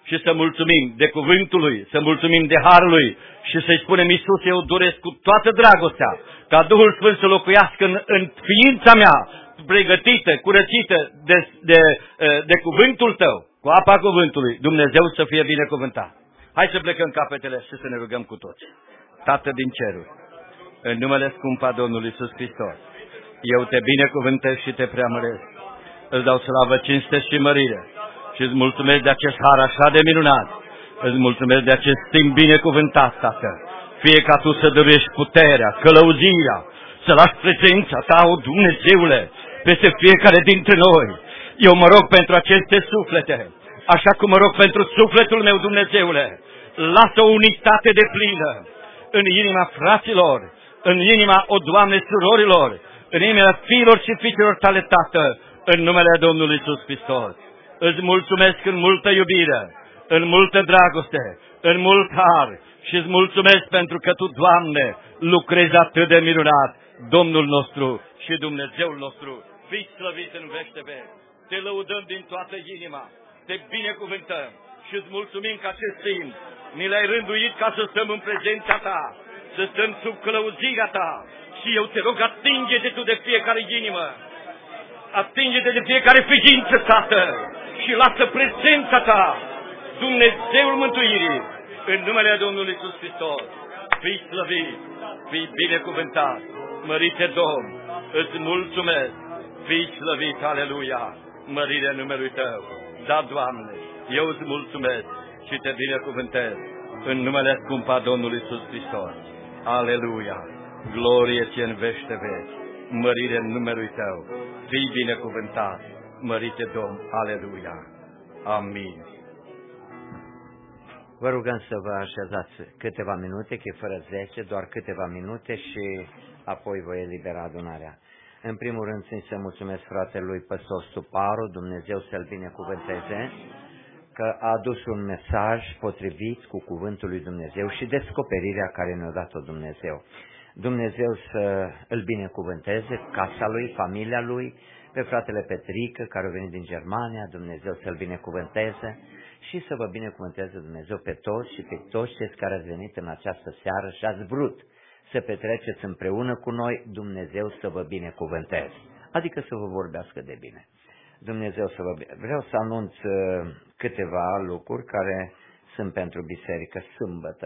și să mulțumim de cuvântul Lui, să mulțumim de harul Lui și să-i spunem, Iisus, eu doresc cu toată dragostea ca Duhul Sfânt să locuiască în ființa mea, pregătită, curățită de cuvântul Tău, cu apa cuvântului. Dumnezeu să fie binecuvântat. Hai să plecăm capetele și să ne rugăm cu toți. Tată din ceruri, în numele scump a Domnului Iisus Hristos, eu te binecuvântez și te preamăresc. Îți dau slavă, cinste și mărire și îți mulțumesc de acest har așa de minunat. Îți mulțumesc de acest timp binecuvântat, Tată. Fie ca Tu să dăruiești puterea, călăuzirea, să lași prezența Ta, o Dumnezeule, peste fiecare dintre noi. Eu mă rog pentru aceste suflete, așa cum mă rog pentru sufletul meu, Dumnezeule. Lasă o unitate de plină în inima fraților, în inima, o Doamne, surorilor, în inima fiilor și fiicelor Tale, Tată, în numele Domnului Iisus Hristos. Îți mulțumesc în multă iubire, în multă dragoste, în mult har și îți mulțumesc pentru că Tu, Doamne, lucrezi atât de minunat, Domnul nostru și Dumnezeul nostru. Fii slăvit în veșteve. Te lăudăm din toată inima, te binecuvântăm și îți mulțumim că acest timp ni l-ai rânduit ca să stăm în prezența Ta, să stăm sub călăuzirea Ta. Și eu te rog, atinge-te Tu de fiecare inimă, atinge-te de fiecare ființă, Tată, și lasă prezența Ta, Dumnezeul mântuirii, în numele Domnului Iisus Hristos. Fii slăvit, fii binecuvântat, mărite Domn, îți mulțumesc, fii slăvit, aleluia, mărire numelui Tău. Da, Doamne, eu îți mulțumesc și te binecuvântez în numele scump a Domnului Iisus Hristos. Aleluia, glorie Ție în vește veci, mărire în numelui Tău. Fii binecuvântat, mărite Domn, aleluia, amin. Vă rugăm să vă așezați câteva minute, că e fără 10, doar câteva minute și apoi voi elibera adunarea. În primul rând, țin să mulțumesc fratelui Păstor Stuparu, Dumnezeu să-l binecuvânteze, că a adus un mesaj potrivit cu cuvântul lui Dumnezeu și descoperirea care ne-a dat-o Dumnezeu. Dumnezeu să îl binecuvânteze, casa lui, familia lui, pe fratele Petrică, care a venit din Germania, Dumnezeu să-l binecuvânteze și să vă binecuvânteze Dumnezeu pe toți și pe toți cei care ați venit în această seară și ați vrut să petreceți împreună cu noi, Dumnezeu să vă binecuvânteze, adică să vă vorbească de bine. Dumnezeu să vă binecuvânteze. Vreau să anunț câteva lucruri care sunt pentru biserică sâmbătă.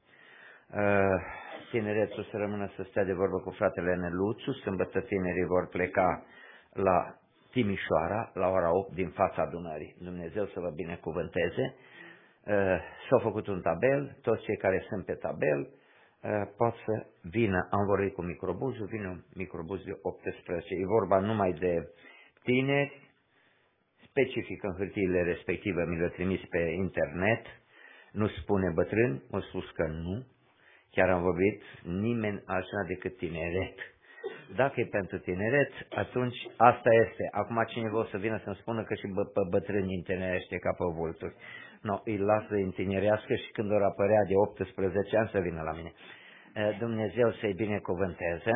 Tineretul să rămână să stea de vorbă cu fratele Neluțu, sâmbătă tinerii vor pleca la Timișoara, la ora 8 din fața adunării. Dumnezeu să vă binecuvânteze. S-a făcut un tabel, toți cei care sunt pe tabel pot să vină. Am vorbit cu microbuzul, vine un microbuz de 18. E vorba numai de tineri, specific în hârtiile respective, mi le-a trimis pe internet, nu spune bătrâni, m-a spus că nu, chiar am vorbit, nimeni altceva decât tineret. Dacă e pentru tineret, atunci asta este. Acum cineva o să vină să-mi spună că și pe bătrâni întinerește ca pe vulturi. No, îi las să întinerească și când vor apărea de 18 ani să vină la mine. Dumnezeu să-i binecuvânteze.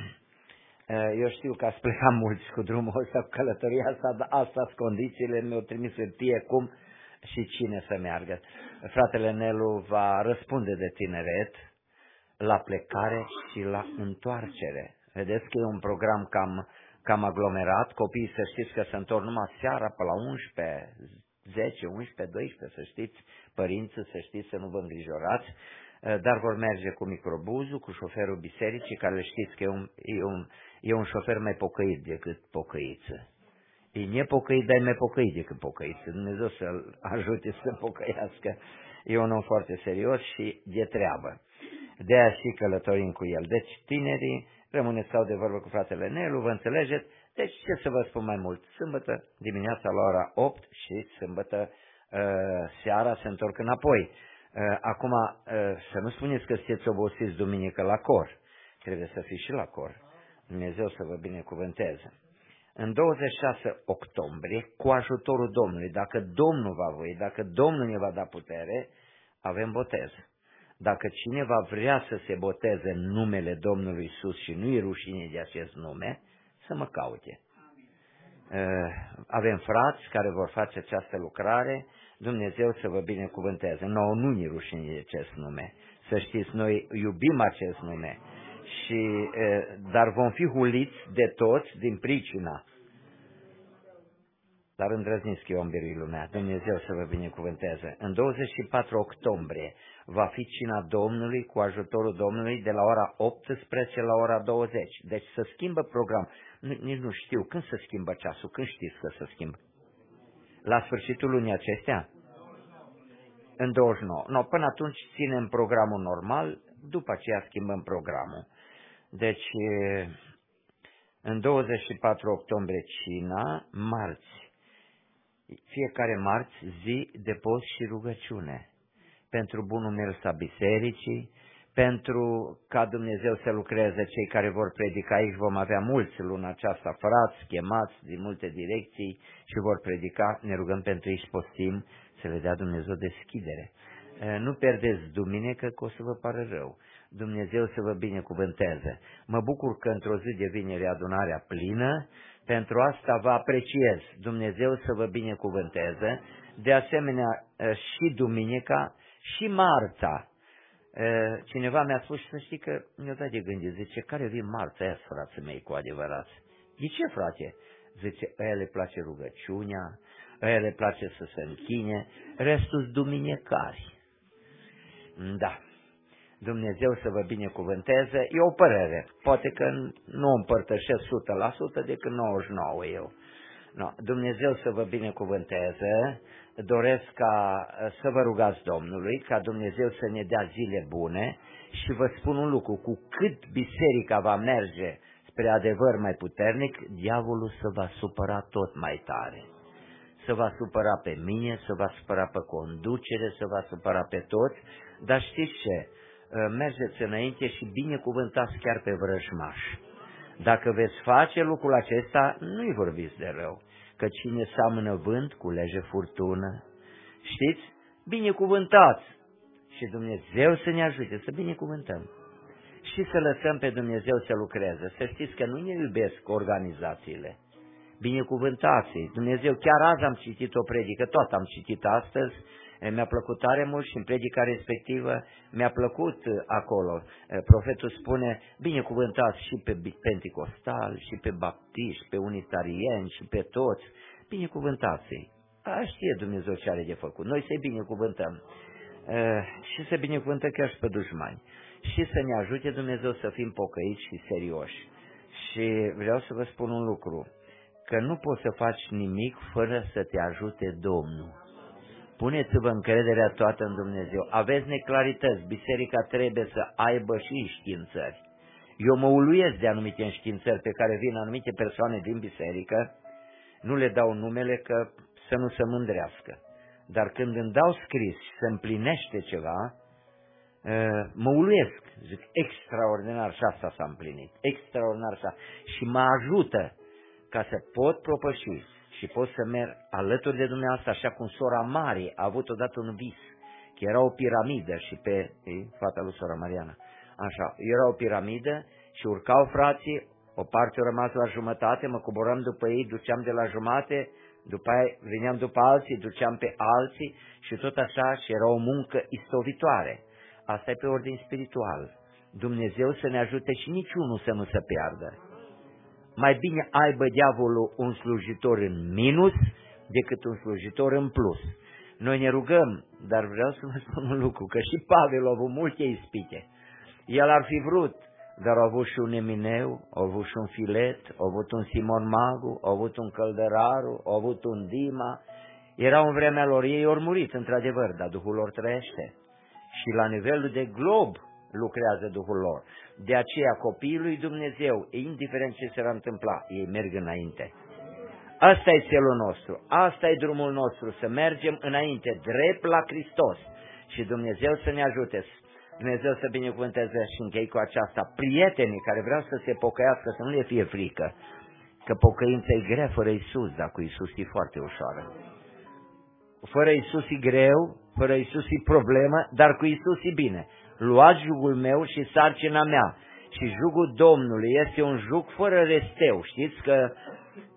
Eu știu că ați plecat mulți cu drumul ăsta, cu călătoria asta, dar astea sunt condițiile, mi-au trimis hârtie cum și cine să meargă. Fratele Nelu va răspunde de tineret la plecare și la întoarcere. Vedeți că e un program cam aglomerat, copiii să știți că se întorc numai seara pe la 11, 10, 11, 12, să știți, părinții să știți să nu vă îngrijorați, dar vor merge cu microbuzul, cu șoferul bisericii, care știți că e un șofer mai pocăit decât pocăiță. E nepocăit, dar e mai pocăit decât pocăiță. Dumnezeu să-l ajute să pocăiască. E un om foarte serios și de treabă. De aia și călătorim cu el. Deci tinerii, rămâneți sau de vorbă cu fratele Nelu, vă înțelegeți? Deci ce să vă spun mai mult? Sâmbătă dimineața la ora 8 și sâmbătă seara se întorc înapoi. Acum să nu spuneți că sunteți obosiți duminică la cor. Trebuie să fiți și la cor. Dumnezeu să vă binecuvânteze. În 26 octombrie, cu ajutorul Domnului, dacă Domnul va voi, dacă Domnul ne va da putere, avem botez. Dacă cineva vrea să se boteze în numele Domnului Iisus și nu-i rușine de acest nume, să mă caute. avem frați care vor face această lucrare, Dumnezeu să vă binecuvânteze. Nouă nu ne rușine de acest nume. Să știți, noi iubim acest nume, dar vom fi huliți de toți din pricina. Dar îndrăzniți că eu am birui lumea. Dumnezeu să vă binecuvânteze. În 24 octombrie va fi cina Domnului cu ajutorul Domnului de la ora 18 la ora 20. Deci să schimbă program. Nici nu știu când se schimbă ceasul. Când știți că se schimbă? La sfârșitul lunii acestea? În 29. No, până atunci ținem programul normal, după aceea schimbăm programul. Deci, în 24 octombrie cina, marți. Fiecare marți zi de post și rugăciune. Pentru bunul mers a bisericii, pentru ca Dumnezeu să lucreze cei care vor predica aici. Vom avea mulți luna aceasta, frați, chemați din multe direcții și vor predica. Ne rugăm pentru ei și postim să le dea Dumnezeu deschidere. Nu pierdeți duminică că o să vă pară rău. Dumnezeu să vă binecuvânteze. Mă bucur că într-o zi de vineri adunarea plină. Pentru asta vă apreciez. Dumnezeu să vă binecuvânteze. De asemenea și duminica și marța. Cineva mi-a spus și să știi că mi-a dat de gândit. Zice, care vin marța aia, frații mei, cu adevărat? De ce, frate? Zice, aia le place rugăciunea, aia le place să se închine, restul-s duminicari. Da. Dumnezeu să vă binecuvânteze. E o părere. Poate că nu împărtășesc 100%, decât 99% eu. No. Dumnezeu să vă binecuvânteze. Doresc să vă rugați Domnului, ca Dumnezeu să ne dea zile bune și vă spun un lucru. Cu cât biserica va merge spre adevăr mai puternic, diavolul se va supăra tot mai tare. Se va supăra pe mine, se va supăra pe conducere, se va supăra pe toți, dar știți ce? Mergeți înainte și binecuvântați chiar pe vrăjmași. Dacă veți face lucrul acesta, nu-i vorbiți de rău, că cine seamănă vânt, culege furtună. Știți? Binecuvântați! Și Dumnezeu să ne ajute să binecuvântăm. Și să lăsăm pe Dumnezeu să lucreze. Să știți că nu ne iubesc organizațiile. Binecuvântați-i! Dumnezeu, chiar azi am citit o predică, tot am citit astăzi, mi-a plăcut tare mult și în predica respectivă mi-a plăcut acolo. Profetul spune, binecuvântați și pe penticostali, și pe baptiști, pe unitarieni, și pe toți. Binecuvântați-i. Știe Dumnezeu ce are de făcut. Noi să-i binecuvântăm. Și să binecuvântăm chiar și pe dușmani. Și să ne ajute Dumnezeu să fim pocăiți și serioși. Și vreau să vă spun un lucru, că nu poți să faci nimic fără să te ajute Domnul. Puneți-vă încrederea toată în Dumnezeu. Aveți neclarități. Biserica trebuie să aibă și înștiințări. Eu mă uluiesc de anumite înștiințări pe care vin anumite persoane din biserică. Nu le dau numele că să nu se mândrească. Dar când îmi dau scris și se împlinește ceva, mă uluiesc. Zic, extraordinar și asta s-a împlinit. Extraordinar așa. Și mă ajută ca să pot propăși. Și pot să merg alături de dumneavoastră, așa cum sora Mari a avut odată un vis, că era o piramidă și fata lui sora Mariana, așa, era o piramidă și urcau frații, o parte a rămas la jumătate, mă coboram după ei, duceam de la jumate, după aia veneam după alții, duceam pe alții și tot așa, și era o muncă istovitoare. Asta e pe ordin spiritual. Dumnezeu să ne ajute și niciunul să nu se piardă. Mai bine aibă diavolul un slujitor în minus decât un slujitor în plus. Noi ne rugăm, dar vreau să vă spun un lucru, că și Pavel a avut multe ispite. El ar fi vrut, dar a avut și un Emineu, a avut și un Filet, a avut un Simon Magu, a avut un Căldăraru, a avut un Dima. Erau în vremea lor, ei ori murit, într-adevăr, dar Duhul lor trăiește. Și la nivelul de glob lucrează Duhul lor. De aceea copiii lui Dumnezeu, indiferent ce se va întâmpla, ei merg înainte. Asta e țelul nostru, asta e drumul nostru, să mergem înainte, drept la Hristos. Și Dumnezeu să ne ajute. Dumnezeu să binecuvânteze și închei cu aceasta. Prietenii care vreau să se pocăiască, să nu le fie frică, că pocăința e grea fără Iisus, dar cu Iisus e foarte ușoară. Fără Iisus e greu, fără Iisus e problemă, dar cu Iisus e bine. Luați jugul meu și sarcina mea. Și jugul Domnului este un jug fără resteu. Știți că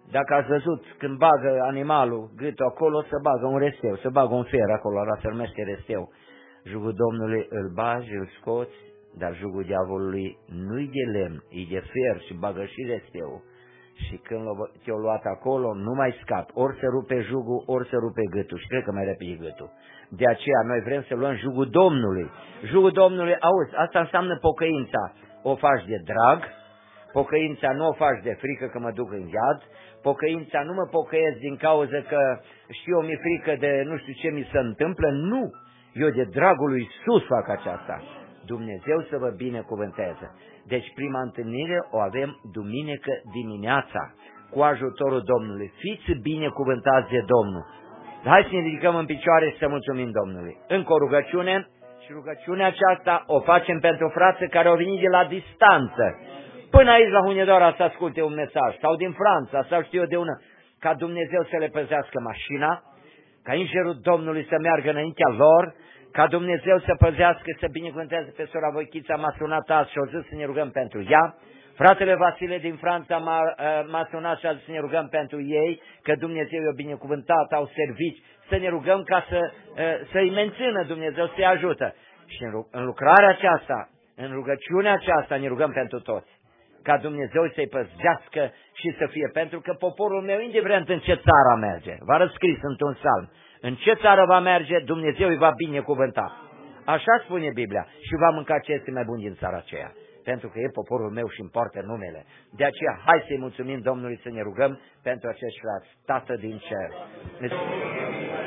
Dacă ați văzut, când bagă animalul gâtul acolo, se bagă un resteu, se bagă un fer acolo, ăla se numește resteu. Jugul Domnului îl bagi, îl scoți, dar jugul diavolului nu-i de lemn, e de fer și bagă și resteu. Și când te-o luat acolo, nu mai scapi. Ori se rupe jugul, ori se rupe gâtul. Și cred că mai repede gâtul. De aceea noi vrem să luăm jugul Domnului. Jugul Domnului, auzi, asta înseamnă pocăința. O faci de drag, pocăința nu o faci de frică că mă duc în iad, pocăința nu mă pocăiesc din cauza că știu eu mi-e frică de nu știu ce mi se întâmplă, nu. Eu de dragul lui Iisus fac aceasta. Dumnezeu să vă binecuvânteze. Deci prima întâlnire o avem duminică dimineața, cu ajutorul Domnului. Fiți binecuvântați de Domnul. Hai să ne ridicăm în picioare și să mulțumim Domnului. Încă o rugăciune și rugăciunea aceasta o facem pentru frații care au venit de la distanță. Până aici la Hunedoara să asculte un mesaj, sau din Franța, sau știu eu de ună, ca Dumnezeu să le păzească mașina, ca îngerul Domnului să meargă înaintea lor, ca Dumnezeu să păzească, să binecuvânteze pe sora Voichița, m-a sunat azi și o zis să ne rugăm pentru ea. Fratele Vasile din Franța m-a sunat și a zis să ne rugăm pentru ei, că Dumnezeu i-a binecuvântat, au servici, să ne rugăm ca să-i mențină Dumnezeu, să-i ajută. Și în lucrarea aceasta, în rugăciunea aceasta ne rugăm pentru toți, ca Dumnezeu să-i păzească și să fie, pentru că poporul meu, indiferent în ce țară merge, v-a răscris într-un psalm, în ce țară va merge, Dumnezeu îi va binecuvânta. Așa spune Biblia, și va mânca ce este mai bun din țara aceea, pentru că e poporul meu și îmi poartă numele. De aceea, hai să-i mulțumim Domnului, să ne rugăm pentru acești frați. Tată din cer.